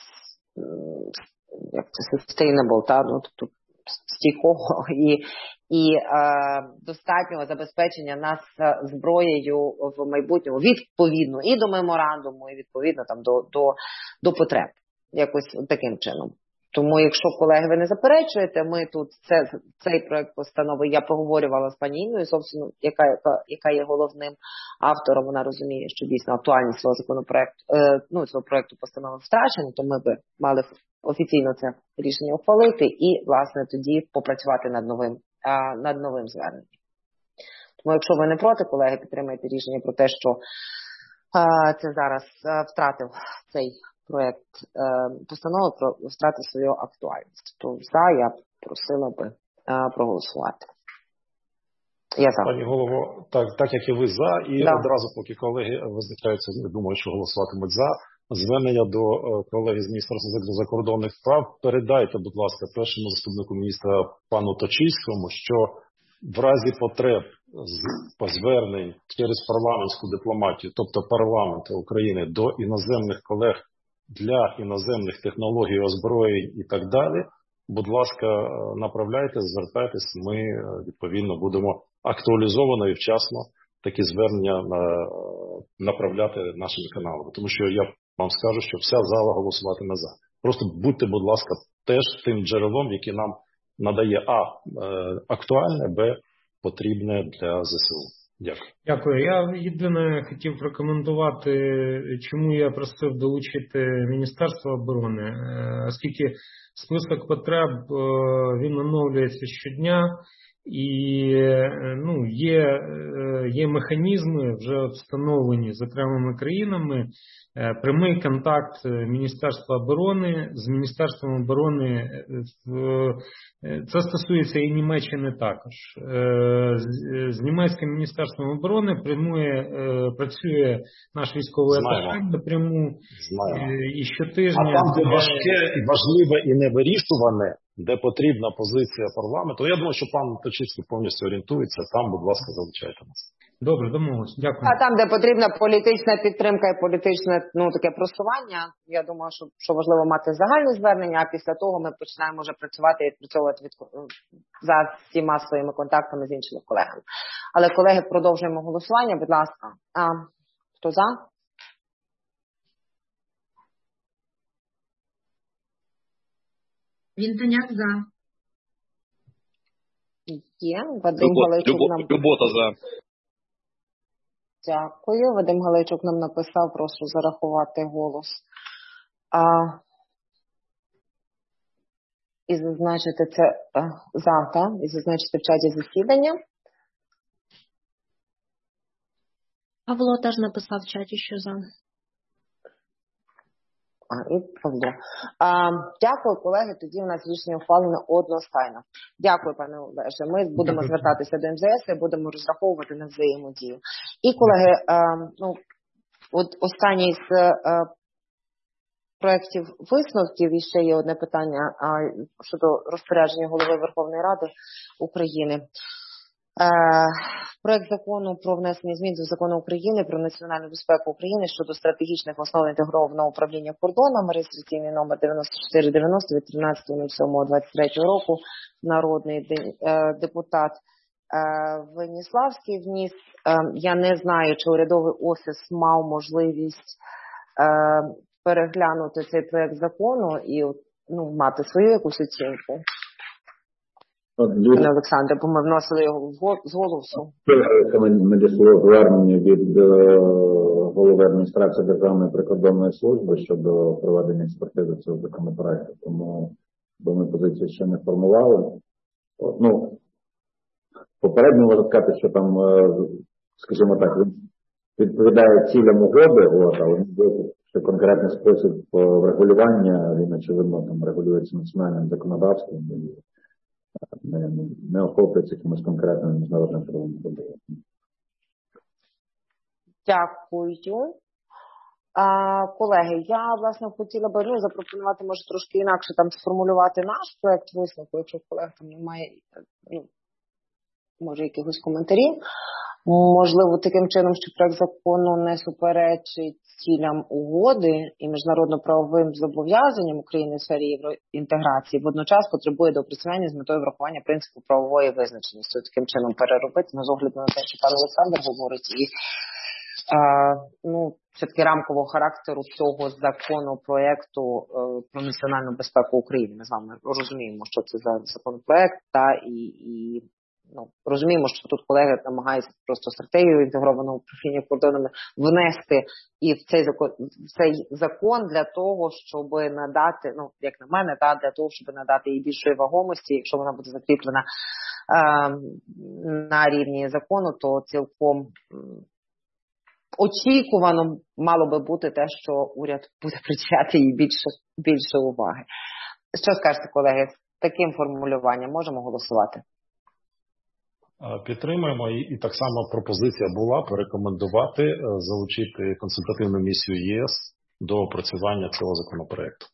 sustainable, тобто стійкого і достатнього забезпечення нас зброєю в майбутньому відповідно і до меморандуму, і відповідно там до потреб. Якось таким чином. Тому, якщо, колеги, ви не заперечуєте, ми тут цей проект постанови, я поговорювала з пані Інною, собственно, яка є головним автором, вона розуміє, що дійсно актуальність свого законопроекту, цього проекту постанови втрачена, то ми би мали офіційно це рішення ухвалити і, власне, тоді попрацювати над новим зверненням. Тому, якщо ви не проти, колеги, підтримайте рішення про те, що це зараз втратив цей проект постанови, втратив свою актуальність. То я просила би проголосувати. Я за. Пані голово, так як і ви за, і одразу, поки колеги визначаються, думаю, що голосуватимуть за, звернення до колеги з Міністерства закордонних справ, передайте, будь ласка, першому заступнику міністра пану Точильському, що в разі потреб по звернень через парламентську дипломатію, тобто парламенту України до іноземних колег для іноземних технологій, озброєнь і так далі, будь ласка, направляйте, звертайтесь, ми, відповідно, будемо актуалізовано і вчасно такі звернення направляти нашими каналами. Тому що я вам скажу, що вся зала голосуватиме за. Просто будьте, будь ласка, теж тим джерелом, яке нам надає актуальне, потрібне для ЗСУ. Дякую. Дякую. Я єдине хотів прокоментувати, чому я просив долучити Міністерство оборони, оскільки список потреб, він оновлюється щодня, і є механізми, вже встановлені з окремими країнами, прямий контакт Міністерства оборони з Міністерством оборони, це стосується і Німеччини також. З німецьким Міністерством оборони працює наш військовий аташе напряму, і щотижня. А там, де важке, важливе і невирішуване, де потрібна позиція парламенту, я думаю, що пан Точильський повністю орієнтується, там, будь ласка, залучайте нас. Добре, домовились. Дякую. А там, де потрібна політична підтримка і політичне таке просування, я думаю, що важливо мати загальне звернення, а після того ми починаємо вже працювати і відпрацьовувати за всіма своїми контактами з іншими колегами. Але, колеги, продовжуємо голосування, будь ласка. Хто за? Вінтоняк за. Є. Вадим Галайчук нам... Любота за. Дякую. Вадим Галайчук нам написав, прошу зарахувати голос. І зазначити це і зазначити в чаті засідання. Павло теж написав в чаті, що за. І Павло. Дякую, колеги. Тоді у нас рішення ухвалено одностайно. Дякую, пане Олеже. Ми будемо звертатися до МЗС і будемо розраховувати на взаємодію. І, колеги, от останній з проєктів висновків, і ще є одне питання щодо розпорядження Голови Верховної Ради України. Проект закону про внесення змін до Закону України про національну безпеку України щодо стратегічних основ інтегрованого управління кордонами, реєстраційний номер 9490 від 13.07.23 року, народний депутат Веніславський вніс. Я не знаю, чи урядовий офіс мав можливість переглянути цей проект закону і мати свою якусь оцінку. Пане Олександре, бо ми вносили його з голосу. Надійшло звернення від голови адміністрації Державної прикордонної служби щодо проведення експертизи цього законопроекту, тому ми позицію ще не формували. Попередньо можна сказати, що там, скажімо так, відповідає цілям угоди, але що конкретний спосіб врегулювання, він, очевидно, там регулюється національним законодавством і не охоплюється якимось конкретним міжнародним правовим проблемам. Дякую. Колеги, я, власне, хотіла би запропонувати, може, трошки інакше там сформулювати наш проект висновку, якщо в колег там немає, може, якихось коментарів. Можливо, таким чином, що проект закону не суперечить цілям угоди і міжнародно-правовим зобов'язанням України в сфері євроінтеграції, водночас потребує доопрацювання з метою врахування принципу правової визначеності. Таким чином переробити, з огляду на те, що пан Олександр говорить, і все-таки рамкового характеру цього законопроекту про національну безпеку України. Ми з вами розуміємо, що це за законопроект, розуміємо, що тут колеги намагаються просто стратегію інтегрованого управління кордонами внести і в цей закон для того, щоб надати, як на мене, для того, щоб надати їй більшої вагомості. Якщо вона буде закріплена на рівні закону, то цілком очікувано мало би бути те, що уряд буде приділяти їй більше уваги. Що скажете, колеги, з таким формулюванням можемо голосувати? Підтримуємо, і так само пропозиція була порекомендувати залучити консультативну місію ЄС до опрацювання цього законопроекту.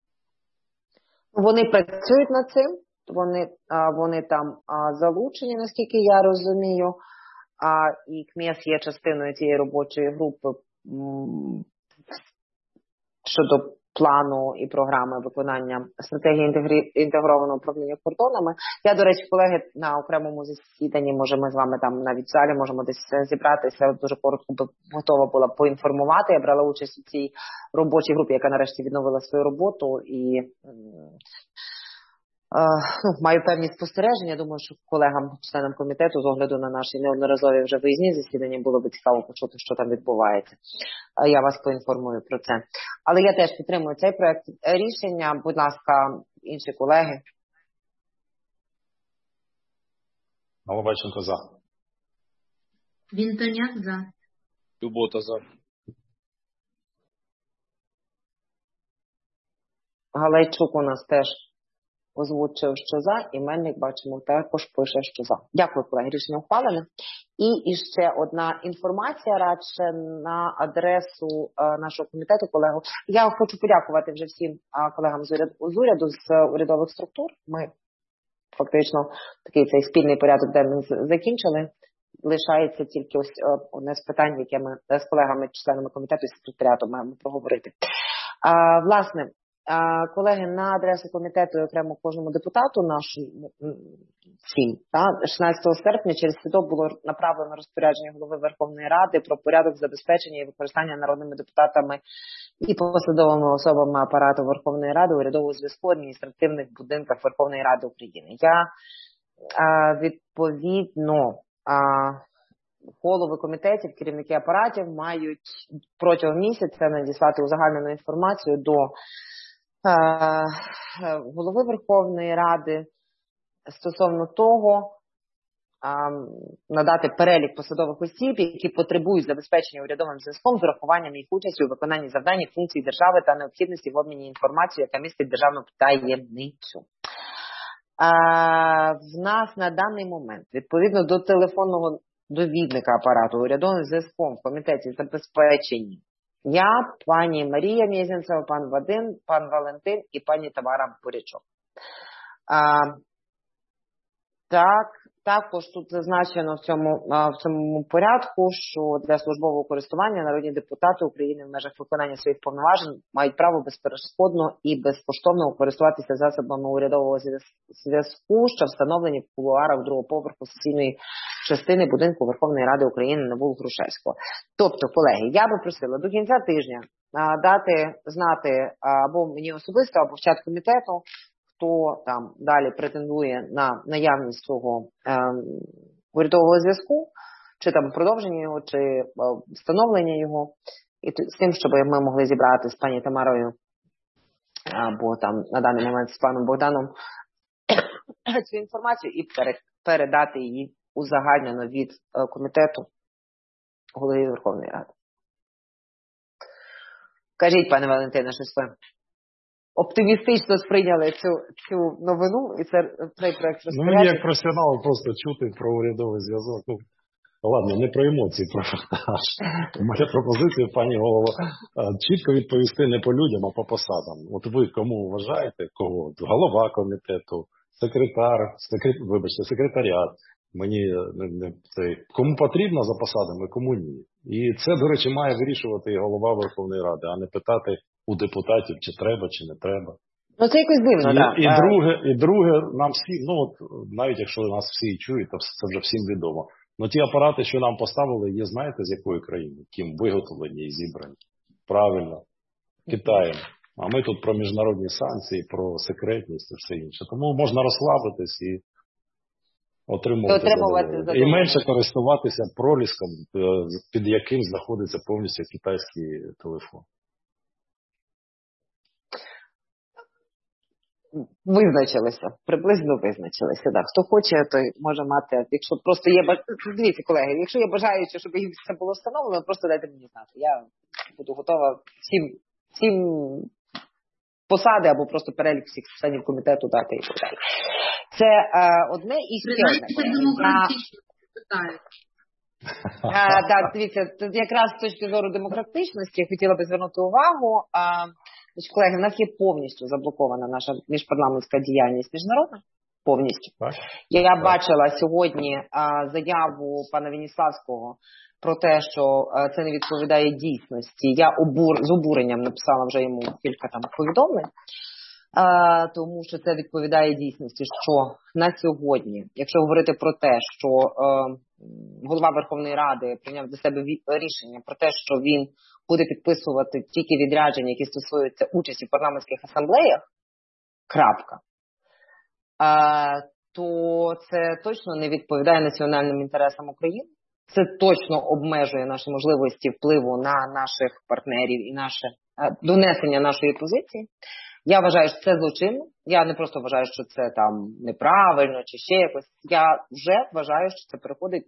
Вони працюють над цим, вони там залучені, наскільки я розумію, і КМЕС є частиною цієї робочої групи щодо плану і програми виконання стратегії інтегрованого управління кордонами. Я, до речі, колеги, на окремому засіданні, може, ми з вами там навіть в залі можемо десь зібратися, дуже коротко би готова була поінформувати. Я брала участь у цій робочій групі, яка нарешті відновила свою роботу, і маю певні спостереження. Думаю, що колегам, членам комітету, з огляду на наші неодноразові вже виїзні засідання, було б цікаво почути, що там відбувається. Я вас поінформую про це. Але я теж підтримую цей проект рішення. Будь ласка, інші колеги. Головайченко за. Вінтоняк за. Любота за. Галайчук у нас теж озвучив, що за, і Мельник, бачимо, також пише, що за. Дякую, колеги, рішення ухвалене. І ще одна інформація, радше на адресу нашого комітету, колегу. Я хочу подякувати вже всім колегам з уряду, з урядових структур. Ми фактично такий цей спільний порядок денний закінчили. Лишається тільки ось одне з питань, яке ми з колегами, членами комітету і секретаріатом маємо проговорити. Власне, колеги, на адресу комітету і окремо кожному депутату нашому 16 серпня через СІДО було направлено розпорядження голови Верховної Ради про порядок забезпечення і використання народними депутатами і посадовими особами апарату Верховної Ради урядового зв'язку в адміністративних будинках Верховної Ради України. Я відповідно голови комітетів, керівники апаратів мають протягом місяця надіслати узагальнену інформацію до голови Верховної Ради стосовно того, надати перелік посадових осіб, які потребують забезпечення урядовим зв'язком з урахуванням їх участі у виконанні завдань і функцій держави та необхідності в обміні інформацією, яка містить державну таємницю. В нас на даний момент, відповідно до телефонного довідника апарату урядовим зв'язком в комітеті забезпечені я, пані Марія Мєзінцева, пан Вадим, пан Валентин і пані Тамара Бурячок. Також тут зазначено в цьому порядку, що для службового користування народні депутати України в межах виконання своїх повноважень мають право безперешкодно і безкоштовно користуватися засобами урядового зв'язку, що встановлені в кулуарах другого поверху сесійної частини будинку Верховної Ради України на вулиці Грушевського. Тобто, колеги, я би просила до кінця тижня дати знати або мені особисто, або в чат комітету, хто там далі претендує на наявність цього урядового зв'язку, чи там продовження його, чи встановлення його, і з тим, щоб ми могли зібрати з пані Тамарою або там на даний момент з паном Богданом цю інформацію і передати її узагальнено від комітету голови Верховної Ради. Кажіть, пане Валентине, щось ви оптимістично сприйняли цю новину і цей проект розпорядження? Мені як професіонал просто чути про урядовий зв'язок. Ладно, не про емоції, про фактаж. Моя пропозиція, пані голово, чітко відповісти не по людям, а по посадам. От ви кому вважаєте, кого? Голова комітету, секретаріат. Кому потрібно за посадами, кому ні. І це, до речі, має вирішувати і голова Верховної Ради, а не питати у депутатів, чи треба, чи не треба. Ну це якось дивно, так. І друге, нам всі, навіть якщо нас всі чують, то це вже всім відомо. Ті апарати, що нам поставили, є, знаєте, з якої країни? Ким виготовлені і зібрані. Правильно. Китаєм. А ми тут про міжнародні санкції, про секретність і все інше. Тому можна розслабитись і отримувати і менше користуватися проліском, під яким знаходиться повністю китайський телефон. Приблизно визначилися. Так. Хто хоче, той може мати, якщо просто є, дивіться, колеги, якщо є бажаючи, щоб їм все було встановлено, просто дайте мені знати. Я буду готова всім посади або просто перелік всіх членів комітету дати і так далі. Це одне і ще одне. Так, дивіться, якраз з точки зору демократичності я хотіла би звернути увагу. Колеги, в нас є повністю заблокована наша міжпарламентська діяльність міжнародна. Повністю. Я бачила сьогодні заяву пана Веніславського про те, що це не відповідає дійсності. Я з обуренням написала вже йому кілька там повідомлень, тому що це відповідає дійсності, що на сьогодні, якщо говорити про те, що голова Верховної Ради прийняв для себе рішення про те, що він буде підписувати тільки відрядження, які стосуються участі в парламентських асамблеях, то це точно не відповідає національним інтересам України. Це точно обмежує наші можливості впливу на наших партнерів і наше донесення нашої позиції. Я вважаю, що це злочинно. Я не просто вважаю, що це там неправильно чи ще якось. Я вже вважаю, що це переходить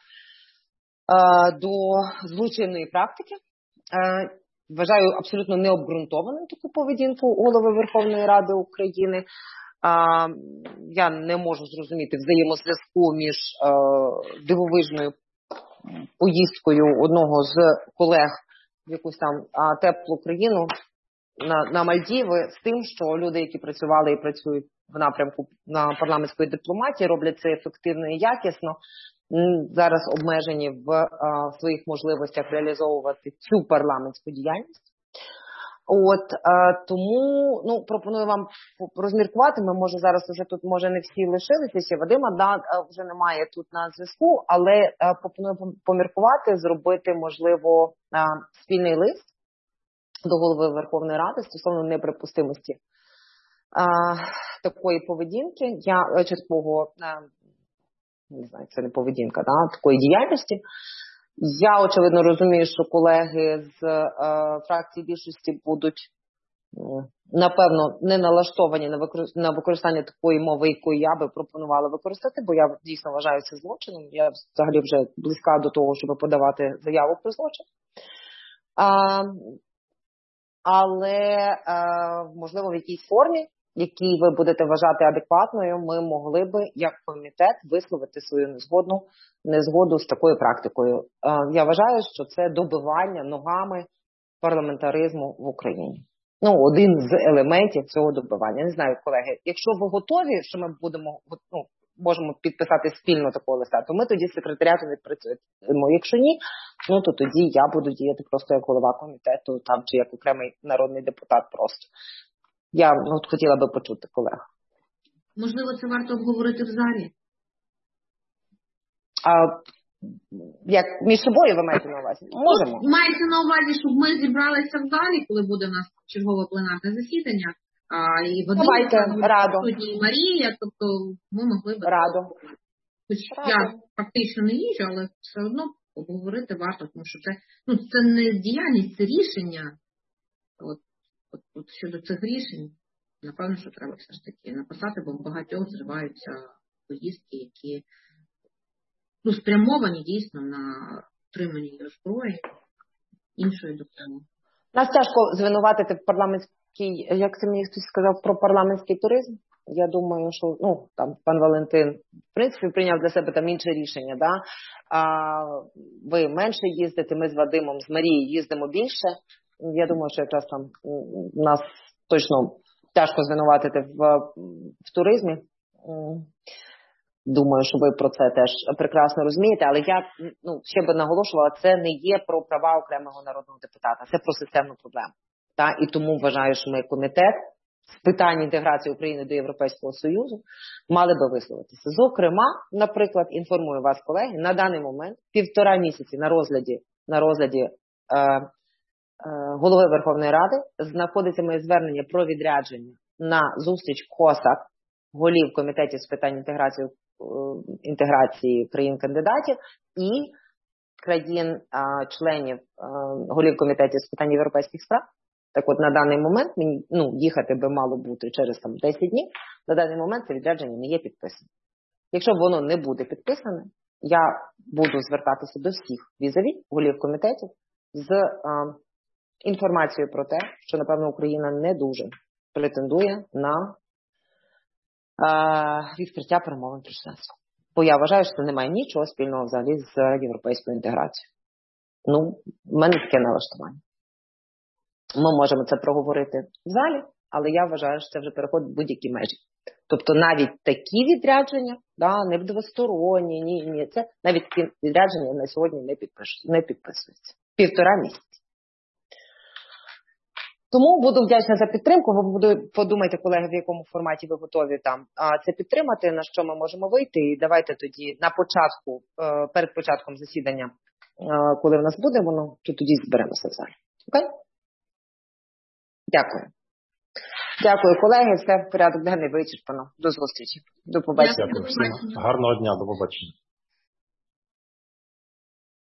до злочинної практики. Вважаю абсолютно необґрунтованим таку поведінку голови Верховної Ради України. Я не можу зрозуміти взаємозв'язку між дивовижною поїздкою одного з колег в якусь там теплу країну на Мальдіви з тим, що люди, які працювали і працюють в напрямку на парламентської дипломатії, роблять це ефективно і якісно, зараз обмежені в своїх можливостях реалізовувати цю парламентську діяльність. Тому пропоную вам розміркувати. Ми, може, зараз вже тут, може, не всі лишилися, ще Вадима вже немає тут на зв'язку, але пропоную поміркувати, зробити, можливо, спільний лист до Голови Верховної Ради стосовно неприпустимості такої поведінки, такого, не знаю, це не поведінка, такої діяльності. Я, очевидно, розумію, що колеги з фракції більшості будуть, напевно, не налаштовані на використання такої мови, яку я би пропонувала використати, бо я дійсно вважаю це злочином. Я взагалі вже близька до того, щоб подавати заяву про злочин. Але, можливо, в якійсь формі, якій ви будете вважати адекватною, ми могли би, як комітет, висловити свою незгоду з такою практикою. Я вважаю, що це добивання ногами парламентаризму в Україні. Один з елементів цього добивання. Не знаю, колеги, якщо ви готові, що ми можемо підписати спільно такого листа, то ми тоді з секретаріатом відпрацюємо. Якщо ні, то тоді я буду діяти просто як голова комітету, чи як окремий народний депутат просто. Я хотіла би почути колег. Можливо, це варто обговорити в залі? Як між собою ви маєте на увазі? Можемо. Мається на увазі, щоб ми зібралися в залі, коли буде у нас чергове пленарне засідання. І Вадим, і Марія, тобто ми могли б... Хоч я фактично не їжджу, але все одно обговорити варто, тому що це не діяльність, це рішення. От щодо цих рішень, напевно, що треба все ж таки написати, бо багатьох зриваються поїздки, які спрямовані дійсно на отримання зброї, іншої допомоги. Нас тяжко звинуватити в парламентській, як це мені хтось сказав, про парламентський туризм. Я думаю, що пан Валентин, в принципі, прийняв для себе інше рішення. Ви менше їздите, ми з Вадимом, з Марією їздимо більше. Я думаю, що якраз нас точно тяжко звинуватити в туризмі. Думаю, що ви про це теж прекрасно розумієте, але я ще би наголошувала, це не є про права окремого народного депутата, це про системну проблему. І тому вважаю, що ми комітет з питань інтеграції України до Європейського Союзу мали би висловитися. Зокрема, наприклад, інформую вас, колеги, на даний момент 1,5 місяці на розгляді Голови Верховної Ради знаходиться моє звернення про відрядження на зустріч КОСАК, голів комітетів з питань інтеграції країн-кандидатів і країн-членів голів комітетів з питань європейських справ. Так от, на даний момент мені їхати би мало бути через 10 днів. На даний момент це відрядження не є підписане. Якщо воно не буде підписане, я буду звертатися до всіх візаві голів комітетів з інформацією про те, що, напевно, Україна не дуже претендує на відкриття перемовин про членство. Бо я вважаю, що це не має нічого спільного взагалі з європейською інтеграцією. В мене таке налаштування. Ми можемо це проговорити в залі, але я вважаю, що це вже переходить будь-які межі. Тобто навіть такі відрядження, не в двосторонні, ні, це навіть такі відрядження на сьогодні не підписуються. 1,5 місяці. Тому буду вдячна за підтримку. Ви подумайте, колеги, в якому форматі ви готові це підтримати, на що ми можемо вийти. І давайте тоді перед початком засідання, коли в нас буде воно, то тоді зберемося в залі. Окей? Дякую. Дякую, колеги. Все, порядок денний вичерпано. До зустрічі. До побачення. Дякую всім. Гарного дня, до побачення.